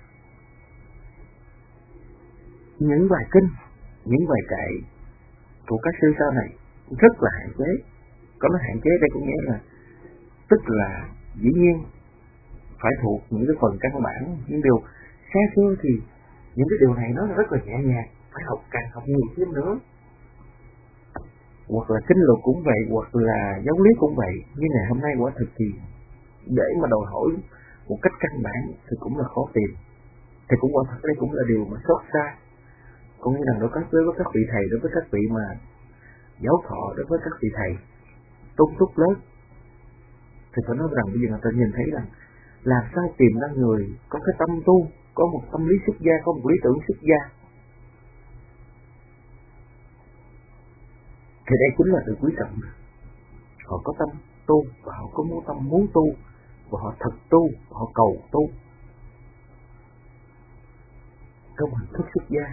những bài kinh, những bài kệ của các sư sau này rất là hạn chế. Có nói hạn chế đây có nghĩa là tức là dĩ nhiên phải thuộc những cái phần căn bản, những điều xa xưa thì những cái điều này nó rất là nhẹ nhàng, phải học càng học nhiều thêm nữa. Hoặc là kinh luật cũng vậy, hoặc là giáo lý cũng vậy. Nhưng ngày hôm nay quả thực thì để mà đòi hỏi một cách căn bản thì cũng là khó tìm. Thì cũng quả thật đây cũng là điều mà xót xa. Có nghĩa là đối với các vị thầy, đối với các vị mà giáo thọ, đối với các vị thầy tôn túc lớn, thì phải nói rằng bây giờ người ta nhìn thấy rằng làm sao tìm ra người có cái tâm tu, có một tâm lý xuất gia, có một lý tưởng xuất gia. Thì đây chính là sự quý trọng. Họ có tâm tu và họ có muốn tu và họ thật tu, họ cầu tu trong hình thức xuất gia.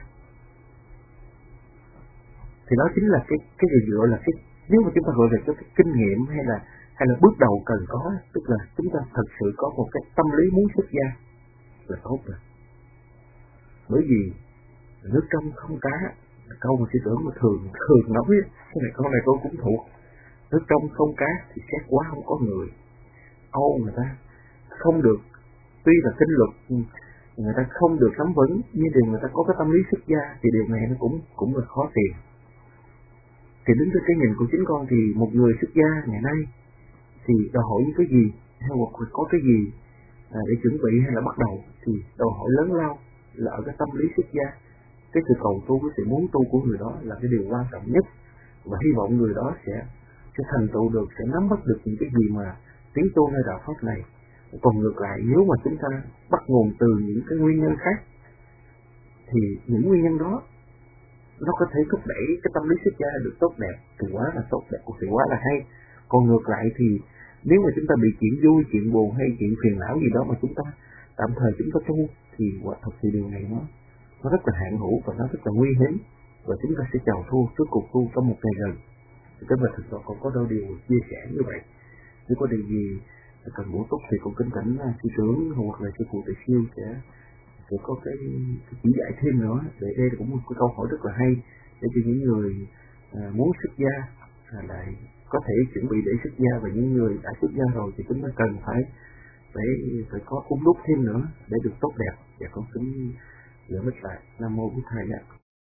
Thì đó chính là cái gì gọi là cái, nếu mà chúng ta gọi về cho cái kinh nghiệm hay là bước đầu cần có, tức là chúng ta thật sự có một cái tâm lý muốn xuất gia là tốt rồi. Bởi vì nước trong không cá, câu mà sư tưởng mà thường nói, cái này câu này tôi cũng thuộc. Nước trong không cá thì xét quá không có người. Âu người ta không được, tuy là kinh luật người ta không được nắm vững, nhưng điều người ta có cái tâm lý xuất gia thì điều này nó cũng là khó tìm. Thì đứng trên cái nhìn của chính con thì một người xuất gia ngày nay thì đòi hỏi những cái gì, hay hoặc có cái gì để chuẩn bị hay là bắt đầu, thì đòi hỏi lớn lao là ở cái tâm lý xuất gia. Cái sự cầu tu, cái sự muốn tu của người đó là cái điều quan trọng nhất, và hy vọng người đó sẽ thành tựu được, sẽ nắm bắt được những cái gì mà tiến tu nơi đạo pháp này. Còn ngược lại, nếu mà chúng ta bắt nguồn từ những cái nguyên nhân khác thì những nguyên nhân đó nó có thể thúc đẩy cái tâm lý xuất gia được tốt đẹp thì quá là tốt đẹp, thì quá là hay. Còn ngược lại thì nếu mà chúng ta bị chuyện vui, chuyện buồn hay chuyện phiền não gì đó mà chúng ta tạm thời chúng ta tu thì quả thật thì điều này nó rất là hạn hữu và nó rất là nguy hiểm, và chúng ta sẽ chào thua trước cuộc tu trong một ngày gần. Thì cái mà thực sự còn có đôi điều chia sẻ như vậy. Nếu có điều gì cần bổ túc thì cũng kính thỉnh sư trưởng hoặc là sư phụ Tề Siêu sẽ có cái chỉ dạy thêm nữa. Để đây cũng một cái câu hỏi rất là hay để cho những người muốn xuất gia lại có thể chuẩn bị để xuất gia, và những người đã xuất gia rồi thì chúng ta cần phải có cung đúc thêm nữa để được tốt đẹp. Và con xin gửi mít lại. Nam mô Bụt Thầy ạ.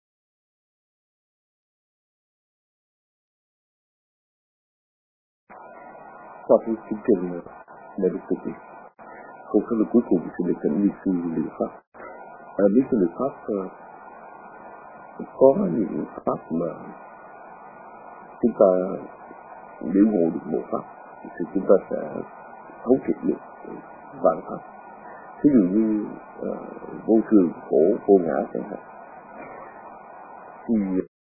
Sau khi chương trình đã được thực hiện, câu trả lời cuối cùng sẽ được thỉnh ni sư Liệu Pháp. Ni sư Liệu Pháp có những pháp mà chúng ta để ngộ được một pháp thì chúng ta sẽ thấu triệt được vạn pháp. Ví dụ như vô thường, khổ, vô ngã chẳng hạn. Thì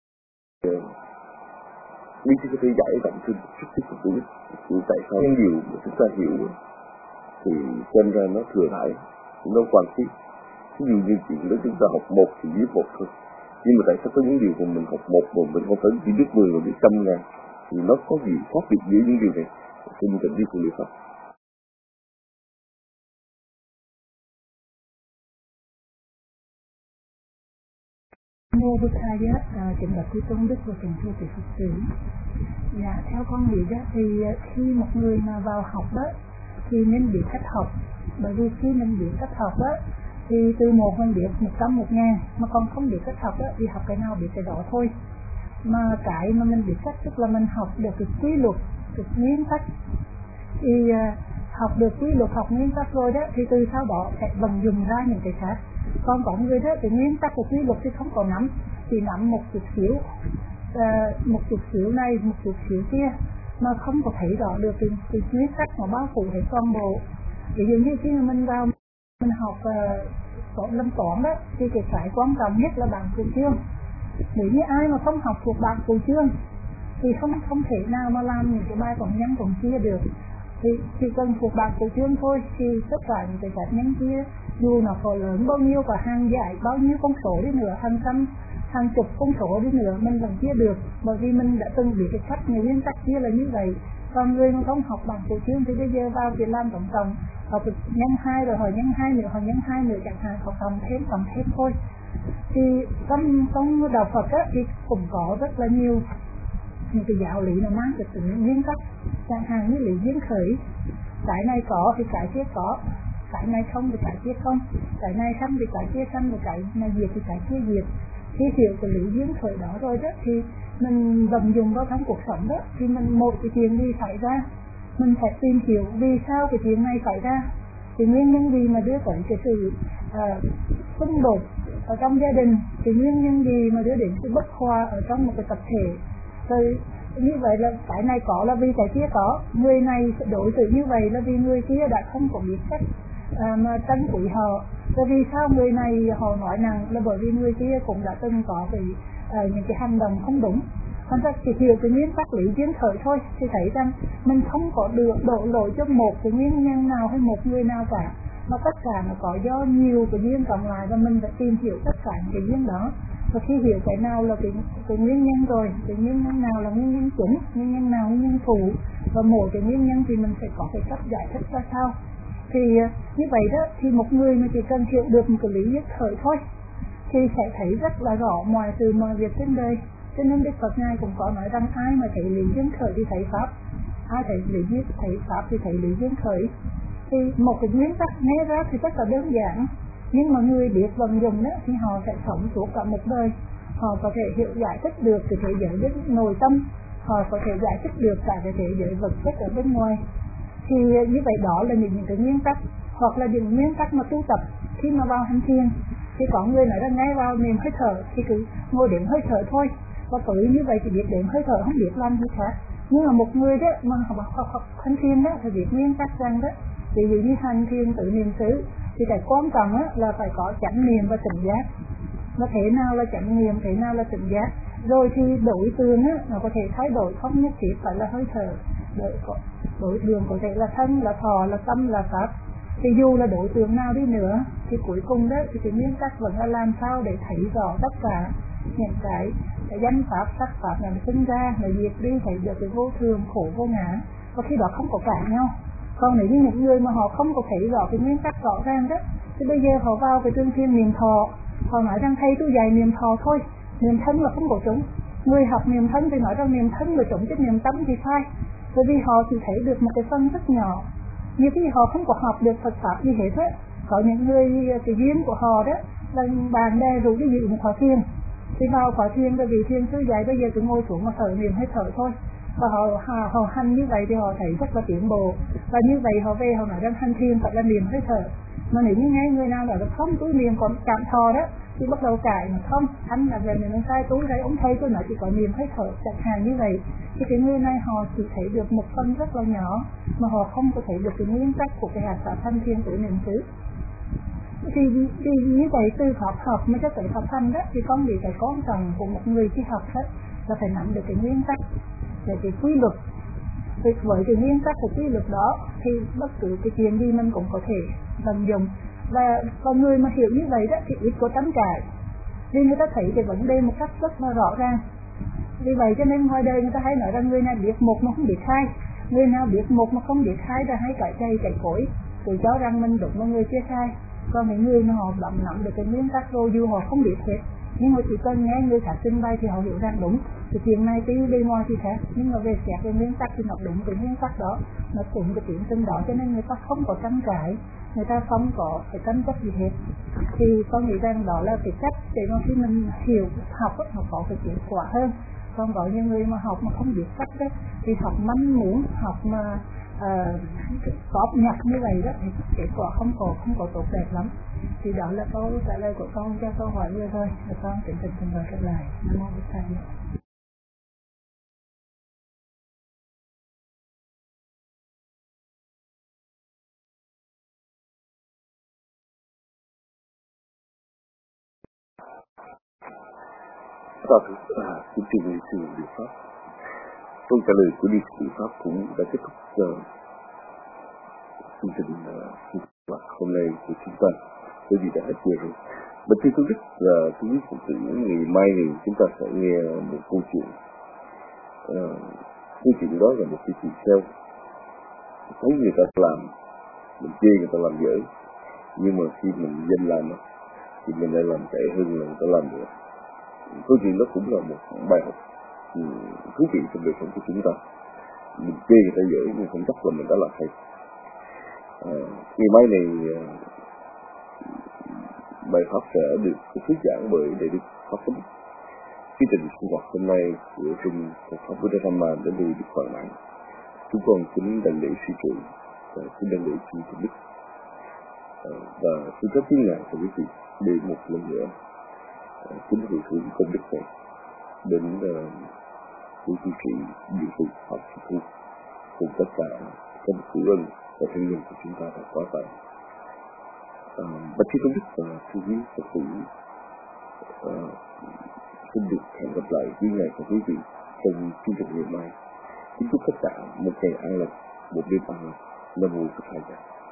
như chúng ta giải động trên chút chút của chúng, thì tại sao những điều mà chúng ta hiểu thì xem ra nó thừa thãi, nó quan thiết. Ví dụ như chuyện đó chúng ta học một thì biết một thôi, nhưng mà tại sao có những điều mà mình học một mà mình không phải chỉ biết 10 mà biết 100.000, thì nó có gì khác biệt giữa những điều này? Xin mình đi cùng Liệu Pháp. Mô Bụt Thầy á, kính bạch quý tôn đức và kính thưa quý Phật tử. Dạ, theo con nghĩ đó thì khi một người mà vào học đó thì nên biết cách học, bởi vì khi mình biết cách học đó thì từ một mình biết 100 1.000, mà còn không biết cách học đó thì học cái nào biết cái đó thôi. Mà cái mà mình biết cách tức là mình học được cái quy luật, cái nguyên tắc. Thì học được quy luật, học nguyên tắc rồi đó thì từ sau đó sẽ vận dụng ra những cái khác. Còn có người đó thì nguyên tắc của quy luật thì không có nắm, chỉ nắm một chút xíu này, một chút xíu kia, mà không có thấy rõ được cái nguyên tắc mà bao phủ hết toàn bộ. Ví dụ như khi mà mình vào mình học lâm toán đó thì cái quan trọng nhất là bảng phương chương. Nếu như ai mà không học thuộc bạc cổ chương thì không thể nào mà làm những cái bài cộng nhân cộng chia được. Thì chỉ cần thuộc bạc cổ chương thôi thì tất cả những cái phép nhân chia dù nó có lớn bao nhiêu và hàng giải bao nhiêu con số đi nữa, hàng trăm hàng chục con số đi nữa mình vẫn chia được, bởi vì mình đã từng biết cái cách người nguyên tắc chia là như vậy. Còn người mà không học bằng cổ chương thì bây giờ vào Việt Nam tổng cộng họ được nhân 2 rồi họ nhân 2 nữa, họ nhân 2 nữa chẳng hạn, họ cộng thêm thôi. Thì trong đạo Phật á, thì cũng có rất là nhiều những cái giáo lý nó mang được tính nguyên tắc, chẳng hạn như lý duyên khởi, cái này có thì cái kia có, cái này không thì cái kia không, cái này sanh thì cái kia sanh, và cái này diệt thì cái kia diệt. Khi hiểu cái lý duyên khởi đó rồi đó thì mình vận dụng vào trong cuộc sống đó, thì mình một cái chuyện gì xảy ra mình phải tìm hiểu vì sao cái chuyện này xảy ra, thì nguyên nhân gì mà đưa tới cái sự xung đột ở trong gia đình, thì nguyên nhân gì mà đưa đến sự bất hòa ở trong một cái tập thể. Rồi như vậy là cái này có là vì cái kia có, người này đối xử như vậy là vì người kia đã không có biết cách mà trân quý họ. Rồi vì sao người này họ nói rằng là bởi vì người kia cũng đã từng có những cái hành động không đúng. Thành ra chỉ hiểu cái nguyên tắc lý duyên khởi thôi thì thấy rằng mình không có được đổ lỗi cho một cái nguyên nhân nào hay một người nào cả, mà tất cả nó có do nhiều cái duyên cộng lại, và mình phải tìm hiểu tất cả những cái duyên đó. Và khi hiểu cái nào là cái nguyên nhân rồi, cái nguyên nhân nào là nguyên nhân chính, nguyên nhân nào nguyên nhân phụ, và mỗi cái nguyên nhân thì mình phải có cái cách giải thích ra sao. Thì như vậy đó, thì một người mà chỉ cần hiểu được một cái lý duyên khởi thôi thì sẽ thấy rất là rõ mọi sự mọi việc trên đời. Cho nên Đức Phật Ngài cũng có nói rằng ai mà thấy lý duyên khởi thì thấy pháp, ai thấy pháp thì thấy lý duyên khởi. Thì một cái nguyên tắc nghe ra thì rất là đơn giản, nhưng mà người biết vận dụng đó thì họ sẽ sống suốt cả một đời. Họ có thể hiểu giải thích được cái thế giới bên nội tâm, họ có thể giải thích được cả cái thế giới vật chất ở bên ngoài. Thì như vậy đó là những cái nguyên tắc, hoặc là những nguyên tắc mà tu tập khi mà vào hành thiền. Thì có người nói rằng ngay vào niệm hơi thở thì cứ ngồi đếm hơi thở thôi, và cứ như vậy thì biết đếm hơi thở, không biết làm gì khác. Nhưng mà một người đó mà học hành thiền đó thì biết nguyên tắc rằng đó, ví dụ như hành thiền tự niệm xứ thì cái quan trọng á là phải có chánh niệm và tỉnh giác. Nó thế nào là chánh niệm, thế nào là tỉnh giác. Rồi thì đối tượng á nó có thể thay đổi, không nhất thiết phải là hơi thở. Đối tượng có thể là thân, là thọ, là tâm, là pháp. Thì dù là đối tượng nào đi nữa thì cuối cùng đó thì cái nguyên tắc vẫn là làm sao để thấy rõ tất cả những cái danh pháp, sắc pháp này nó sinh ra, nó diệt đi, thấy được cái vô thường, khổ, vô ngã, và khi đó không có cãi nhau. Còn nếu như những người mà họ không có thấy rõ cái nguyên tắc rõ ràng đó, thì bây giờ họ vào cái tương thiên niệm thọ, họ nói rằng thầy tôi dạy niệm thọ thôi, niệm thân là không có trúng. Người học niệm thân thì nói rằng niệm thân là trúng, chứ niệm tâm thì sai, bởi vì họ chỉ thấy được một cái phần rất nhỏ. Như khi họ không có học được Phật pháp gì hết á. Có những người cái duyên của họ đó là bạn bè rủ đi dự một khóa thiền, thì vào khóa thiền rồi vị thiền sư dạy bây giờ cứ ngồi xuống mà thở niệm hay thở thôi, và họ hành như vậy thì họ thấy rất là tiến bộ, và như vậy họ về họ nói rằng hành thiền phải là niệm hay thở. Mà nếu như nghe người nào nói là không tôi niệm còn cảm thọ đó thì bắt đầu cãi, mà không, anh là về niệm sai túi đấy, ông thầy tôi nói chỉ có niệm hay thở chẳng hạn như vậy. Thì cái người này họ chỉ thấy được một phần rất là nhỏ, mà họ không có thấy được cái nguyên tắc của cái hạt pháp thanh thiên tự niệm xứ. Thì như vậy từ pháp học mới cho tới pháp thanh đó, thì con bị cái quan trọng của một người khi học hết là phải nắm được cái nguyên tắc về cái quy luật. Thì với cái nguyên tắc của quy luật đó thì bất cứ cái chuyện gì mình cũng có thể vận dụng, và con người mà hiểu như vậy đó thì ít có tranh cãi, vì người ta thấy cái vấn đề một cách rất là rõ ràng. Vì vậy cho nên ngoài đời người ta hay nói rằng người nào biết một mà không biết hai, người nào biết một mà không biết hai là hay cãi chay cãi cối, tự cho rằng mình đúng mà người kia sai. Còn những người mà họ nắm được cái nguyên tắc rồi, dù họ không biết hết, nhưng mà chỉ cần nghe người khác trình bày thì họ hiểu rằng đúng. Cái chuyện này tuy bề ngoài thì khác, nhưng mà về xét về nguyên tắc thì nó đúng cái nguyên tắc đó, nó cũng cái tiến trình đó, cho nên người ta không có tranh cãi, người ta không có cái tranh chấp gì hết. Thì con nghĩ rằng đó là cái cách để mà khi mình hiểu học nó có cái kết quả hơn. Còn có những người mà học mà không biết cách đó, thì học manh muốn, học mà cóp nhặt như vậy đó thì kết quả không có tốt đẹp lắm. Thì đó là câu trả lời của con cho câu hỏi vừa thôi, và con kính trình bày trở lại. Nam mô Bổn Thầy. Sao kính thưa ni sư Điều Pháp, câu trả lời của ni sư Điều Pháp cũng đã kết thúc chương trình sinh hoạt hôm nay của chúng ta, bởi vì đã hết giờ rồi. Và thưa quý Đức và quý vị Phật tử, ngày mai này chúng ta sẽ nghe một câu chuyện. Câu chuyện đó là một cái chuyện theo thấy người ta làm, mình chê người ta làm dở, nhưng mà khi mình danh làm thì mình lại làm tệ hơn là người ta làm được. Câu chuyện đó cũng là một bài học thú vị trong đời sống của chúng ta. Mình chê người ta dở nhưng không chắc là mình đã làm hay. Ngày mai này bài pháp sẽ được thuyết giảng bởi Đại đức Pháp Tính. Chương trình sinh hoạt hôm nay của Trung Pháp Buddha Dhamma đến đây được hoàn mãn. Chúng con kính đảnh lễ sư trụ và kính đảnh lễ chư Tôn Đức, và xin phép kính ngài cho quý vị để một lần nữa kính hồi hướng công đức này đến của chư trị địa phủ Pháp Sư Thu cùng tất cả các cử ân và thân nhân của chúng ta đã quá tại. Và chư Tôn Đức và chư quý Phật tử xin được hẹn gặp lại với ngài và quý vị trong chương trình ngày mai. Kính chúc tất cả một ngày an lành, một đêm an lành. Nam mô Phật Thầy.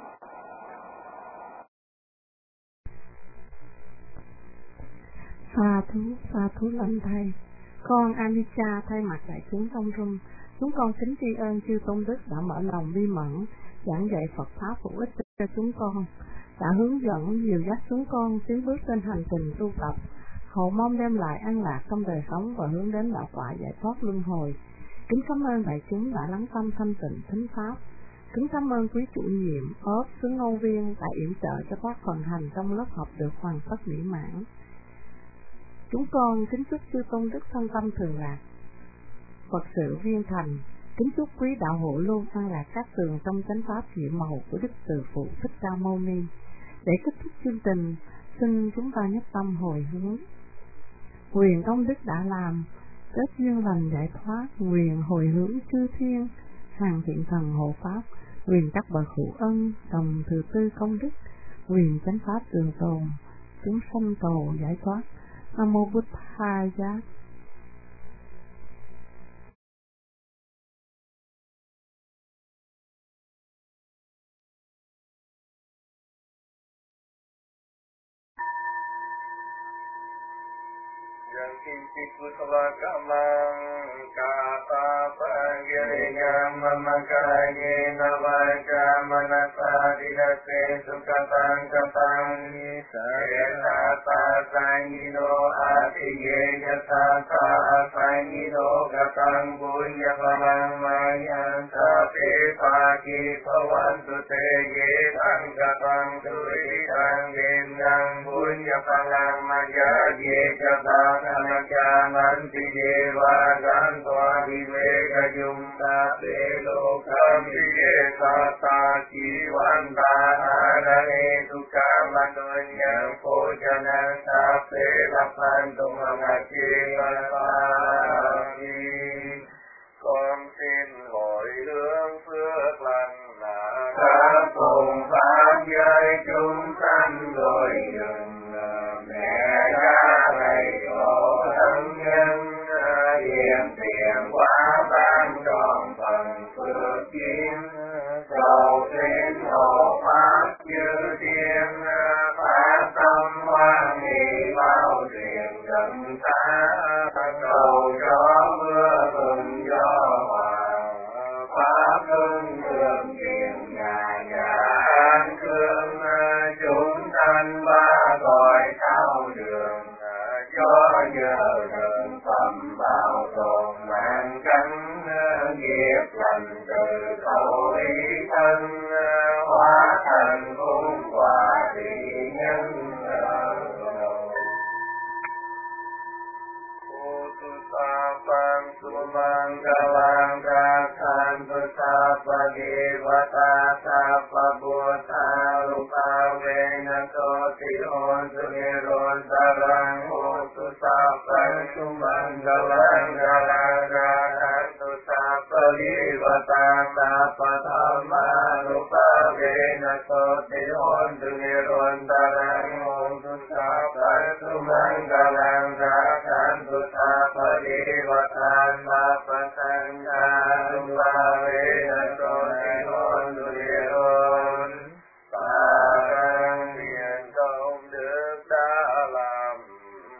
Sa thú lành thầy. Con Anisha thay mặt đại chúng trong room, chúng con kính tri ân chư Tôn Đức đã mở lòng bi mẫn giảng dạy Phật pháp hữu ích cho chúng con, đã hướng dẫn dìu dắt chúng con tiến bước trên hành trình tu tập, hầu mong đem lại an lạc trong đời sống và hướng đến đạo quả giải thoát luân hồi. Kính cảm ơn đại chúng đã lắng tâm thanh tịnh thính pháp. Kính cảm ơn quý chủ nhiệm ốp xứ Ngô Viên đã yểm trợ cho các phần hành trong lớp học được hoàn tất mỹ mãn. Chúng con kính chúc chư Tôn Đức thân tâm thường lạc, Phật sự viên thành. Kính chúc quý đạo hữu luôn an lạc các tường trong chánh pháp diệu màu của Đức Từ Phụ Thích Ca Mâu Ni. Để kết thúc chương trình, xin chúng ta nhất tâm hồi hướng. Quyền công đức đã làm, kết duyên lành giải thoát, quyền hồi hướng chư thiên, hàng thiện thần hộ pháp, quyền các bậc hữu ân, đồng thứ tư công đức, quyền chánh pháp trường tồn, chúng sanh cầu giải thoát. Nam mô Bụt Thaya. Con xin hồi hướng phước lành các cùng pháp giới chúng sanh rồi dừng mẹ cha thầy tổ thân nhân hiền tiền quá ban tròn phần phước duyên cầu xin hộ pháp chư thiên phát tâm hoan hỷ bao truyền gần xa cầu cho mưa thuận gió hòa pháp luân thường truyền nhà an cương chúng sanh ba cõi sao đường cho nhờ thần phẩm bảo tồn mạng cánh nghiệp lành từ khẩu ý thân hóa thành phúc quả thị nhân Pang sumang galang rakhan pusapa devata sapa bhutta rupa venato tiron suniron sarang hotu sapa sumang galang rakhan pusapa devata sapa dhamma rupa venato tiron suniron sarang hotu sapa sumang galang rakhan pusapa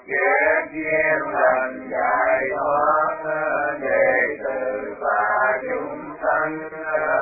Kiếp duyên lần giải thoát đệ tử và chúng sanh